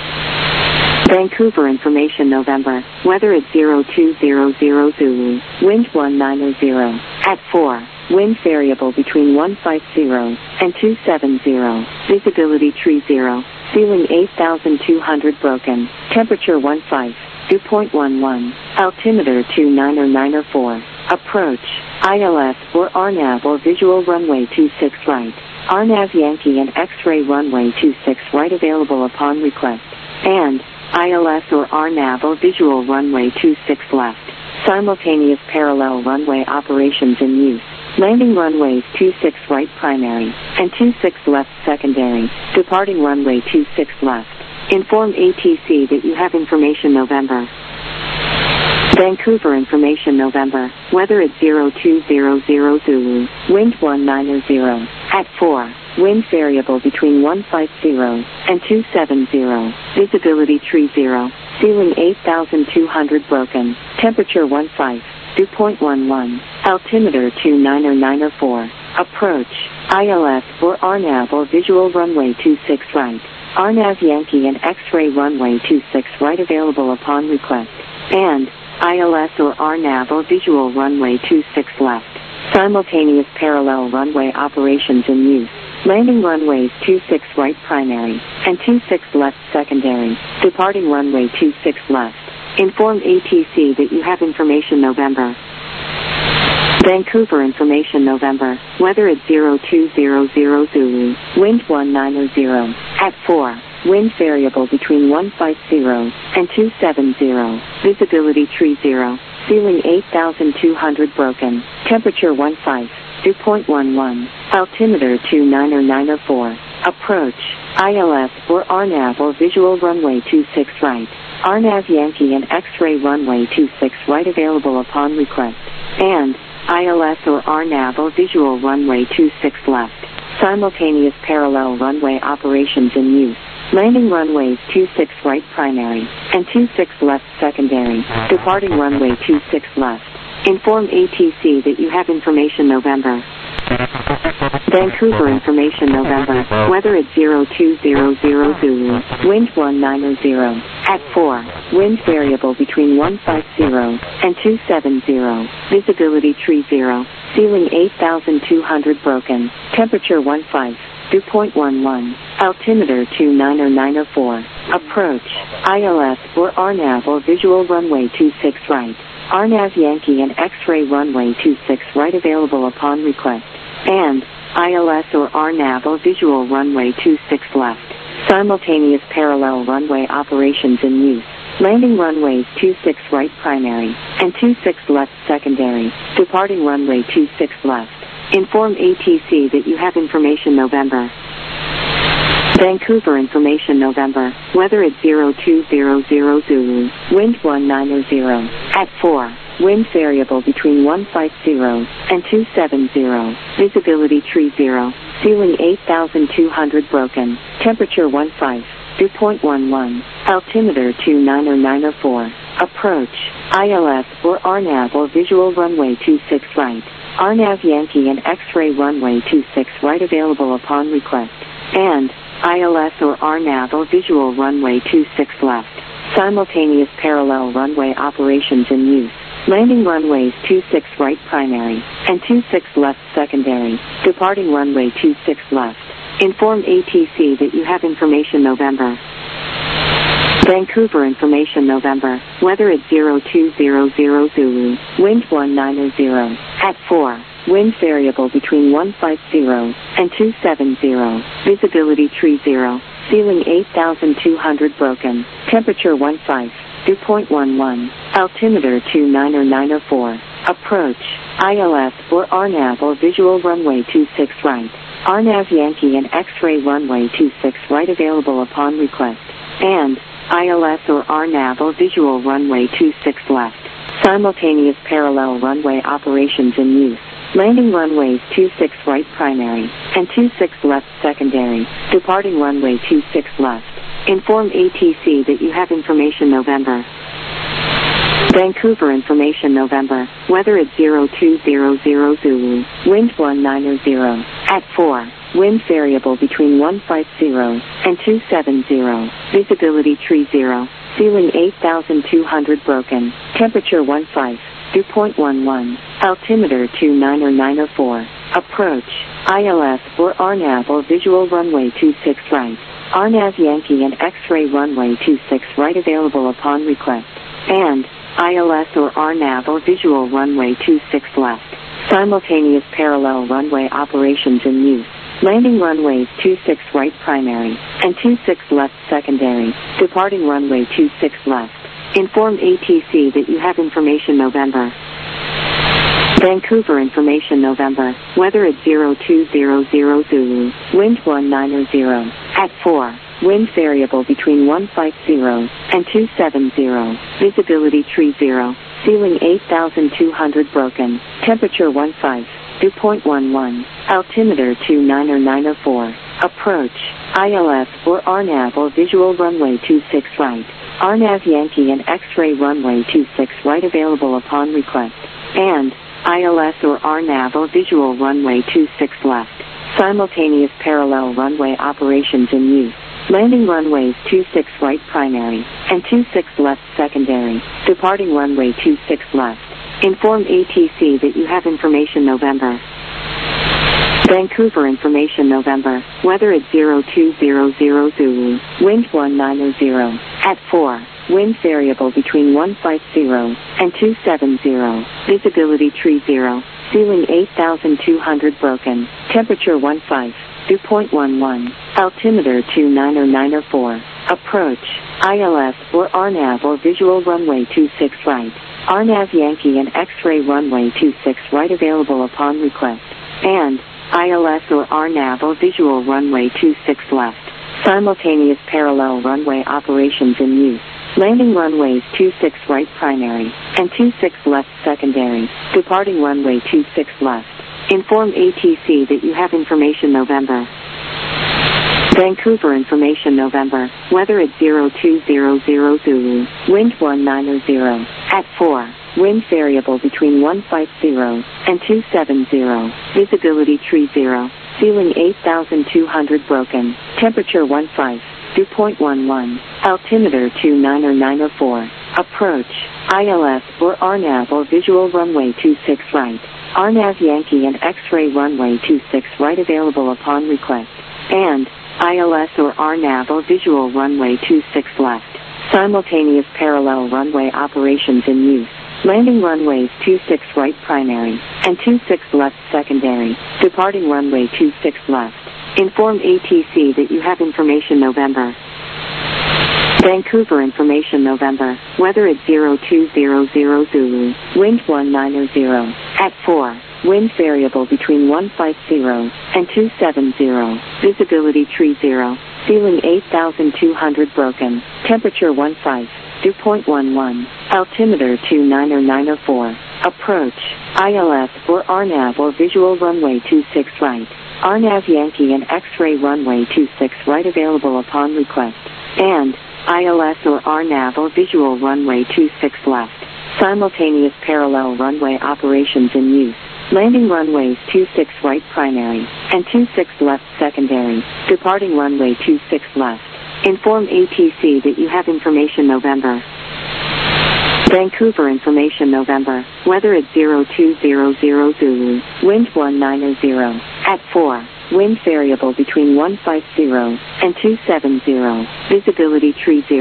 Vancouver information November. Weather at zero two zero zero Zulu. Wind one nine zero. At four. Wind variable between one five zero and two seven zero. Visibility tree zero. Ceiling eight thousand two hundred broken. Temperature one five. Dew point one one. Altimeter two nine nine four. Approach. I L S or R NAV or visual runway two six right. R NAV Yankee and X-ray runway two six right available upon request. And I L S or R NAV or visual runway two six left. Simultaneous parallel runway operations in use. Landing runways two six right primary and two six left secondary. Departing runway two six left. Inform A T C that you have information November. Vancouver information November. Weather at zero two zero zero Zulu. Wind one nine zero. At four. Wind variable between one five zero and two seven zero. Visibility tree zero. Ceiling eight thousand two hundred broken. Temperature one five. Dew point one one. Altimeter two nine nine four. Approach. I L S or R NAV or visual runway two six right. R NAV Yankee and X-ray runway two six right available upon request. And I L S or R NAV or visual runway two six left. Simultaneous parallel runway operations in use. Landing runways two six right primary and two six left secondary. Departing runway two six left. Inform A T C that you have information November. Vancouver information November. Weather at zero two zero zero Zulu. Wind one nine zero. At four. Wind variable between one five zero and two seven zero. Visibility tree zero. Ceiling eight thousand two hundred broken. Temperature one five. Dew point one one. Altimeter two nine nine four. Approach. I L S or R NAV or visual runway two six right. R NAV Yankee and X-ray runway two six right available upon request. And I L S or R NAV or visual runway two six left. Simultaneous parallel runway operations in use. Landing runways two six right primary and two six left secondary. Departing runway two six left. Inform A T C that you have information November. Vancouver information November. Weather at zero two zero zero Zulu. Wind one nine zero. At four. Wind variable between one five zero and two seven zero. Visibility tree zero. Ceiling eight thousand two hundred broken. Temperature one five. Dew point one one. Altimeter two nine nine four. Approach. I L S or R NAV or visual runway two six right. R NAV Yankee and X-ray runway two six right available upon request. And I L S or R NAV or visual runway two six left. Simultaneous parallel runway operations in use. Landing runways two six right primary and two six left secondary. Departing runway two six left. Inform A T C that you have information November. Vancouver information November. Weather at zero two zero zero Zulu. Wind one nine zero. At four. Wind variable between one five zero and two seven zero. Visibility tree zero. Ceiling eight thousand two hundred broken. Temperature one five. Dew point one one. Altimeter two nine nine four. Approach. I L S or R NAV or visual runway two six right. R NAV Yankee and X-ray runway two six right available upon request. And I L S or R NAV or visual runway two six left. Simultaneous parallel runway operations in use. Landing runways two six right primary and two six left secondary. Departing runway two six left. Inform A T C that you have information November. Vancouver information November. Weather at zero two zero zero Zulu. Wind one nine zero. At four. Wind variable between one five zero and two seven zero. Visibility tree zero. Ceiling eight thousand two hundred broken. Temperature one five. Dew point one one. Altimeter two nine nine four. Approach. I L S or R NAV or visual runway two six right. R NAV Yankee and X-ray runway two six right available upon request. And I L S or R NAV or visual runway two six left. Simultaneous parallel runway operations in use. Landing runways two six right primary and two six left secondary. Departing runway two six left. Inform A T C that you have information November. Vancouver information November. Weather at zero two zero zero Zulu. Wind one nine zero. At four. Wind variable between one five zero and two seven zero. Visibility tree zero. Ceiling eight thousand two hundred broken. Temperature one five. Dew point one one. Altimeter two nine nine four. Approach. I L S or R NAV or visual runway two six right. R NAV Yankee and X-ray runway two six right available upon request. And I L S or R NAV or visual runway two six left. Simultaneous parallel runway operations in use. Landing runways two six right primary and two six left secondary. Departing runway two six left. Inform A T C that you have information November. Vancouver information November. Weather at zero two zero zero Zulu. Wind one nine zero. At four. Wind variable between one five zero and two seven zero. Visibility tree zero. Ceiling eight thousand two hundred broken. Temperature one five. Dew point one one. Altimeter two nine nine four. Approach. I L S or R NAV or visual runway two six right. R NAV Yankee and X-ray runway two six right available upon request. And I L S or R NAV or visual runway two six left. Simultaneous parallel runway operations in use. Landing runways two six right primary and two six left secondary. Departing runway two six left. Inform A T C that you have information November. Vancouver information November. Weather at zero two zero zero Zulu. Wind one nine zero. At four. Wind variable between one five zero and two seven zero. Visibility tree zero. Ceiling eight thousand two hundred broken. Temperature one five. Dew point one one. Altimeter two nine nine four. Approach. I L S or R NAV or visual runway two six right. R NAV Yankee and X-ray runway two six right available upon request. And I L S or R NAV or visual runway two six left. Simultaneous parallel runway operations in use. Landing runways two six right primary and two six left secondary. Departing runway two six left. Inform A T C that you have information November. Vancouver information November. Weather at zero two zero zero Zulu. Wind one nine zero. At four. Wind variable between one five zero and two seven zero. Visibility tree zero. Ceiling eight thousand two hundred broken. Temperature one five. Dew point one one. Altimeter two nine nine four. Approach. I L S or R NAV or visual runway two six right. R NAV Yankee and X-ray runway two six right available upon request. And I L S or R NAV or visual runway two six left. Simultaneous parallel runway operations in use. Landing runways two six right primary and two six left secondary. Departing runway two six left. Inform A T C that you have information November. Vancouver information November. Weather at zero two zero zero Zulu. Wind one nine zero. At four. Wind variable between one five zero and two seven zero. Visibility tree zero. Ceiling eight thousand two hundred broken. Temperature one five. Dew point one one. Altimeter two nine nine four. Approach. I L S or R NAV or visual runway two six right. R NAV Yankee and X-ray runway two six right available upon request. And I L S or R NAV or visual runway two six left. Simultaneous parallel runway operations in use. Landing runways two six right primary and two six left secondary. Departing runway two six left. Inform A T C that you have information November. Vancouver information November. Weather at zero two zero zero Zulu. Wind one nine zero. At four. Wind variable between one five zero and two seven zero. Visibility tree zero.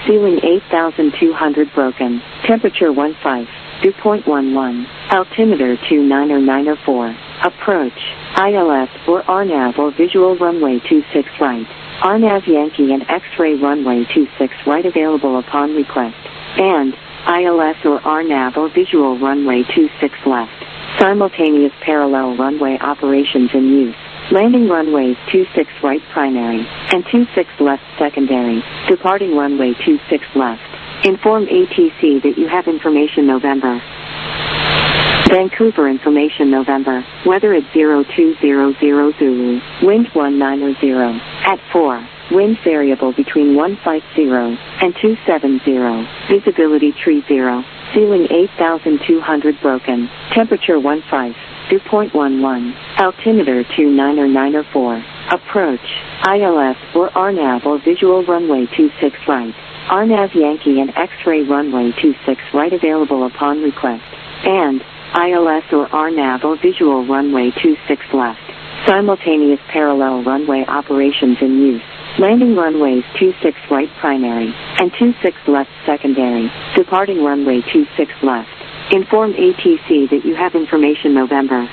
ceiling eight thousand two hundred broken, temperature one five, dew point one one, altimeter two nine zero nine zero four, approach, I L S or R NAV or visual runway two six right, R NAV Yankee and X-ray runway two six right available upon request, and I L S or R NAV or visual runway two six left, simultaneous parallel runway operations in use. Landing runways two six right primary and two six left secondary, departing runway two six left. Inform A T C that you have information November. Vancouver information November, weather at zero two zero zero Zulu, wind one nine zero zero, at four, wind variable between one five zero and two seven zero, visibility tree zero, ceiling eight thousand two hundred broken, temperature one five. dew point one one, altimeter two nine zero nine zero four, approach, I L S or R NAV or visual runway two six right, R NAV Yankee and X-ray runway two six right available upon request, and I L S or R NAV or visual runway two six left, simultaneous parallel runway operations in use. Landing runways two six right primary and two six left secondary, departing runway two six left. Inform A T C that you have information November.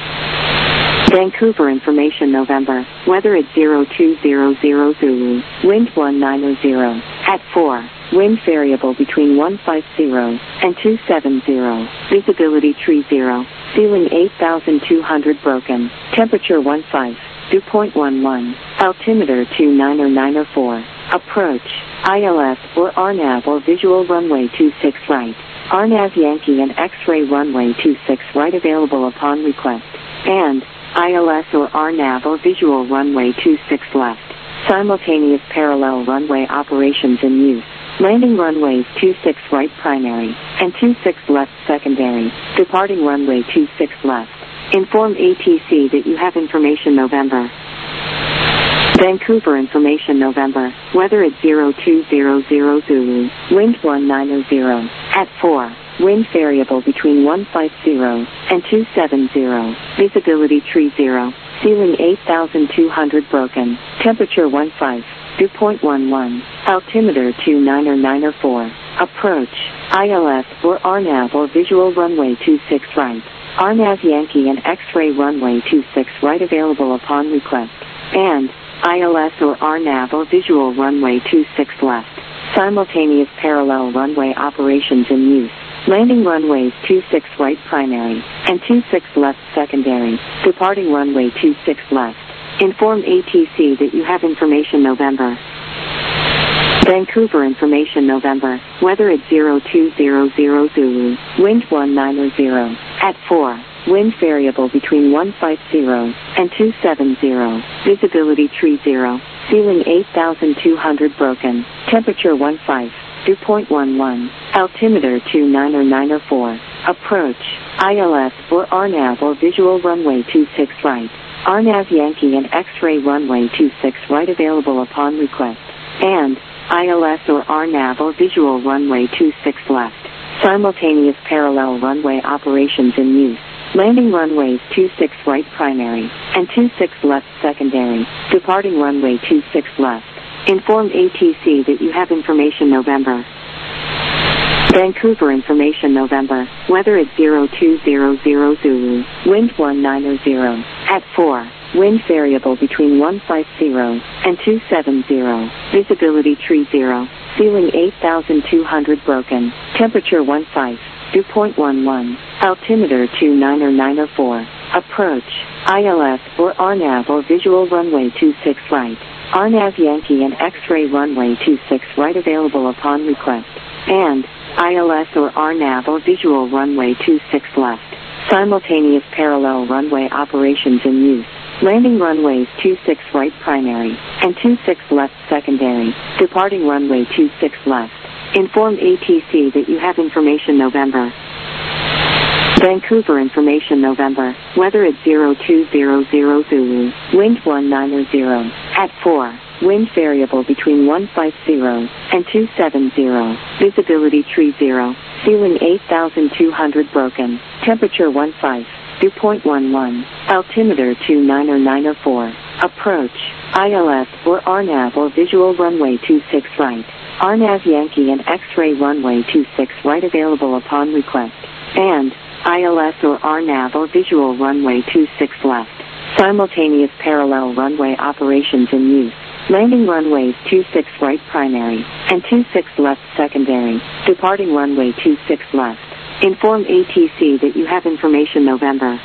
Vancouver information November, weather at zero two zero zero Zulu, wind one nine zero zero, at four, wind variable between one five zero and two seven zero, visibility tree zero, ceiling eight thousand two hundred broken, temperature one five, dew point one one, altimeter two nine zero nine zero four, approach, I L S or R NAV or visual runway two six right, R NAV Yankee and X-ray runway two six right available upon request, and I L S or R NAV or visual runway two six left, simultaneous parallel runway operations in use. Landing runways two six right primary and two six left secondary, departing runway two six left. Inform A T C that you have information November. Vancouver information November, weather at zero two zero zero Zulu, wind one nine zero zero, at four, wind variable between one five zero and two seven zero, visibility tree zero, ceiling eight thousand two hundred broken, temperature one five, dew point one one, altimeter two nine zero nine zero four, approach, I L S or R NAV or visual runway two six right, R NAV Yankee and X-ray runway two six right available upon request, and I L S or R NAV or visual runway two six left, simultaneous parallel runway operations in use. Landing runways two six right primary and two six left secondary, departing runway two six left. Inform A T C that you have information November. Vancouver information November, weather at zero two zero zero Zulu, wind one nine zero zero, at four, wind variable between one five zero and two seven zero, visibility tree zero, ceiling eight thousand two hundred broken, temperature one five, dew point one one, altimeter two nine zero nine zero four, approach, I L S or R NAV or visual runway two six right, R NAV Yankee and X-ray runway two six right available upon request, and I L S or R NAV or visual runway two six left, simultaneous parallel runway operations in use. Landing runways two six right primary and two six left secondary, departing runway two six left. Inform A T C that you have information November. Vancouver information November, weather at zero two zero zero Zulu, wind one nine zero zero, at four, wind variable between one five zero and two seven zero, visibility tree zero, ceiling eight thousand two hundred broken, temperature one five, dew point one one, altimeter two nine zero nine zero four, approach, I L S or R NAV or visual runway two six right, R NAV Yankee and X-ray runway two six right available upon request, and I L S or R NAV or visual runway two six left, simultaneous parallel runway operations in use. Landing runways two six right primary and two six left secondary, departing runway two six left. Inform A T C that you have information November. Vancouver information November, weather at zero two zero zero Zulu, wind one nine zero zero, at four, wind variable between one five zero and two seven zero, visibility tree zero, ceiling eight thousand two hundred broken, temperature one five, dew point one one, altimeter two nine zero nine zero four, approach, I L S or R NAV or visual runway two six right, R N A V Yankee and X-ray runway two six right available upon request, and I L S or R NAV or visual runway two six left. Simultaneous parallel runway operations in use. Landing runways two six right primary and two six left secondary. Departing runway two six left. Inform A T C that you have information November.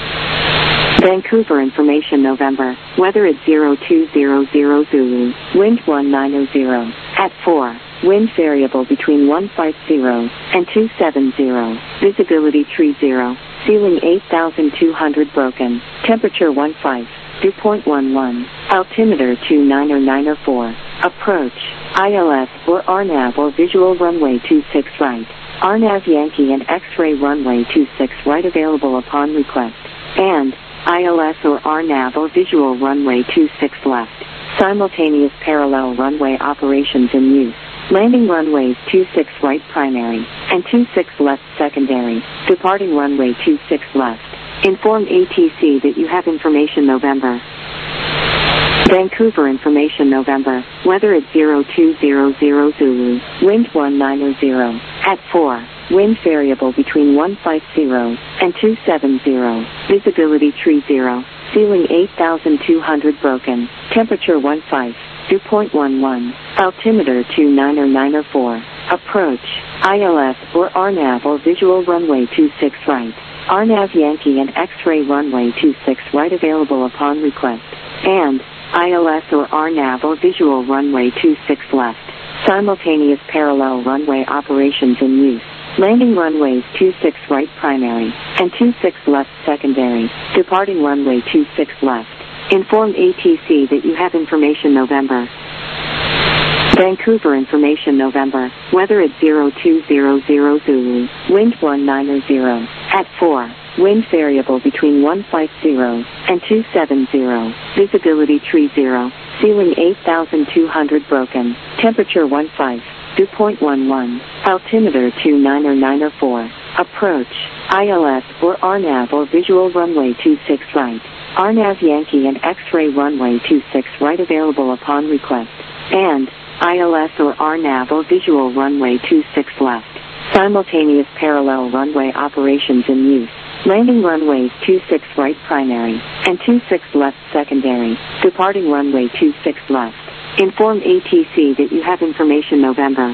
Vancouver information November. Weather at zero two zero zero Zulu. Wind one nine zero. At four. Wind variable between one five zero and two seven zero. Visibility three zero. Ceiling eight thousand two hundred broken. Temperature one five. Dew point one one. Altimeter two nine nine four. Approach. I L S or R NAV or visual runway two six right. R NAV Yankee and X-ray runway two six right available upon request. And I L S or R NAV or visual runway two six left. Simultaneous parallel runway operations in use. Landing runways two six right primary and two six left secondary. Departing runway two six left. Inform A T C that you have information November. Vancouver information November. Weather at zero two zero zero Zulu. Wind one nine zero. At four. Wind variable between one five zero and two seven zero. Visibility three zero. Ceiling eight thousand two hundred broken. Temperature one five. Dew point one one. Altimeter two nine nine four. Approach. I L S or R NAV or visual runway two six right. R NAV Yankee and X-ray runway two six right available upon request. And I L S or R NAV or visual runway two six left. Simultaneous parallel runway operations in use. Landing runways two six right primary and two six left secondary. Departing runway two six left. Inform A T C that you have information November. Vancouver information November. Weather at zero two zero zero Zulu. Wind one nine zero. At four. Wind variable between one five zero and two seven zero. Visibility three zero. Ceiling eight thousand two hundred broken. Temperature one five. Dew point one one. Altimeter two nine nine four. Approach. I L S or R NAV or visual runway two six right. R NAV Yankee and X-ray runway two six right available upon request. And I L S or R NAV or visual runway two six left. Simultaneous parallel runway operations in use. Landing runways two six right primary and two six left secondary. Departing runway two six left. Inform A T C that you have information November.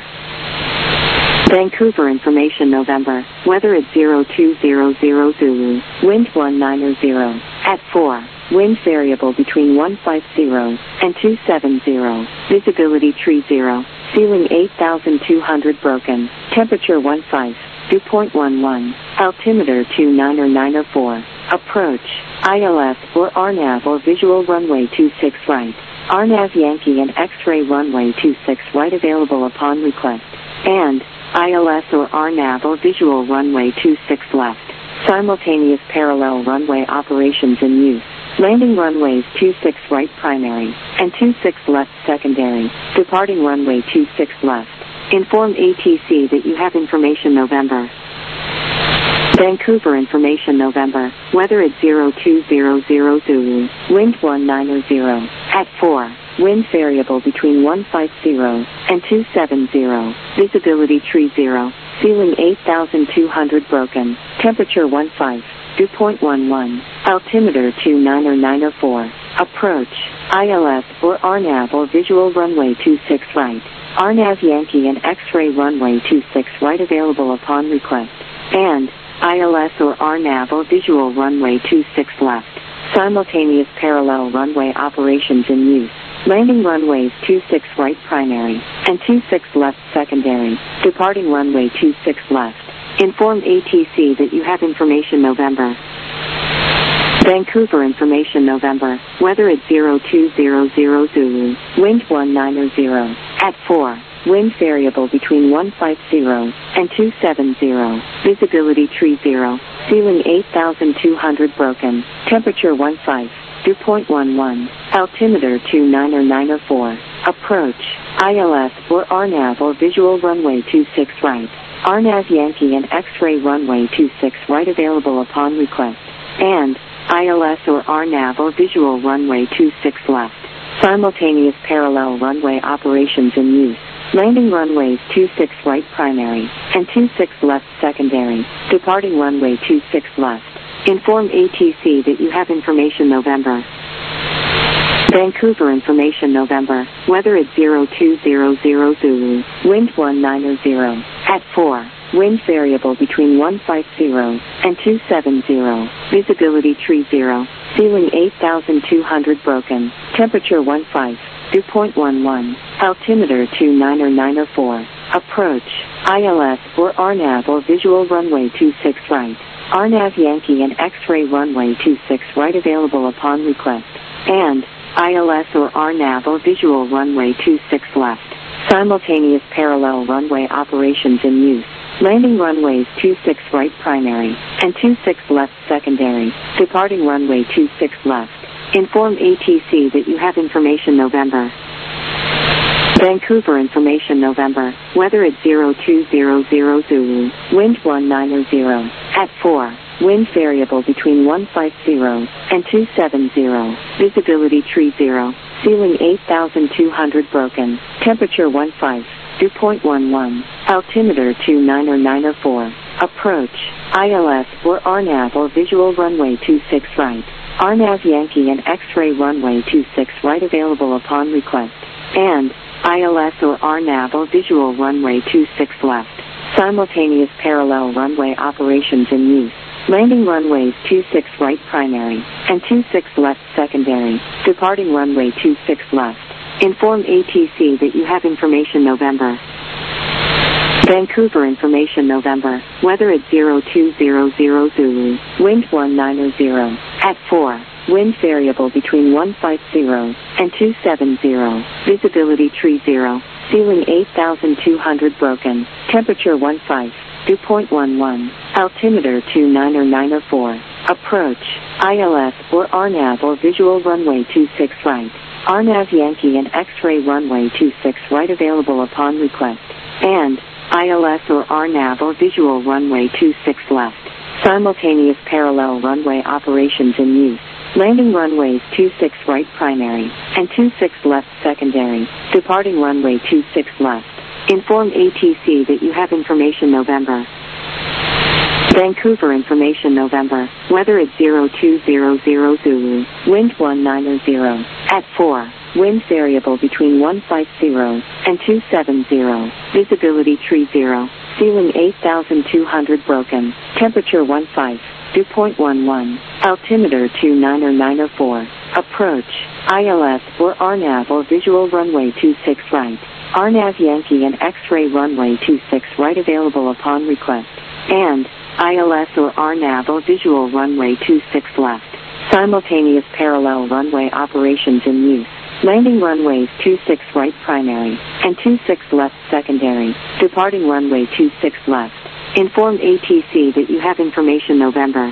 Vancouver information November. Weather at zero two zero zero Zulu. Wind one nine zero. At four. Wind variable between one five zero and two seven zero. Visibility three zero. Ceiling eight thousand two hundred broken. Temperature one five. Dew point one one. Altimeter two nine nine four. Approach. I L S or R NAV or visual runway two six right. R NAV Yankee and X-ray runway two six right available upon request. And I L S or R NAV or visual runway two six left. Simultaneous parallel runway operations in use. Landing runways two six right primary and two six left secondary. Departing runway two six left. Inform A T C that you have information November. Vancouver information November. Weather at zero two zero zero Zulu. Wind one nine zero. At four. Wind variable between one five zero and two seven zero. Visibility three zero. Ceiling eight thousand two hundred broken. Temperature one five. Dew point one one. Altimeter two nine nine four. Approach. I L S or R NAV or visual runway two six right. R NAV Yankee and X-ray runway two six right available upon request. And I L S or R NAV or visual runway two six left. Simultaneous parallel runway operations in use. Landing runways two six right primary and two six left secondary. Departing runway two six left. Inform A T C that you have information November. Vancouver information November. Weather at zero two zero zero Zulu. Wind one nine zero. At four. Wind variable between one five zero and two seven zero. Visibility three zero. Ceiling eight thousand two hundred broken. Temperature one five. Dew point one one. Altimeter two nine nine four. Approach. I L S or R NAV or visual runway two six right. R NAV Yankee and X-ray runway two six right available upon request. And I L S or R NAV or visual runway two six left. Simultaneous parallel runway operations in use. Landing runways two six right primary and two six left secondary. Departing runway two six left. Inform A T C that you have information November. Vancouver information November. Weather at zero two zero zero Zulu. Wind one nine zero. At four. Wind variable between one five zero and two seven zero. Visibility tree zero. Ceiling eight thousand two hundred broken. Temperature one five. Dew point one one. Altimeter two nine nine four. Approach. I L S or R NAV or visual runway two six right. R NAV Yankee and X-ray runway two six right available upon request. And I L S or R NAV or visual runway two six left. Simultaneous parallel runway operations in use. Landing runways two six right primary and two six left secondary. Departing runway two six left. Inform A T C that you have information November. Vancouver information November. Weather at zero two zero zero Zulu. Wind one nine zero. At four. Wind variable between one five zero and two seven zero. Visibility tree zero. Ceiling eight thousand two hundred broken. Temperature one five. Dew point one one. Altimeter two nine nine four. Approach. I L S or R NAV or visual runway two six right. R NAV Yankee and X-ray runway two six right available upon request. And I L S or R NAV or visual runway two six left. Simultaneous parallel runway operations in use. Landing runways two six right primary and two six left secondary. Departing runway two six left. Inform A T C that you have information November. Vancouver information November. Weather at zero two zero zero Zulu. Wind one nine zero. At four. Wind variable between one five zero and two seven zero. Visibility tree zero. Ceiling eight thousand two hundred broken. Temperature one five. Dew point one one. Altimeter two nine nine four. Approach. I L S or R NAV or visual runway two six right. R NAV Yankee and X-ray runway two six right available upon request. And I L S or R NAV or visual runway two six left. Simultaneous parallel runway operations in use. Landing runways two six right primary and two six left secondary. Departing runway two six left. Inform A T C that you have information November. Vancouver information November. Weather at zero two zero zero Zulu. Wind one nine zero. At four. Wind variable between one five zero and two seven zero. Visibility tree zero. Ceiling eight thousand two hundred broken. Temperature one five. Dew point one one. Altimeter two nine nine four. Approach. I L S or R NAV or visual runway two six right. R NAV Yankee and X-ray runway two six right available upon request. And I L S or R NAV or visual runway two six left. Simultaneous parallel runway operations in use. Landing runways two six right primary and two six left secondary. Departing runway two six left. Inform A T C that you have information November.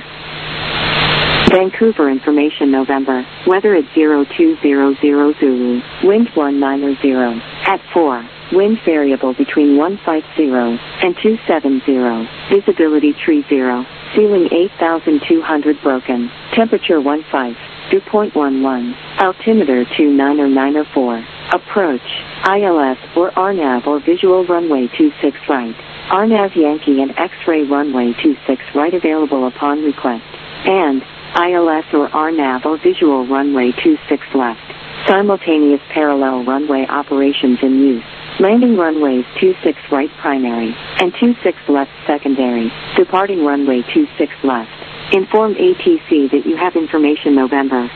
Vancouver information November. Weather at zero two zero zero Zulu. Wind one nine zero. At four. Wind variable between one five zero and two seven zero. Visibility tree zero. Ceiling eight thousand two hundred broken. Temperature one five. Dew point one one. Altimeter two nine nine four. Approach. I L S or R NAV or visual runway two six right. R NAV Yankee and X-ray runway two six right available upon request. And I L S or R NAV or visual runway two six left. Simultaneous parallel runway operations in use. Landing runways two six right primary and two six left secondary. Departing runway two six left. Inform A T C that you have information November.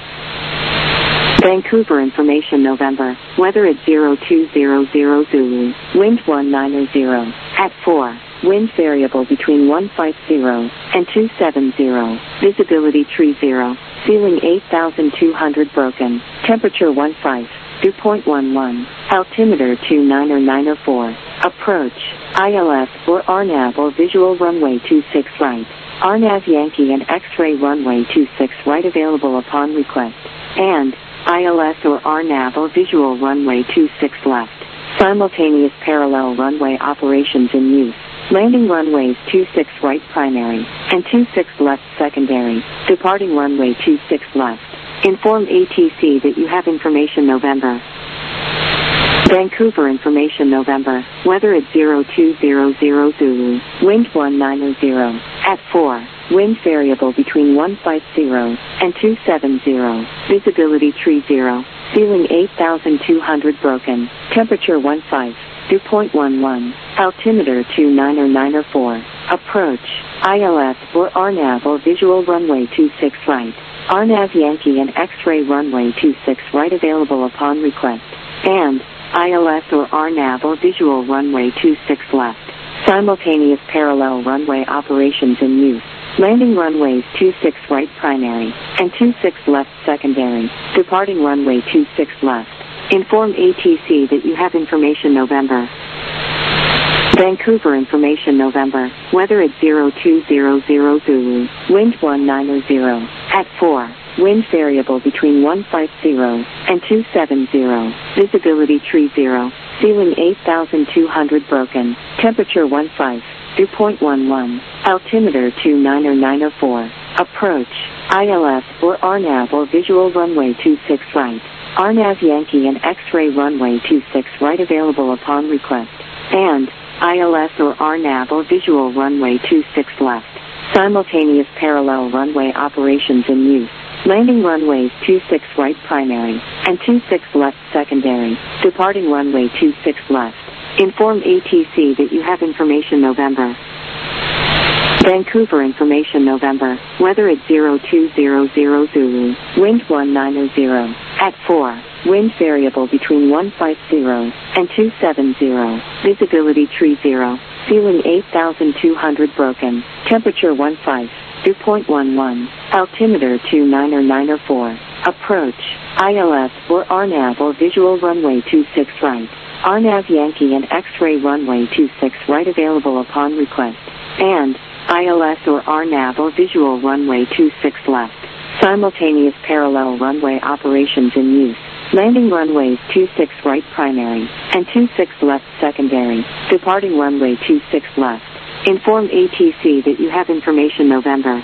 Vancouver information November. Weather at zero two zero zero Zulu. Wind one nine zero. At four. Wind variable between one five zero and two seven zero. Visibility tree zero. Ceiling eight thousand two hundred broken. Temperature one five. Dew point one one. Altimeter two nine nine four. Approach. I L S or R NAV or visual runway two six right. R NAV Yankee and X-ray runway two six right available upon request. And I L S or R NAV or visual runway two six left. Simultaneous parallel runway operations in use. Landing runways two six right primary and two six left secondary. Departing runway two six left. Inform A T C that you have information November. Vancouver information November. Weather at zero two zero zero Zulu. Wind one nine zero. At four. Wind variable between one five zero and two seven zero. Visibility three zero. Ceiling eight thousand two hundred broken. Temperature one five. Dew point one one. Altimeter two nine nine four. Approach. I L S or R NAV or visual runway two six right. R NAV Yankee and X-ray runway two six right available upon request. And I L S or R NAV or visual runway two six left. Simultaneous parallel runway operations in use. Landing runways two six right primary and two six left secondary. Departing runway two six left. Inform A T C that you have information November. Vancouver information November. Weather at zero two zero zero Zulu. Wind one nine zero. At four. Wind variable between one five zero and two seven zero. Visibility three zero. Ceiling eight thousand two hundred broken. Temperature one five. Dew point one one. Altimeter two nine nine four. Approach. I L S or R NAV or visual runway two six right. R NAV Yankee and X-ray runway two six right available upon request. And I L S or R NAV or visual runway two six left. Simultaneous parallel runway operations in use. Landing runways two six right primary and two six left secondary. Departing runway two six left. Inform A T C that you have information November. Vancouver information November. Weather at zero two zero zero Zulu. Wind one nine zero. At four. Wind variable between one five zero and two seven zero. Visibility three zero. Ceiling eight thousand two hundred broken. Temperature one five. Dew point one one. Altimeter two nine nine four. Approach. I L S or R NAV or visual runway two six right. R NAV Yankee and X-ray runway two six right available upon request. And I L S or R NAV or visual runway two six left. Simultaneous parallel runway operations in use. Landing runways two six right primary and two six left secondary. Departing runway two six left. Inform A T C that you have information November.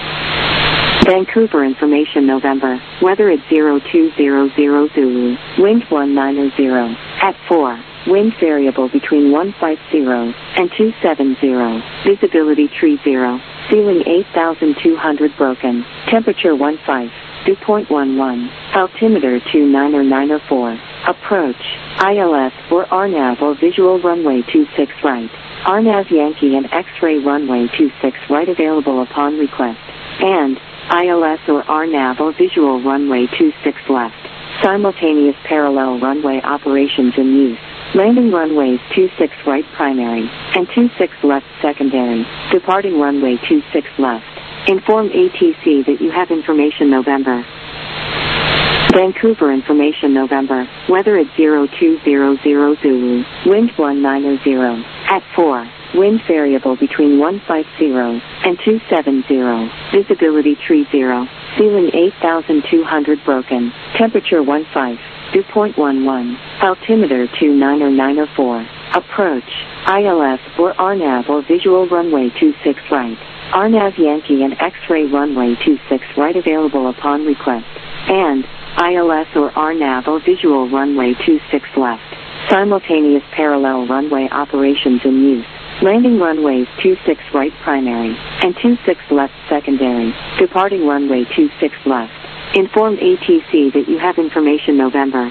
Vancouver information November. Weather at zero two zero zero Zulu. Wind one nine zero. At four. Wind variable between one five zero and two seven zero. Visibility three zero. Ceiling eight thousand two hundred broken. Temperature one five. Dew point one one. Altimeter two nine nine four. Approach. I L S or R NAV or visual runway two six right. R NAV Yankee and X-ray runway two six right available upon request. And I L S or R NAV or visual runway two six left. Simultaneous parallel runway operations in use. Landing runways two six right primary and two six left secondary. Departing runway two six left. Inform A T C that you have information November. Vancouver information November. Weather at zero two zero zero Zulu. Wind one nine zero. At four. Wind variable between one five zero and two seven zero. Visibility three zero. Ceiling eight thousand two hundred broken. Temperature one five. Dew point one one. Altimeter two nine nine four. Approach. I L S or R NAV or visual runway two six right. R NAV Yankee and X-ray runway two six right available upon request. And I L S or R NAV or visual runway two six left. Simultaneous parallel runway operations in use. Landing runways two six right primary and two six left secondary. Departing runway two six left. Inform A T C that you have information November.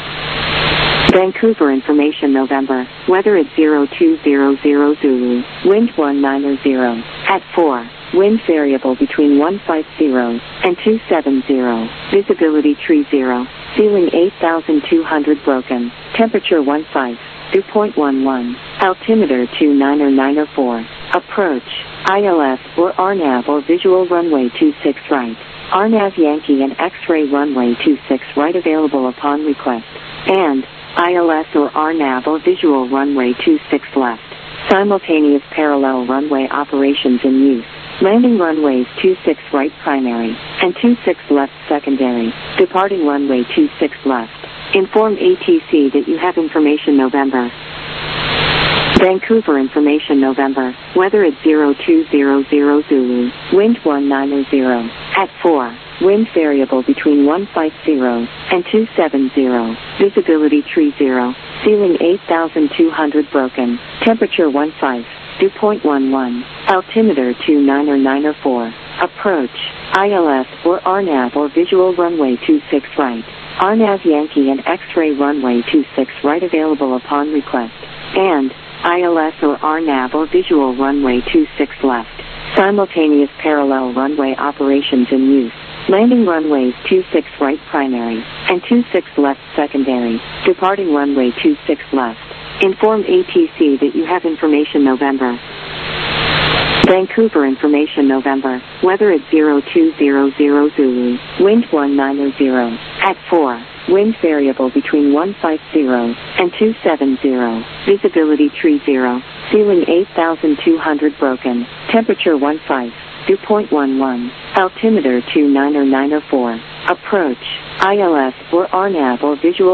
Vancouver information November. Weather at zero two zero zero Zulu. Wind one nine zero. At four. Wind variable between one five zero and two seven zero. Visibility three zero. Ceiling eight thousand two hundred broken. Temperature one five. Dew point one one. Altimeter two nine nine four. Approach. I L S or R NAV or visual runway two six right. R NAV Yankee and X-ray runway two six right available upon request. And I L S or R NAV or visual runway two six left. Simultaneous parallel runway operations in use. Landing runways two six right primary and two six left secondary. Departing runway two six left. Inform A T C that you have information November. Vancouver information November. Weather at zero two zero zero Zulu. Wind one nine zero. At four. Wind variable between one five zero and two seven zero. Visibility three zero. Ceiling eight thousand two hundred broken. Temperature fifteen, dew point one one. Altimeter two nine or nine or four. Approach. I L S or R NAV or visual runway two six right. R NAV Yankee and X-ray runway two six right available upon request. And I L S or R NAV or visual runway two six left. Simultaneous parallel runway operations in use. Landing runways two six right primary and two six left secondary. Departing runway two six left. Inform A T C that you have information November. Vancouver information November. Weather at zero two zero zero Zulu. Wind one nine zero. At four. Wind variable between one five zero and two seven zero. Visibility tree zero. Ceiling eight thousand two hundred broken. Temperature fifteen. Dew point one one. Altimeter two nine or nine or four. Approach. I L S or R NAV or visual